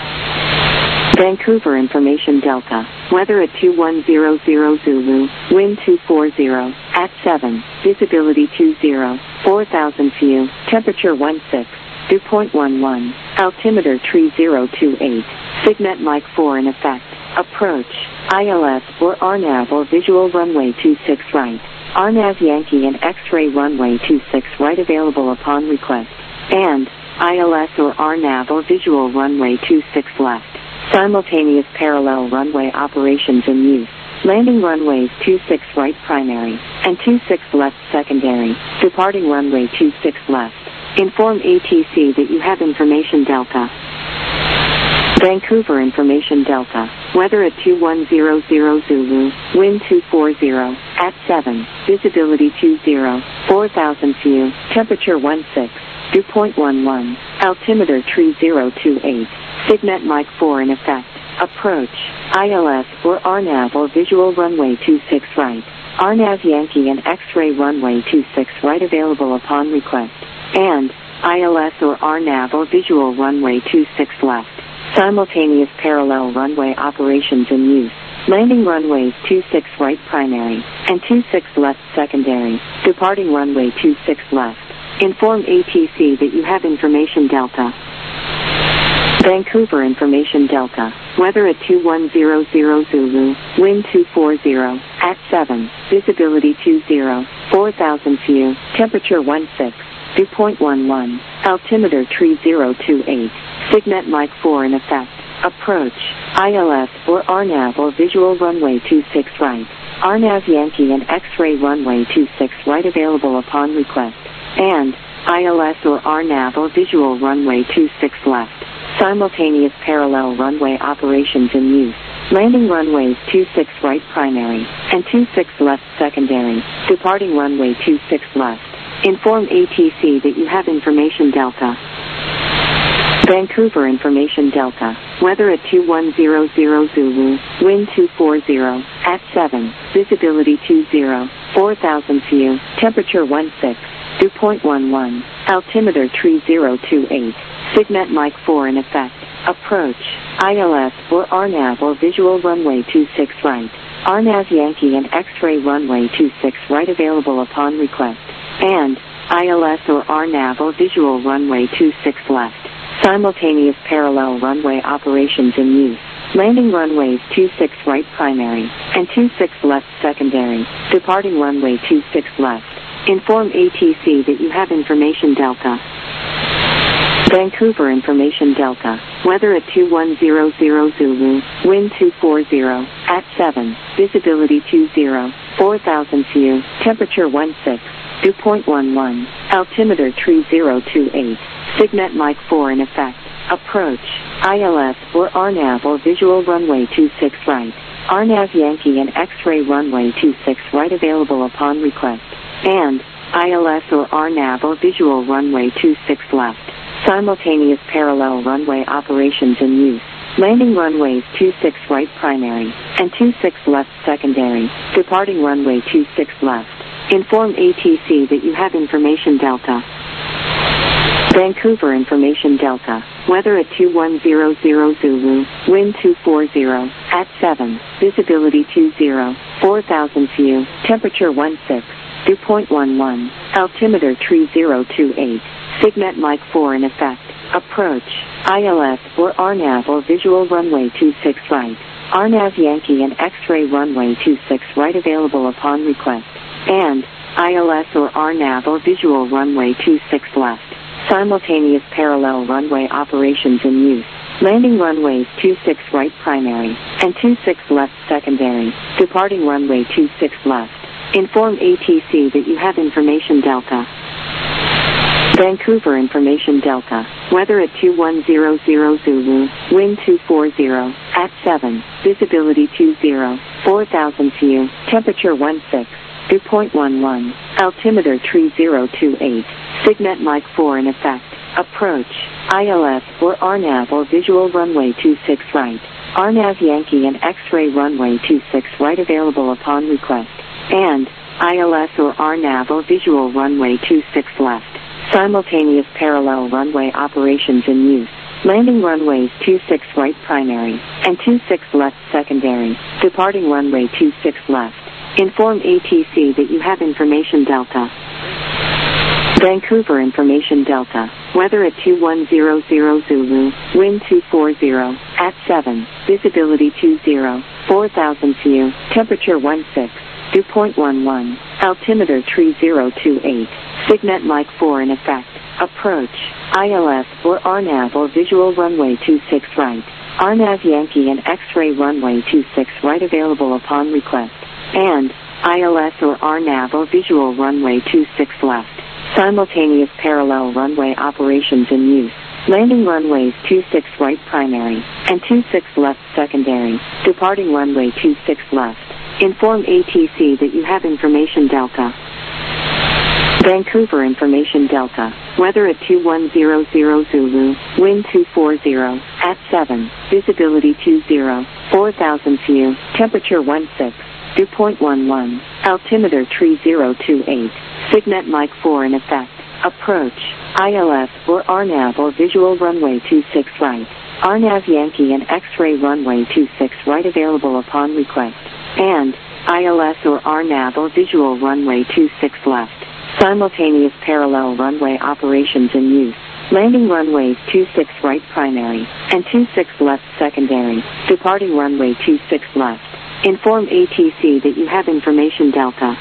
Vancouver information Delta. Weather at 2100 Zulu, wind 240, at 7, visibility 20, 4,000 view, temperature 16. Dew point 11, altimeter 3028, Signet Mike 4 in effect, approach, ILS or RNAV or visual runway 26 right, RNAV Yankee and X-ray runway 26 right available upon request, and ILS or RNAV or visual runway 26 left, simultaneous parallel runway operations in use. Landing runways 26 right primary and 26 left secondary, departing runway 26 left. Inform ATC that you have information Delta. Vancouver information Delta. Weather at 2100 Zulu, wind 240, at 7, visibility 20, 4,000 view, temperature 16, dew point 11, altimeter 3028, Signet Mike 4 in effect, approach, ILS or RNAV or visual runway 26 right, RNAV Yankee and X-ray runway 26 right available upon request, and ILS or RNAV or visual runway 26 left. Simultaneous parallel runway operations in use. Landing runways 26 right primary and 26 left secondary. Departing runway 26 left. Inform ATC that you have information Delta. Vancouver information Delta. Weather at 2100 Zulu, wind 240, at 7, visibility 20, 4,000 view, temperature 16. Dew point 11, altimeter 3028, Signet Mike 4 in effect, approach, ILS or RNAV or visual runway 26 right, RNAV Yankee and X-ray runway 26 right available upon request, and ILS or RNAV or visual runway 26 left, simultaneous parallel runway operations in use. Landing runways 26 right primary and 26 left secondary, departing runway 26 left. Inform ATC that you have information Delta. Vancouver information Delta. Weather at 2100 Zulu, wind 240, at 7, visibility 20, 4,000 view, temperature 16, dew point 11, altimeter 3028, Signet Mike 4 in effect, approach, ILS or RNAV or visual runway 26 right, RNAV Yankee and X-ray runway 26 right available upon request, and ILS or RNAV or visual runway 26 left. Simultaneous parallel runway operations in use. Landing runways 26 right primary and 26 left secondary. Departing runway 26 left. Inform ATC that you have information Delta. Vancouver information Delta. Weather at 2100 Zulu, wind 240, at 7, visibility 20, 4,000 view, temperature 16, dew point 11, altimeter 3028, Signet Mike 4 in effect, approach, ILS or RNAV or visual runway 26 right, RNAV Yankee and X-ray runway 26 right available upon request, and ILS or RNAV or visual runway 26 left. Simultaneous parallel runway operations in use. Landing runways 26 right primary and 26 left secondary. Departing runway 26 left. Inform ATC that you have information Delta. Vancouver information Delta. Weather at 2100 Zulu, wind 240, at 7, visibility 20, 4,000 view, temperature 16, dew point 11, altimeter 3028. Signet Mike 4 in effect, approach, ILS or RNAV or visual runway 26 right, RNAV Yankee and X-ray runway 26 right available upon request, and ILS or RNAV or visual runway 26 left. Simultaneous parallel runway operations in use. Landing runways 26 right primary and 26 left secondary. Departing runway 26 left. Inform ATC that you have information Delta. Vancouver information Delta. Weather at 2100 Zulu. Wind 240 at 7. Visibility 20. 4000 view. Temperature 16. Dew point 11. Altimeter 3028. Signet Mike 4 in effect. Approach. ILS or RNAV or visual runway 26 right. RNAV Yankee and X-ray runway 26 right available upon request. And ILS or RNAV or visual runway 26 left. Simultaneous parallel runway operations in use. Landing runways 26 right primary and 26 left secondary. Departing runway 26 left. Inform ATC that you have information Delta. Vancouver information Delta. Weather at 2100 Zulu. Wind 240 at 7. Visibility 20. 4000 view. Temperature 16. Dew point 11. Altimeter 3028. Signet Mike 4 in effect. Approach. ILS or RNAV or visual runway 26 right. RNAV Yankee and X-ray runway 26 right available upon request. And ILS or RNAV or visual runway 26 left. Simultaneous parallel runway operations in use. Landing runways 26 right primary and 26 left secondary. Departing runway 26 left. Inform ATC that you have information Delta. Vancouver information Delta. Weather at 2100 Zulu. Wind 240 at 7. Visibility 20. 4000 view. Temperature 16. Dew point 11. Altimeter 3028. Signet Mike 4 in effect. Approach. ILS or RNAV or visual runway 26 right. RNAV Yankee and X-ray runway 26 right available upon request. And ILS or RNAV or visual runway 26 left. Simultaneous parallel runway operations in use. Landing runways 26 right primary and 26 left secondary. Departing runway 26 left. Inform ATC that you have information Delta.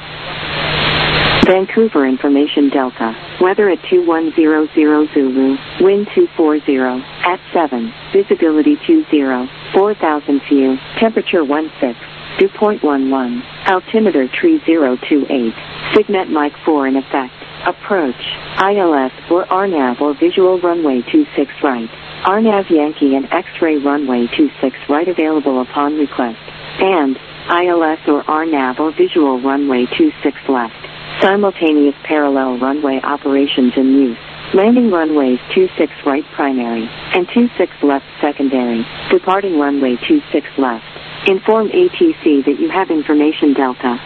Vancouver information Delta. Weather at 2100 Zulu. Wind 240 at 7. Visibility 20. 4000 view. Temperature 16. Dew point 11. Altimeter 3028. Signet Mike 4 in effect. Approach. ILS or RNAV or visual runway 26 right. RNAV Yankee and X-ray runway 26 right available upon request. And ILS or RNAV or visual runway 26 left. Simultaneous parallel runway operations in use. Landing runways 26 right primary and 26 left secondary. Departing runway 26 left. Inform ATC that you have information Delta.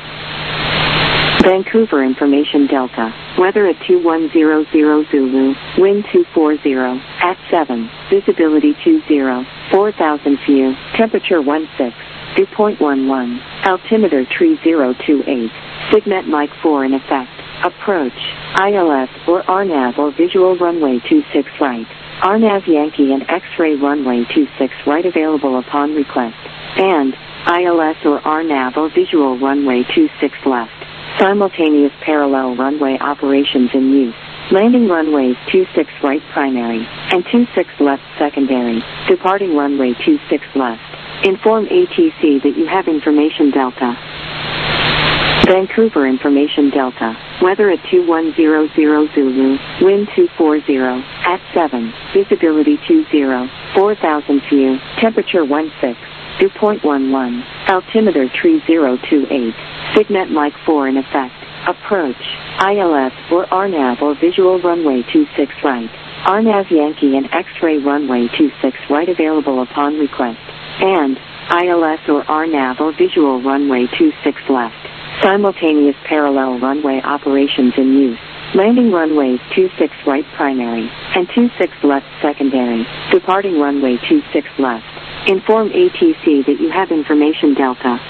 Vancouver information Delta. Weather at 2100 Zulu. Wind 240 at 7. Visibility 20. 4000 view. Temperature 16. Dew point 11. Altimeter 3028. Signet Mike 4 in effect. Approach. ILS or RNAV or visual runway 26 right. RNAV Yankee and X-ray runway 26 right available upon request. And ILS or RNAV or visual runway 26 left. Simultaneous parallel runway operations in use. Landing runways 26 right primary and 26 left secondary. Departing runway 26 left. Inform ATC that you have information Delta. Vancouver information Delta. Weather at 2100 Zulu. Wind 240 at 7. Visibility 20. 4000 view. Temperature 16. Dew point 11. Altimeter 3028. Signet Mike 4 in effect. Approach. ILS or RNAV or visual runway 26 right. RNAV Yankee and X-ray runway 26 right available upon request. And ILS or RNAV or visual runway 26 left. Simultaneous parallel runway operations in use. Landing runways 26 right primary and 26 left secondary. Departing runway 26 left. Inform ATC that you have information Delta.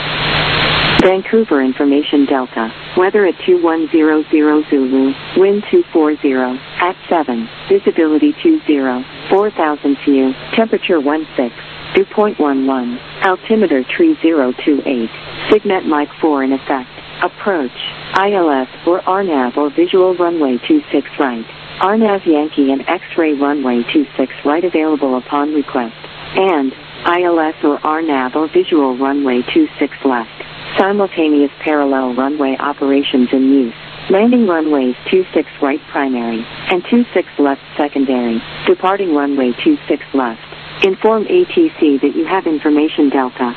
Vancouver information Delta. Weather at 2100 Zulu. Wind 240 at 7. Visibility 20. 4000 view. Temperature 16. Dew point 11. Altimeter 3028. Signet Mike 4 in effect. Approach. ILS or RNAV or visual runway 26 right. RNAV Yankee and X-ray runway 26 right available upon request. And ILS or RNAV or visual runway 26 left. Simultaneous parallel runway operations in use. Landing runways 26 right primary and 26 left secondary. Departing runway 26 left. Inform ATC that you have information Delta.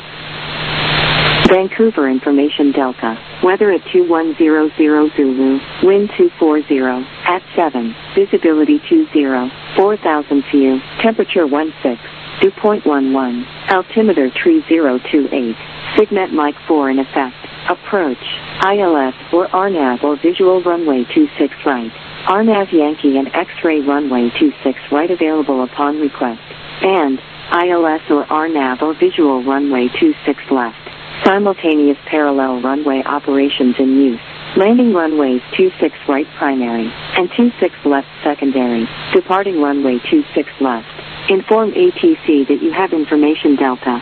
Vancouver information Delta. Weather at 2100 Zulu. Wind 240 at 7. Visibility 20. 4,000 view. Temperature 16. Dew point 11. Altimeter 3028. Signet Mike 4 in effect. Approach. ILS or RNAV or visual runway 26 right. RNAV Yankee and X-ray runway 26 right available upon request. And ILS or RNAV or visual runway 26 left. Simultaneous parallel runway operations in use. Landing runways 26 right primary and 26 left secondary. Departing runway 26 left. Inform ATC that you have information Delta.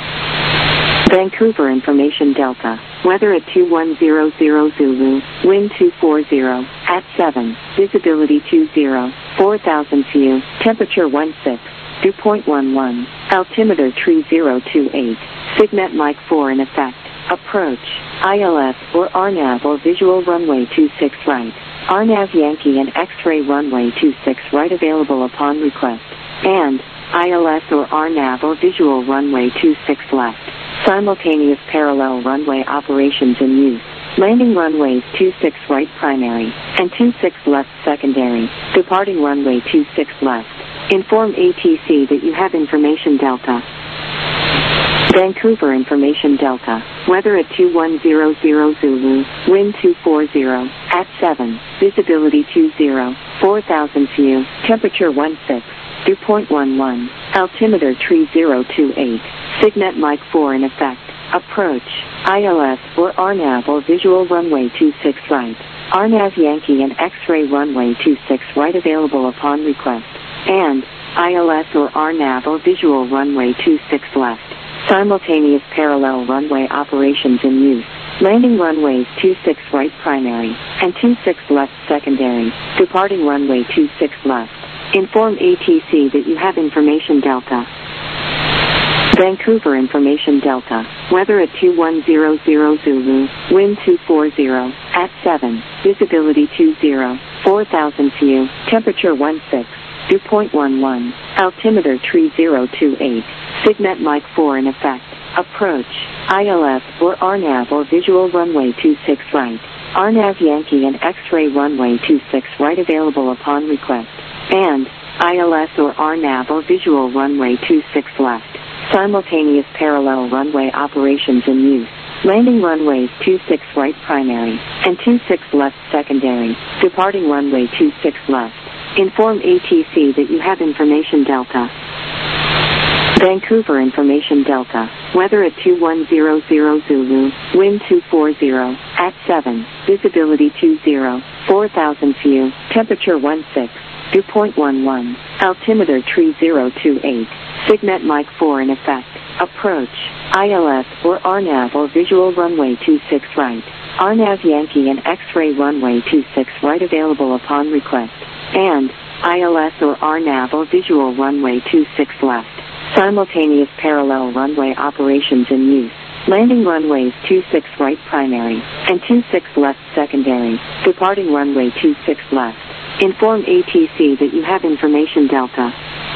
Vancouver information Delta. Weather at 2100 Zulu. Wind 240 at 7. Visibility 20. 4,000 view. Temperature 16. Dew point 11. Altimeter 3028. Signet Mike 4 in effect. Approach. ILS or RNAV or visual runway 26 right. RNAV Yankee and X-ray runway 26 right available upon request. And ILS or RNAV or visual runway 26 left. Simultaneous parallel runway operations in use. Landing runways 26 right primary and 26 left secondary. Departing runway 26 left. Inform ATC that you have information Delta. Vancouver information Delta. Weather at 2100 Zulu. Wind 240 at 7. Visibility 20. 4,000 view. Temperature 16. Dew point 11. Altimeter 3028. Signet Mike 4 in effect. Approach. ILS or RNAV or visual runway 26 right. RNAV Yankee and X-ray runway 26 right available upon request. And ILS or RNAV or visual runway 26 left. Simultaneous parallel runway operations in use. Landing runways 26 right primary and 26 left secondary. Departing runway 26 left. Inform ATC that you have information Delta. Vancouver information Delta. Weather at 2100 Zulu. Wind 240 at 7. Visibility 20. 4,000 view. Temperature 16. Dew point 11. Altimeter 3028. Signet Mike 4 in effect. Approach. ILS or RNAV or visual runway 26 right. RNAV Yankee and X-ray runway 26 right available upon request. And ILS or RNAV or visual runway 26 left. Simultaneous parallel runway operations in use. Landing runways 26 right primary and 26 left secondary. Departing runway 26 left. Inform ATC that you have information Delta. Vancouver information Delta. Weather at 2100 Zulu. Wind 240 at 7. Visibility 20. 4,000 view. Temperature 16. Dew point 11. Altimeter 3028. Signet Mike 4 in effect. Approach. ILS or RNAV or visual runway 26 right. RNAV Yankee and X-ray runway 26 right available upon request. And ILS or RNAV or visual runway 26 left. Simultaneous parallel runway operations in use. Landing runways 26 right primary and 26 left secondary. Departing runway 26 left. Inform ATC that you have information Delta.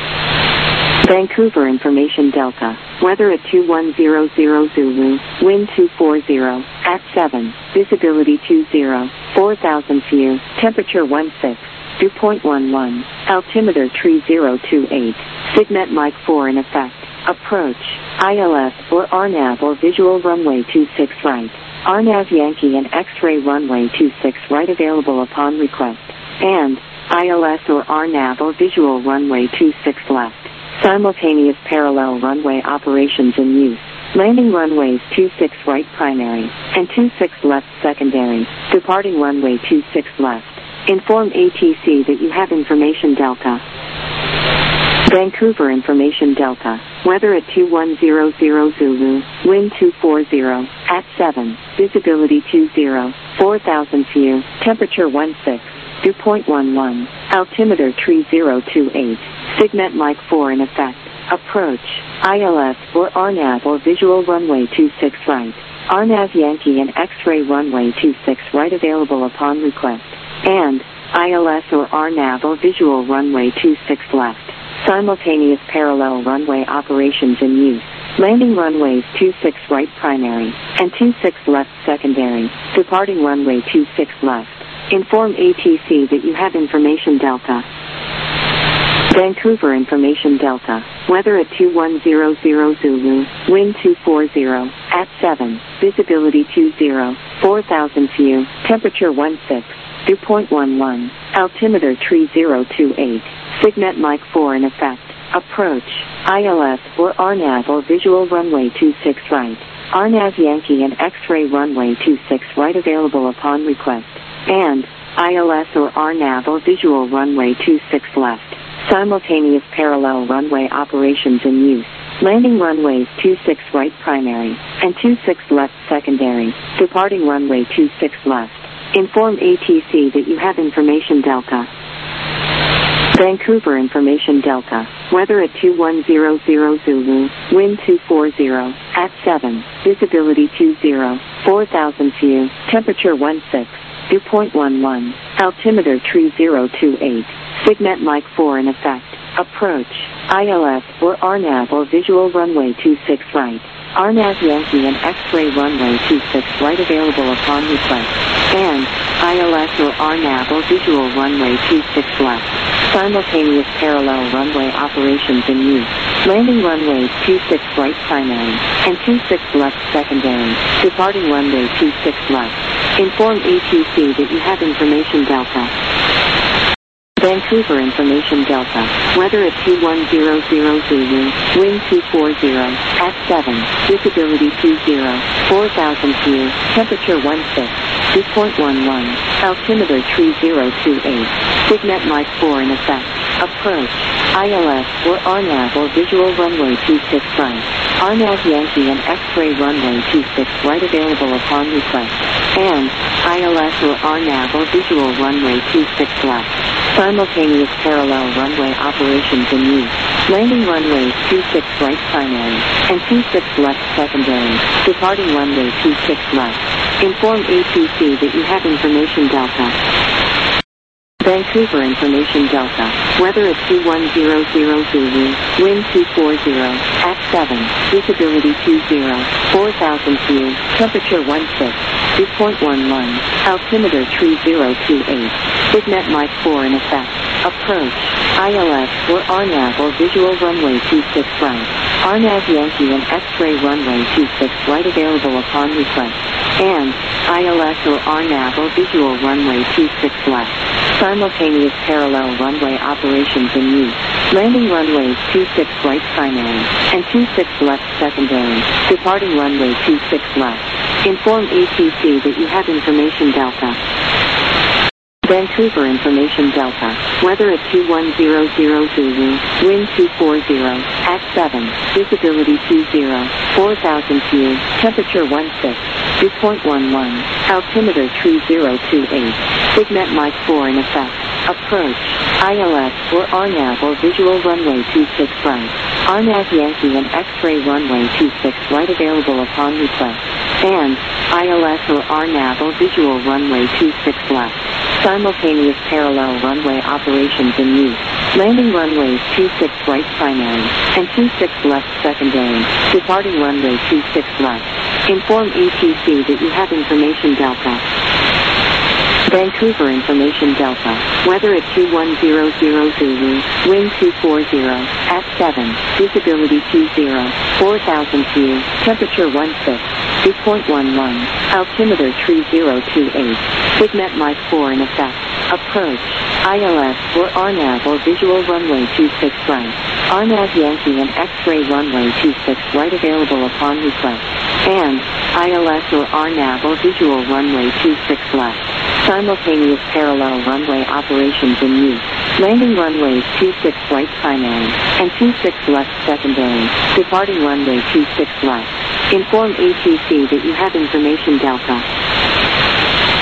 Vancouver information Delta. Weather at 2100 Zulu. Wind 240 at 7. Visibility 20. 4,000 view. Temperature 16. Dew point 11. Altimeter 3028. Signet Mike 4 in effect. Approach. ILS or RNAV or visual runway 26 right. RNAV Yankee and X-ray runway 26 right available upon request. And ILS or RNAV or visual runway 26 left. Simultaneous parallel runway operations in use. Landing runways 26 right primary and 26 left secondary. Departing runway 26 left. Inform ATC that you have information Delta. Vancouver information Delta. Weather at 2100 Zulu. Wind 240 at 7. Visibility 20. 4,000 view. Temperature 16. Dew point 11. Altimeter tree 028. Signet Mike 4 in effect. Approach. ILS or RNAV or visual runway 26 right. RNAV Yankee and X-ray runway 26 right available upon request. And ILS or RNAV or visual runway 26 left. Simultaneous parallel runway operations in use. Landing runways 26 right primary and 26 left secondary. Departing runway 26 left. Inform ATC that you have information Delta. Vancouver information Delta. Weather at 2100 Zulu. Wind 240. At 7. Visibility 20. 4,000 view. Temperature 16. Dew point 11. Altimeter tree 028. Signet Mike 4 in effect. Approach. ILS or RNAV or visual runway 26 right. RNAV Yankee and X-ray runway 26 right available upon request. And ILS or RNAV or visual runway 26 left. Simultaneous parallel runway operations in use. Landing runways 26 right primary and 26 left secondary. Departing runway 26 left. Inform ATC that you have information Delta. Vancouver information Delta. Weather at 2100 Zulu. Wind 240. At 7. Visibility 20. 4,000 view. Temperature 16. Dew point 11. Altimeter tree 028. Signet Mike 4 in effect. Approach. ILS or RNAV or visual runway 26 right. RNAV Yankee and X-ray runway 26 right available upon request. And ILS or RNAV or visual runway 26 left. Simultaneous parallel runway operations in use. Landing runways 26 right primary and 26 left secondary. Departing runway 26 left. Inform ATC that you have information Delta. Vancouver information Delta. Weather at 2100 Zulu. Wind 240. At 7. Visibility 20. 4,000 view. Temperature 16. Dew point 11. Altimeter tree 028. Signet Mike 4 in effect. Approach. ILS or RNAV or visual runway 26 right. RNAV Yankee and X-ray runway 26 right available upon request. And ILS or RNAV or visual runway 26 left. Simultaneous parallel runway operations in use. Landing runways 26 right primary and 26 left secondary. Departing runway 26 left. Inform ATC that you have information Delta. Vancouver information Delta. Weather at 2100 Zulu. Wind 240. At 7. Visibility 20. 4,000 view. Temperature 16. Dew point 11. Altimeter tree 028. Signet Mike 4 in effect. Approach. ILS or RNAV or visual runway 26 right. RNAV Yankee and X-ray runway 26 right available upon request. And ILS or RNAV or visual runway 26 left. Simultaneous parallel runway operations in use. Landing runways 26 right primary and 26 left secondary. Departing runway 26 left. Inform ATC that you have information Delta. Vancouver information Delta. Weather at 2100 Zulu. Wind 240. At 7. Visibility 20. 4,000 view. Temperature 16. Dew point 11. Altimeter tree 028. Signet Mike 4 in effect. Approach. ILS or RNAV or visual runway 26 right. RNAV Yankee and X-ray runway 26 right available upon request. And ILS or RNAV or visual runway 26 left. Simultaneous parallel runway operations in use. Landing runways 26 right primary and 26 left secondary. Departing runway 26 left. Inform ATC that you have information Delta. Vancouver information Delta. Weather at 2100 Zulu. Wind 240. At 7. Visibility 20. 4,000 view. Temperature 16. Dew point 11. Altimeter tree 028. Signet Mike 4 in effect. Approach. ILS or RNAV or visual runway 26 right. RNAV Yankee and X-ray runway 26 right available upon request. And ILS or RNAV or visual runway 26 left. Simultaneous parallel runway operations in use. Landing runways 26 right primary and 26 left secondary. Departing runway 26 left. Inform ATC that you have information Delta.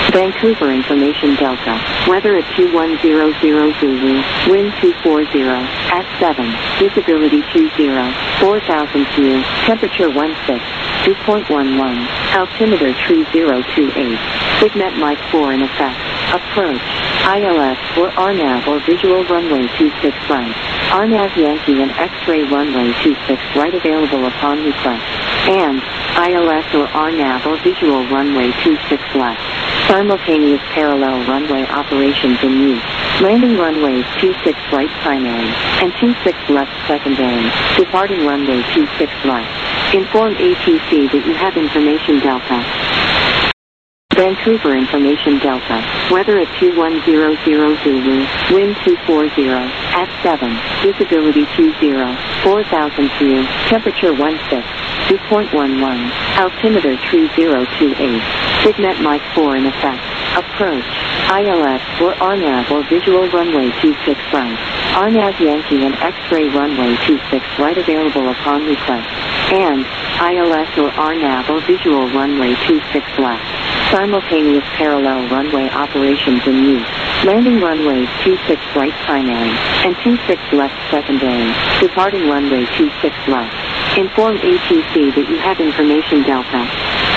Vancouver Information Delta, weather at 2100 Zulu, wind 240, at 7, visibility 20, 4,000 view, temperature 16, 2.11, altimeter 3028, Signet Mike 4 in effect, approach, ILS or RNAV or visual runway 26 right, RNAV Yankee and X-ray runway 26 right available upon request, and ILS or RNAV or visual runway 26 left. Simultaneous parallel runway operations in use. Landing runways 26 right primary and 26 left secondary. Departing runway 26 left. Inform ATC that you have information Delta. Vancouver Information Delta, weather at 2100 Zulu, wind 240, at 7, visibility 20, 4,000 view, temperature 16, 2.11, altimeter 3028, Signet Mike 4 in effect, approach, ILS or RNAV or visual runway 26 right, RNAV Yankee and X-ray runway 26 right available upon request, and ILS or RNAV or visual runway 26 left. Simultaneous parallel runway operations in use. Landing runways 26 right primary and 26 left secondary. Departing runway 26 left. Inform ATC that you have information Delta.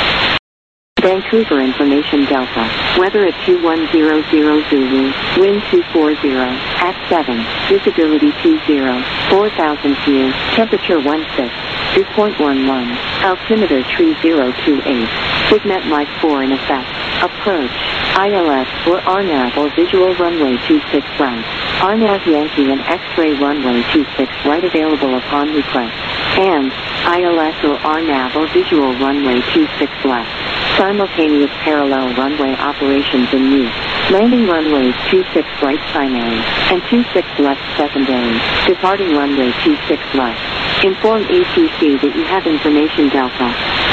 Vancouver Information Delta, weather at 2100 Zulu, wind 240, at 7, visibility 20, 4,000 view, temperature 16, 2.11, altimeter 3028, Signet Mike 4 in effect, approach, ILS or RNAV or visual runway 26 right, RNAV Yankee and X-ray runway 26 right available upon request, and ILS or RNAV or visual runway 26 left. Simultaneous parallel runway operations in use. Landing runways 26 right primary and 26 left secondary. Departing runway 26 left. Inform ATC that you have information Delta.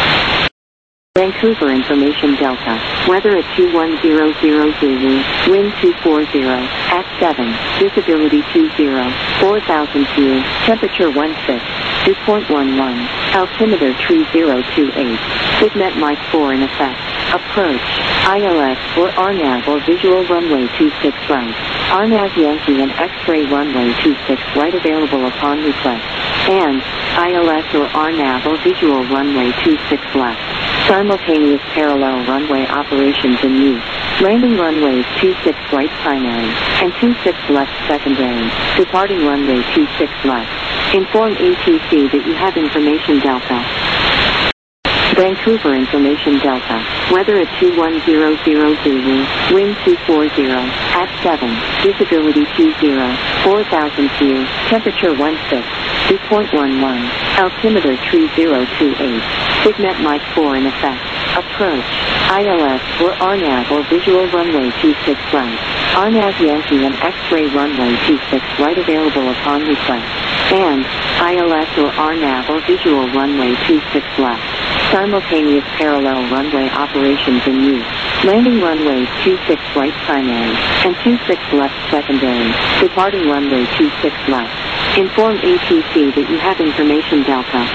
Vancouver Information Delta, weather at 2100 Zulu, wind 240, at 7, visibility 20, 4,000 view, temperature 16, 2.11, altimeter 3028, Signet Mike 4 in effect, approach, ILS or RNAV or visual runway 26 right, RNAV Yankee and X-ray runway 26 right available upon request, and ILS or RNAV or visual runway 26 left. Simultaneous parallel runway operations in use. Landing runways 26 right primary and 26 left secondary. Departing runway 26 left. Inform ATC that you have information Delta. Vancouver Information Delta, weather at 2100 Zulu, wind 240, at 7, visibility 20, 4,000 view, temperature 16, 2.11, altimeter 3028, Signet Mike 4 in effect, approach, ILS or RNAV or visual runway 26 right, RNAV Yankee and X-ray runway 26 right available upon request, and ILS or RNAV or visual runway 26 left. Simultaneous parallel runway operations in use. Landing runways 26 right primary and 26 left secondary. Departing runway 26 left. Inform ATC that you have information Delta.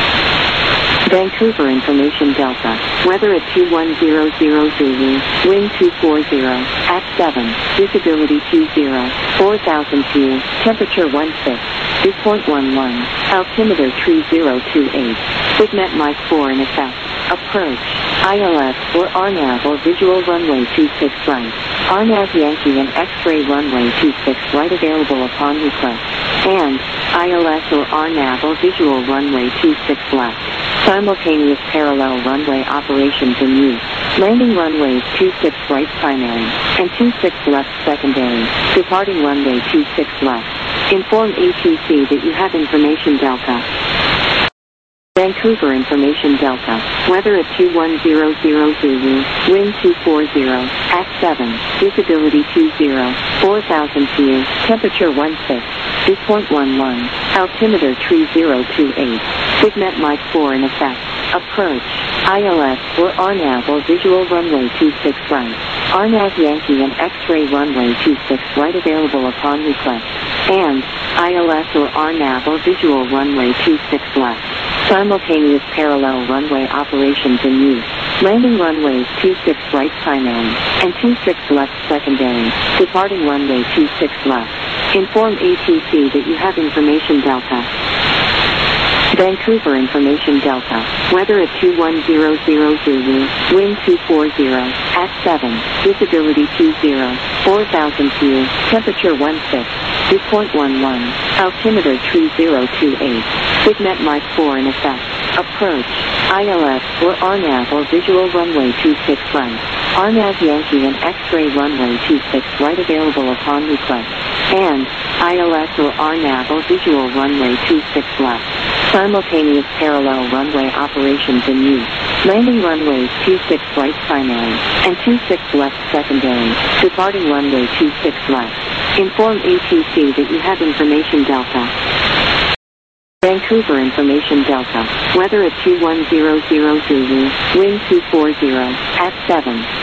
Vancouver Information Delta, weather at 2100 Zulu, wind 240, at 7, visibility 20, 4,000 view, temperature 16, 2.11, altimeter 3028, Signet Mike 4 in effect, approach, ILS or RNAV or visual runway 26 right, RNAV Yankee and X-ray runway 26 right available upon request, and ILS or RNAV or visual runway 26 left. Simultaneous parallel runway operations in use. Landing runways 26 right primary and 26 left secondary. Departing runway 26 left. Inform ATC that you have information Delta. Vancouver Information Delta, weather at 2100 Zulu, wind 240, at 7, visibility 20, 4,000 view, temperature 16, 2.11, altimeter 3028, Signet Mike 4 in effect, approach, ILS or RNAV or visual runway 26 right, RNAV Yankee and X-ray runway 26 right available upon request, and ILS or RNAV or visual runway 26 left. Simultaneous parallel runway operations in use. Landing runways 26 right primary and 26 left secondary. Departing runway 26 left. Inform ATC that you have information Delta. Vancouver Information Delta. Weather at 2100 Zulu. Wind 240 at 7. Visibility 20. 4,000 feet. Temperature 16. Dew point 11. Altimeter 3028. Signet Mic 4 in effect. Approach. ILS or RNAV or visual runway 26 right. RNAV Yankee and X-ray runway 26 right available upon request. And ILS or RNAV or visual runway 26 left. Simultaneous parallel runway operations in use. Landing runways 26 right primary and 26 left secondary. Departing runway 26 left. Inform ATC that you have information Delta. Vancouver Information Delta. Weather at 2100 Zulu. Wind 240 at 7.